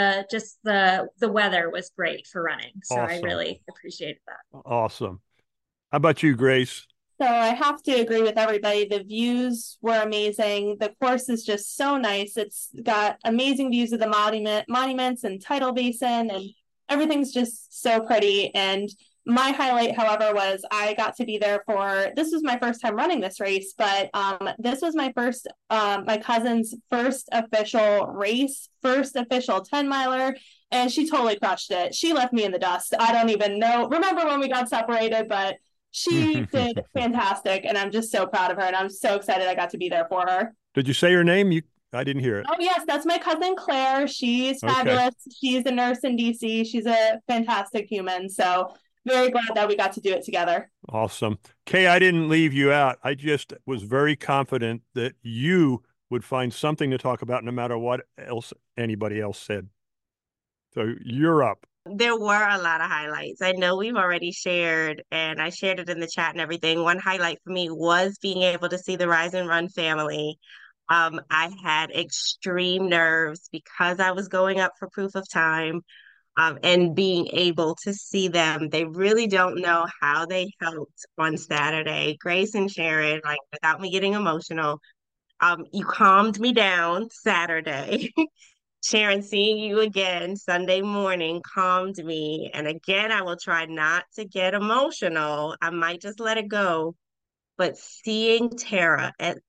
the weather was great for running. So awesome. I really appreciated that. Awesome. How about you, Grace? So I have to agree with everybody. The views were amazing. The course is just so nice. It's got amazing views of the monuments and tidal basin, and everything's just so pretty. And my highlight, however, was I got to be there this was my first time running this race, but this was my cousin's first official race, first official 10-miler, and she totally crushed it. She left me in the dust. I don't even remember when we got separated, but she did fantastic, and I'm just so proud of her, and I'm so excited I got to be there for her. Did you say her name? I didn't hear it. Oh, yes, that's my cousin Claire. She's fabulous. She's a nurse in DC. She's a fantastic human, so very glad that we got to do it together. Awesome. Kay, I didn't leave you out. I just was very confident that you would find something to talk about no matter what else anybody else said. So you're up. There were a lot of highlights. I know we've already shared, and I shared it in the chat and everything. One highlight for me was being able to see the Rise and Run family. I had extreme nerves because I was going up for proof of time, and being able to see them. They really don't know how they helped on Saturday. Grace and Sharon, like, without me getting emotional, you calmed me down Saturday. Sharon, seeing you again Sunday morning calmed me. And again, I will try not to get emotional. I might just let it go. But seeing Tara at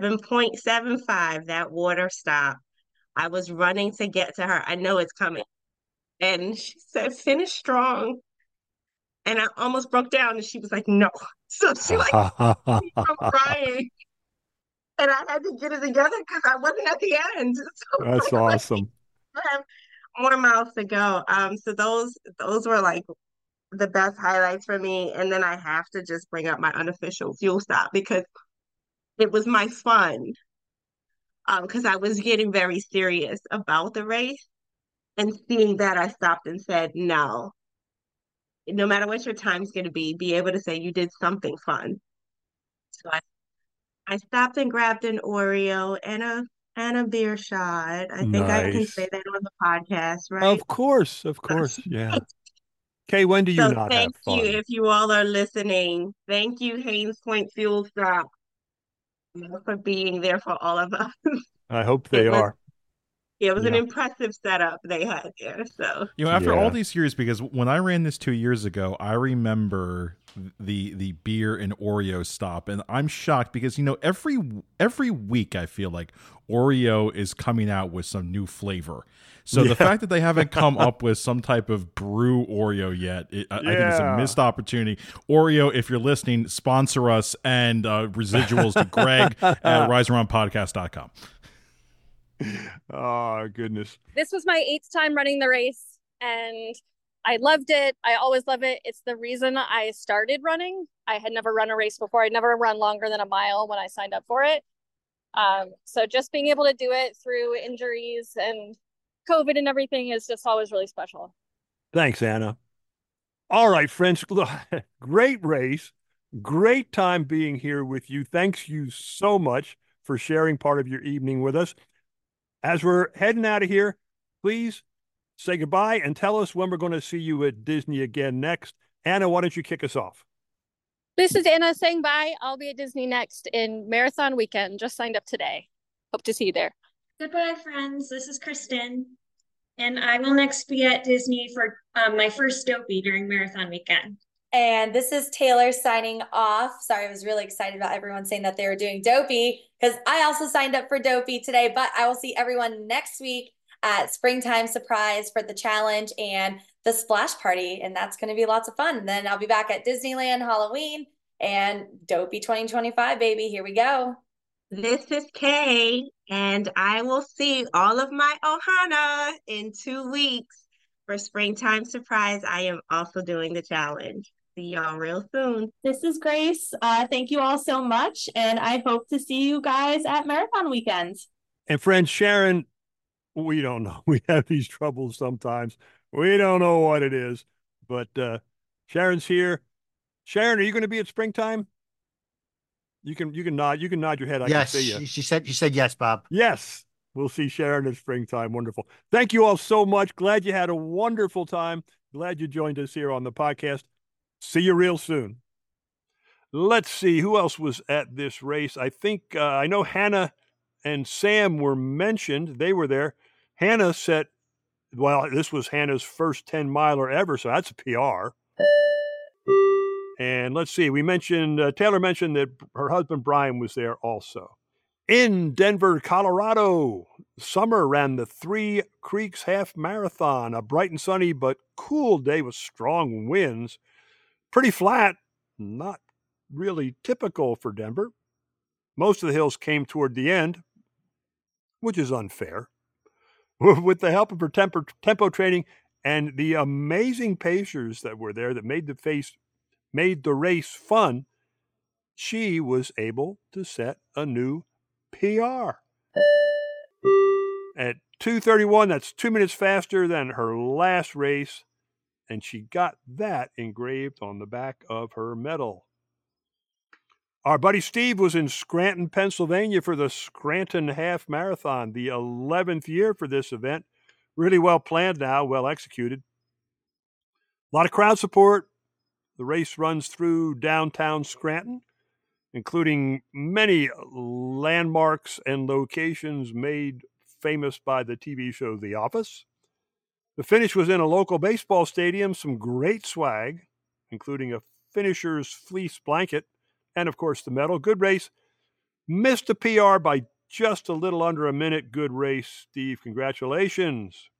7.75, that water stop, I was running to get to her. I know it's coming. And she said, finish strong. And I almost broke down, and she was like, no. So she I'm crying. And I had to get it together because I wasn't at the end. So that's awesome. I have more miles to go. So those were like the best highlights for me. And then I have to just bring up my unofficial fuel stop because it was my fun. Because I was getting very serious about the race, and seeing that, I stopped and said, no matter what your time's going to be able to say you did something fun. So I stopped and grabbed an Oreo and a beer shot. I think I can say that on the podcast, right? Of course. Yeah. Kay, when do you not have fun? Thank you, if you all are listening. Thank you, Haynes Point Fuel Stop, for being there for all of us. I hope they are. It was an impressive setup they had there. So after all these years, because when I ran this 2 years ago, I remember the beer and Oreo stop, and I'm shocked because every week I feel like Oreo is coming out with some new flavor. So the fact that they haven't come up with some type of brew Oreo yet, I think it's a missed opportunity. Oreo, if you're listening, sponsor us, and residuals to Greg at riseandrunpodcast.com. Oh, goodness. This was my 8th time running the race, and I loved it. I always love it. It's the reason I started running. I had never run a race before. I'd never run longer than a mile when I signed up for it. So just being able to do it through injuries and COVID and everything is just always really special. Thanks, Anna. All right, friends. Great race. Great time being here with you. Thanks you so much for sharing part of your evening with us. As we're heading out of here, please say goodbye and tell us when we're going to see you at Disney again next. Anna, why don't you kick us off? This is Anna saying bye. I'll be at Disney next in Marathon Weekend. Just signed up today. Hope to see you there. Goodbye, friends. This is Kristen, and I will next be at Disney for my first Dopey during Marathon Weekend. And this is Taylor signing off. Sorry, I was really excited about everyone saying that they were doing Dopey because I also signed up for Dopey today, but I will see everyone next week at Springtime Surprise for the challenge and the splash party, and that's going to be lots of fun. Then I'll be back at Disneyland Halloween and Dopey 2025, baby. Here we go. This is Kay, and I will see all of my Ohana in 2 weeks for Springtime Surprise. I am also doing the challenge. See y'all real soon. This is Grace. Thank you all so much, and I hope to see you guys at Marathon Weekend. And friend Sharon, we don't know. We have these troubles sometimes. We don't know what it is, but Sharon's here. Sharon, are you going to be at Springtime? You can nod. You can nod your head. I can see you. She said yes, Bob. Yes. We'll see Sharon at Springtime. Wonderful. Thank you all so much. Glad you had a wonderful time. Glad you joined us here on the podcast. See you real soon. Let's see, who else was at this race? I think, I know Hannah and Sam were mentioned. They were there. Hannah set, well, this was Hannah's first 10-miler ever, so that's a PR. And let's see, we mentioned, Taylor mentioned that her husband Brian was there also. In Denver, Colorado, Summer ran the Three Creeks Half Marathon, a bright and sunny but cool day with strong winds. Pretty flat, not really typical for Denver. Most of the hills came toward the end, which is unfair. With the help of her tempo training and the amazing pacers that were there that made the race fun, she was able to set a new PR. At 2:31, that's 2 minutes faster than her last race, and she got that engraved on the back of her medal. Our buddy Steve was in Scranton, Pennsylvania for the Scranton Half Marathon, the 11th year for this event. Really well planned now, well executed. A lot of crowd support. The race runs through downtown Scranton, including many landmarks and locations made famous by the TV show The Office. The finish was in a local baseball stadium, some great swag, including a finisher's fleece blanket, and of course the medal. Good race. Missed a PR by just a little under a minute. Good race, Steve. Congratulations.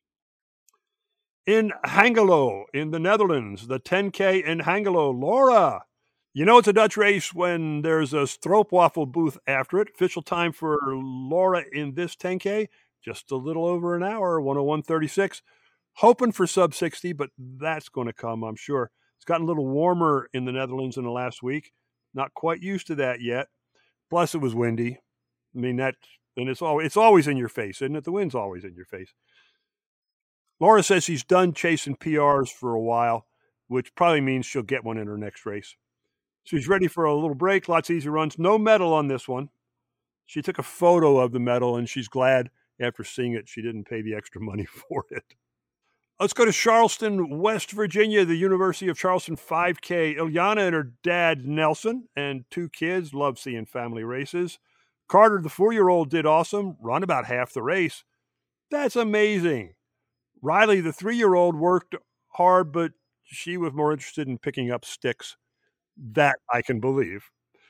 In Hengelo, in the Netherlands, the 10K in Hengelo, Laura. You know it's a Dutch race when there's a stroopwafel booth after it. Official time for Laura in this 10K, just a little over an hour, 1:01:36. Hoping for sub 60, but that's going to come, I'm sure. It's gotten a little warmer in the Netherlands in the last week. Not quite used to that yet. Plus, it was windy. I mean, it's always in your face, isn't it? The wind's always in your face. Laura says she's done chasing PRs for a while, which probably means she'll get one in her next race. She's ready for a little break, lots of easy runs. No medal on this one. She took a photo of the medal, and she's glad after seeing it she didn't pay the extra money for it. Let's go to Charleston, West Virginia, the University of Charleston 5K. Ilyana and her dad, Nelson, and 2 kids love seeing family races. Carter, the 4-year-old, did awesome, run about half the race. That's amazing. Riley, the 3-year-old, worked hard, but she was more interested in picking up sticks. That I can believe.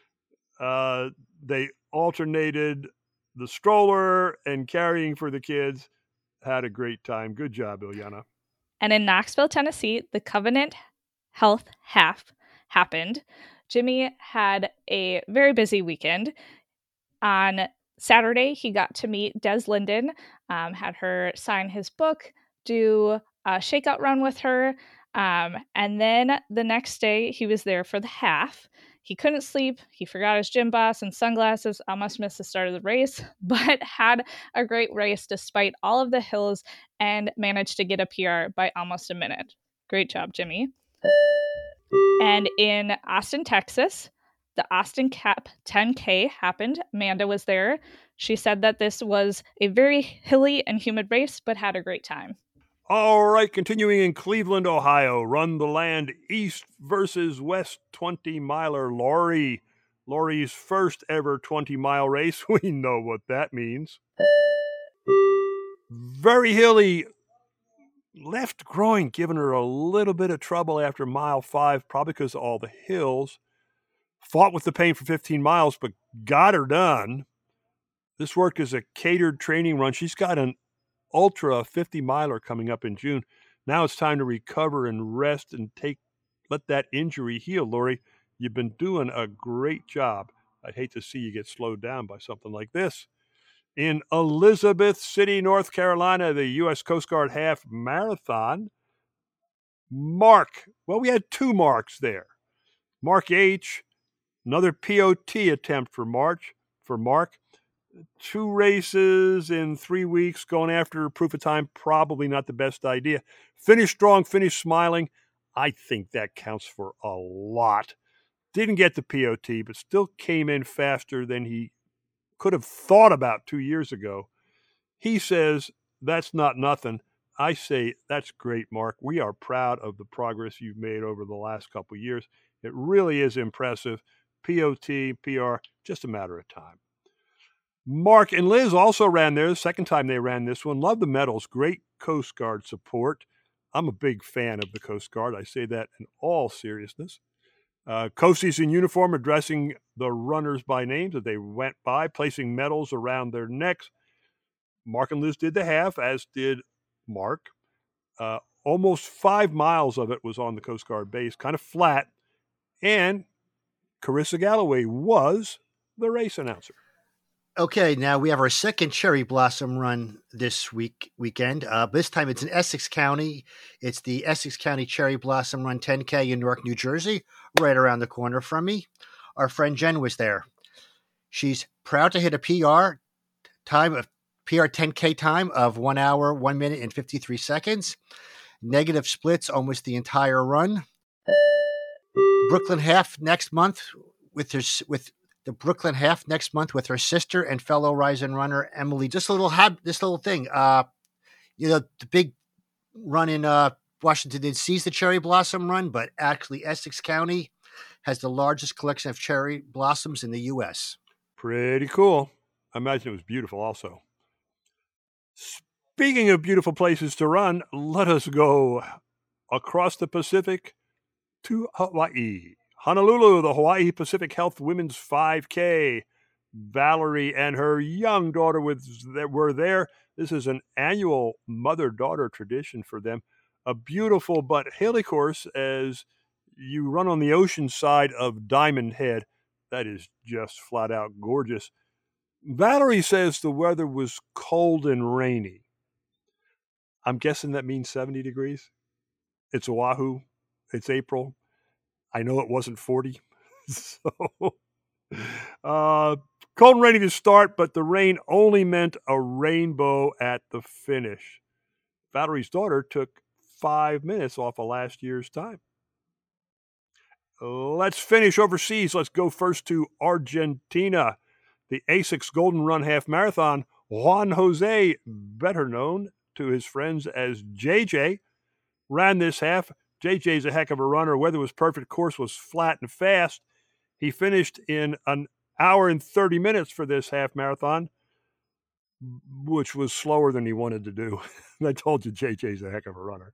They alternated the stroller and carrying for the kids. Had a great time. Good job, Ilyana. And in Knoxville, Tennessee, the Covenant Health Half happened. Jimmy had a very busy weekend. On Saturday, he got to meet Des Linden, had her sign his book, do a shakeout run with her. And then the next day, he was there for the half. He couldn't sleep. He forgot his gym boss and sunglasses. Almost missed the start of the race, but had a great race despite all of the hills and managed to get a PR by almost a minute. Great job, Jimmy. And in Austin, Texas, the Austin Cap 10K happened. Amanda was there. She said that this was a very hilly and humid race, but had a great time. All right, continuing in Cleveland, Ohio, Run the Land East versus West 20-miler Laurie. Laurie's first ever 20-mile race. We know what that means. Very hilly. Left groin giving her a little bit of trouble after mile 5, probably because of all the hills. Fought with the pain for 15 miles, but got her done. This worked as a catered training run. She's got an ultra 50-miler coming up in June. Now it's time to recover and rest and let that injury heal. Laurie, you've been doing a great job. I'd hate to see you get slowed down by something like this. In Elizabeth City, North Carolina, the U.S. Coast Guard Half Marathon. We had 2 Marks there. Mark H., another POT attempt for Mark. 2 races in 3 weeks, going after proof of time, probably not the best idea. Finish strong, finish smiling. I think that counts for a lot. Didn't get the POT, but still came in faster than he could have thought about 2 years ago. He says, that's not nothing. I say, that's great, Mark. We are proud of the progress you've made over the last couple of years. It really is impressive. POT, PR, just a matter of time. Mark and Liz also ran there. The second time they ran this one. Love the medals. Great Coast Guard support. I'm a big fan of the Coast Guard. I say that in all seriousness. Coasties in uniform addressing the runners by names as they went by, placing medals around their necks. Mark and Liz did the half, as did Mark. Almost 5 miles of it was on the Coast Guard base, kind of flat. And Carissa Galloway was the race announcer. Okay, now we have our second Cherry Blossom Run this weekend. This time it's in Essex County. It's the Essex County Cherry Blossom Run 10K in Newark, New Jersey, right around the corner from me. Our friend Jen was there. She's proud to hit a PR 10K time of 1 hour, 1 minute, and 53 seconds. Negative splits almost the entire run. Brooklyn half next month with the Brooklyn half next month with her sister and fellow Rise and Runner Emily. Just a little thing. The big run in Washington D.C. is the Cherry Blossom Run, but actually Essex County has the largest collection of cherry blossoms in the U.S. Pretty cool. I imagine it was beautiful also. Speaking of beautiful places to run, let us go across the Pacific to Hawaii. Honolulu, the Hawaii Pacific Health Women's 5K. Valerie and her young daughter were there. This is an annual mother-daughter tradition for them. A beautiful but hilly course as you run on the ocean side of Diamond Head. That is just flat out gorgeous. Valerie says the weather was cold and rainy. I'm guessing that means 70 degrees. It's Oahu. It's April. I know it wasn't 40. So, cold and rainy to start, but the rain only meant a rainbow at the finish. Valerie's daughter took 5 minutes off of last year's time. Let's finish overseas. Let's go first to Argentina. The ASICS Golden Run Half Marathon. Juan Jose, better known to his friends as JJ, ran this half. JJ's a heck of a runner. Weather was perfect. Course was flat and fast. He finished in an hour and 30 minutes for this half marathon, which was slower than he wanted to do. I told you JJ's a heck of a runner.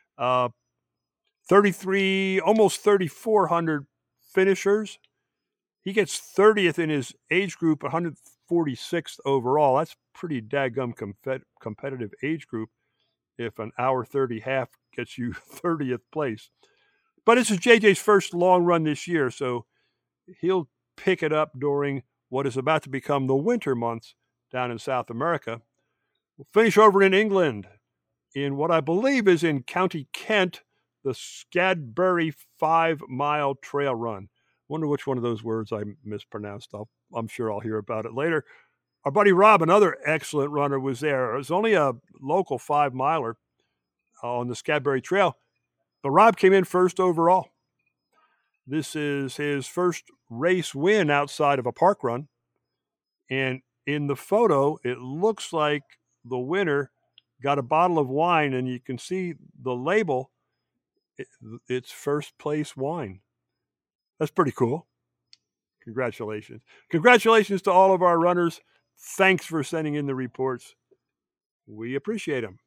33, almost 3,400 finishers. He gets 30th in his age group, 146th overall. That's pretty daggum competitive age group if an hour 30 half gets you 30th place. But this is JJ's first long run this year, so he'll pick it up during what is about to become the winter months down in South America. We'll finish over in England in what I believe is in County Kent, the Scadbury 5-mile trail run. Wonder which one of those words I mispronounced. I'm sure I'll hear about it later. Our buddy Rob, another excellent runner, was there. It was only a local 5-miler on the Scadbury Trail, but Rob came in first overall. This is his first race win outside of a park run. And in the photo, it looks like the winner got a bottle of wine, and you can see the label. It's first place wine. That's pretty cool. Congratulations. Congratulations to all of our runners. Thanks for sending in the reports. We appreciate them.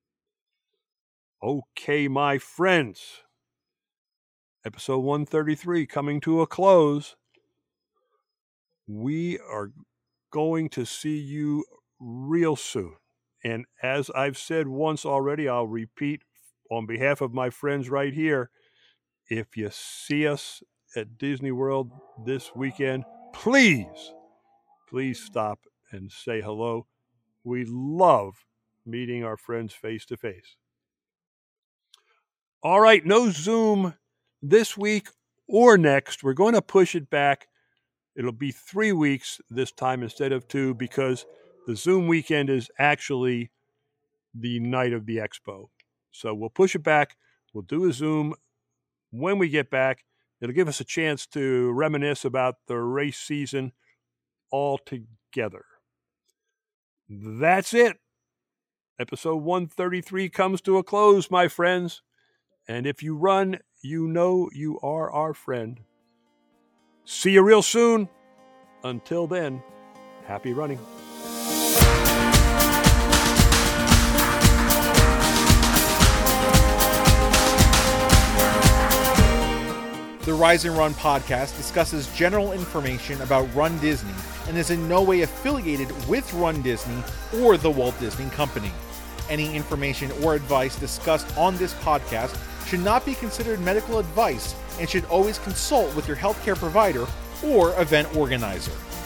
Okay, my friends. Episode 133 coming to a close. We are going to see you real soon. And as I've said once already, I'll repeat on behalf of my friends right here. If you see us at Disney World this weekend, please stop and say hello. We love meeting our friends face to face. All right, no Zoom this week or next. We're going to push it back. It'll be 3 weeks this time instead of 2 because the Zoom weekend is actually the night of the expo. So we'll push it back. We'll do a Zoom when we get back. It'll give us a chance to reminisce about the race season all together. That's it. Episode 133 comes to a close, my friends. And if you run you know you are our friend. See you real soon. Until then, happy running. The Rise and Run podcast discusses general information about Run Disney and is in no way affiliated with Run Disney or the Walt Disney Company. Any information or advice discussed on this podcast should not be considered medical advice and should always consult with your healthcare provider or event organizer.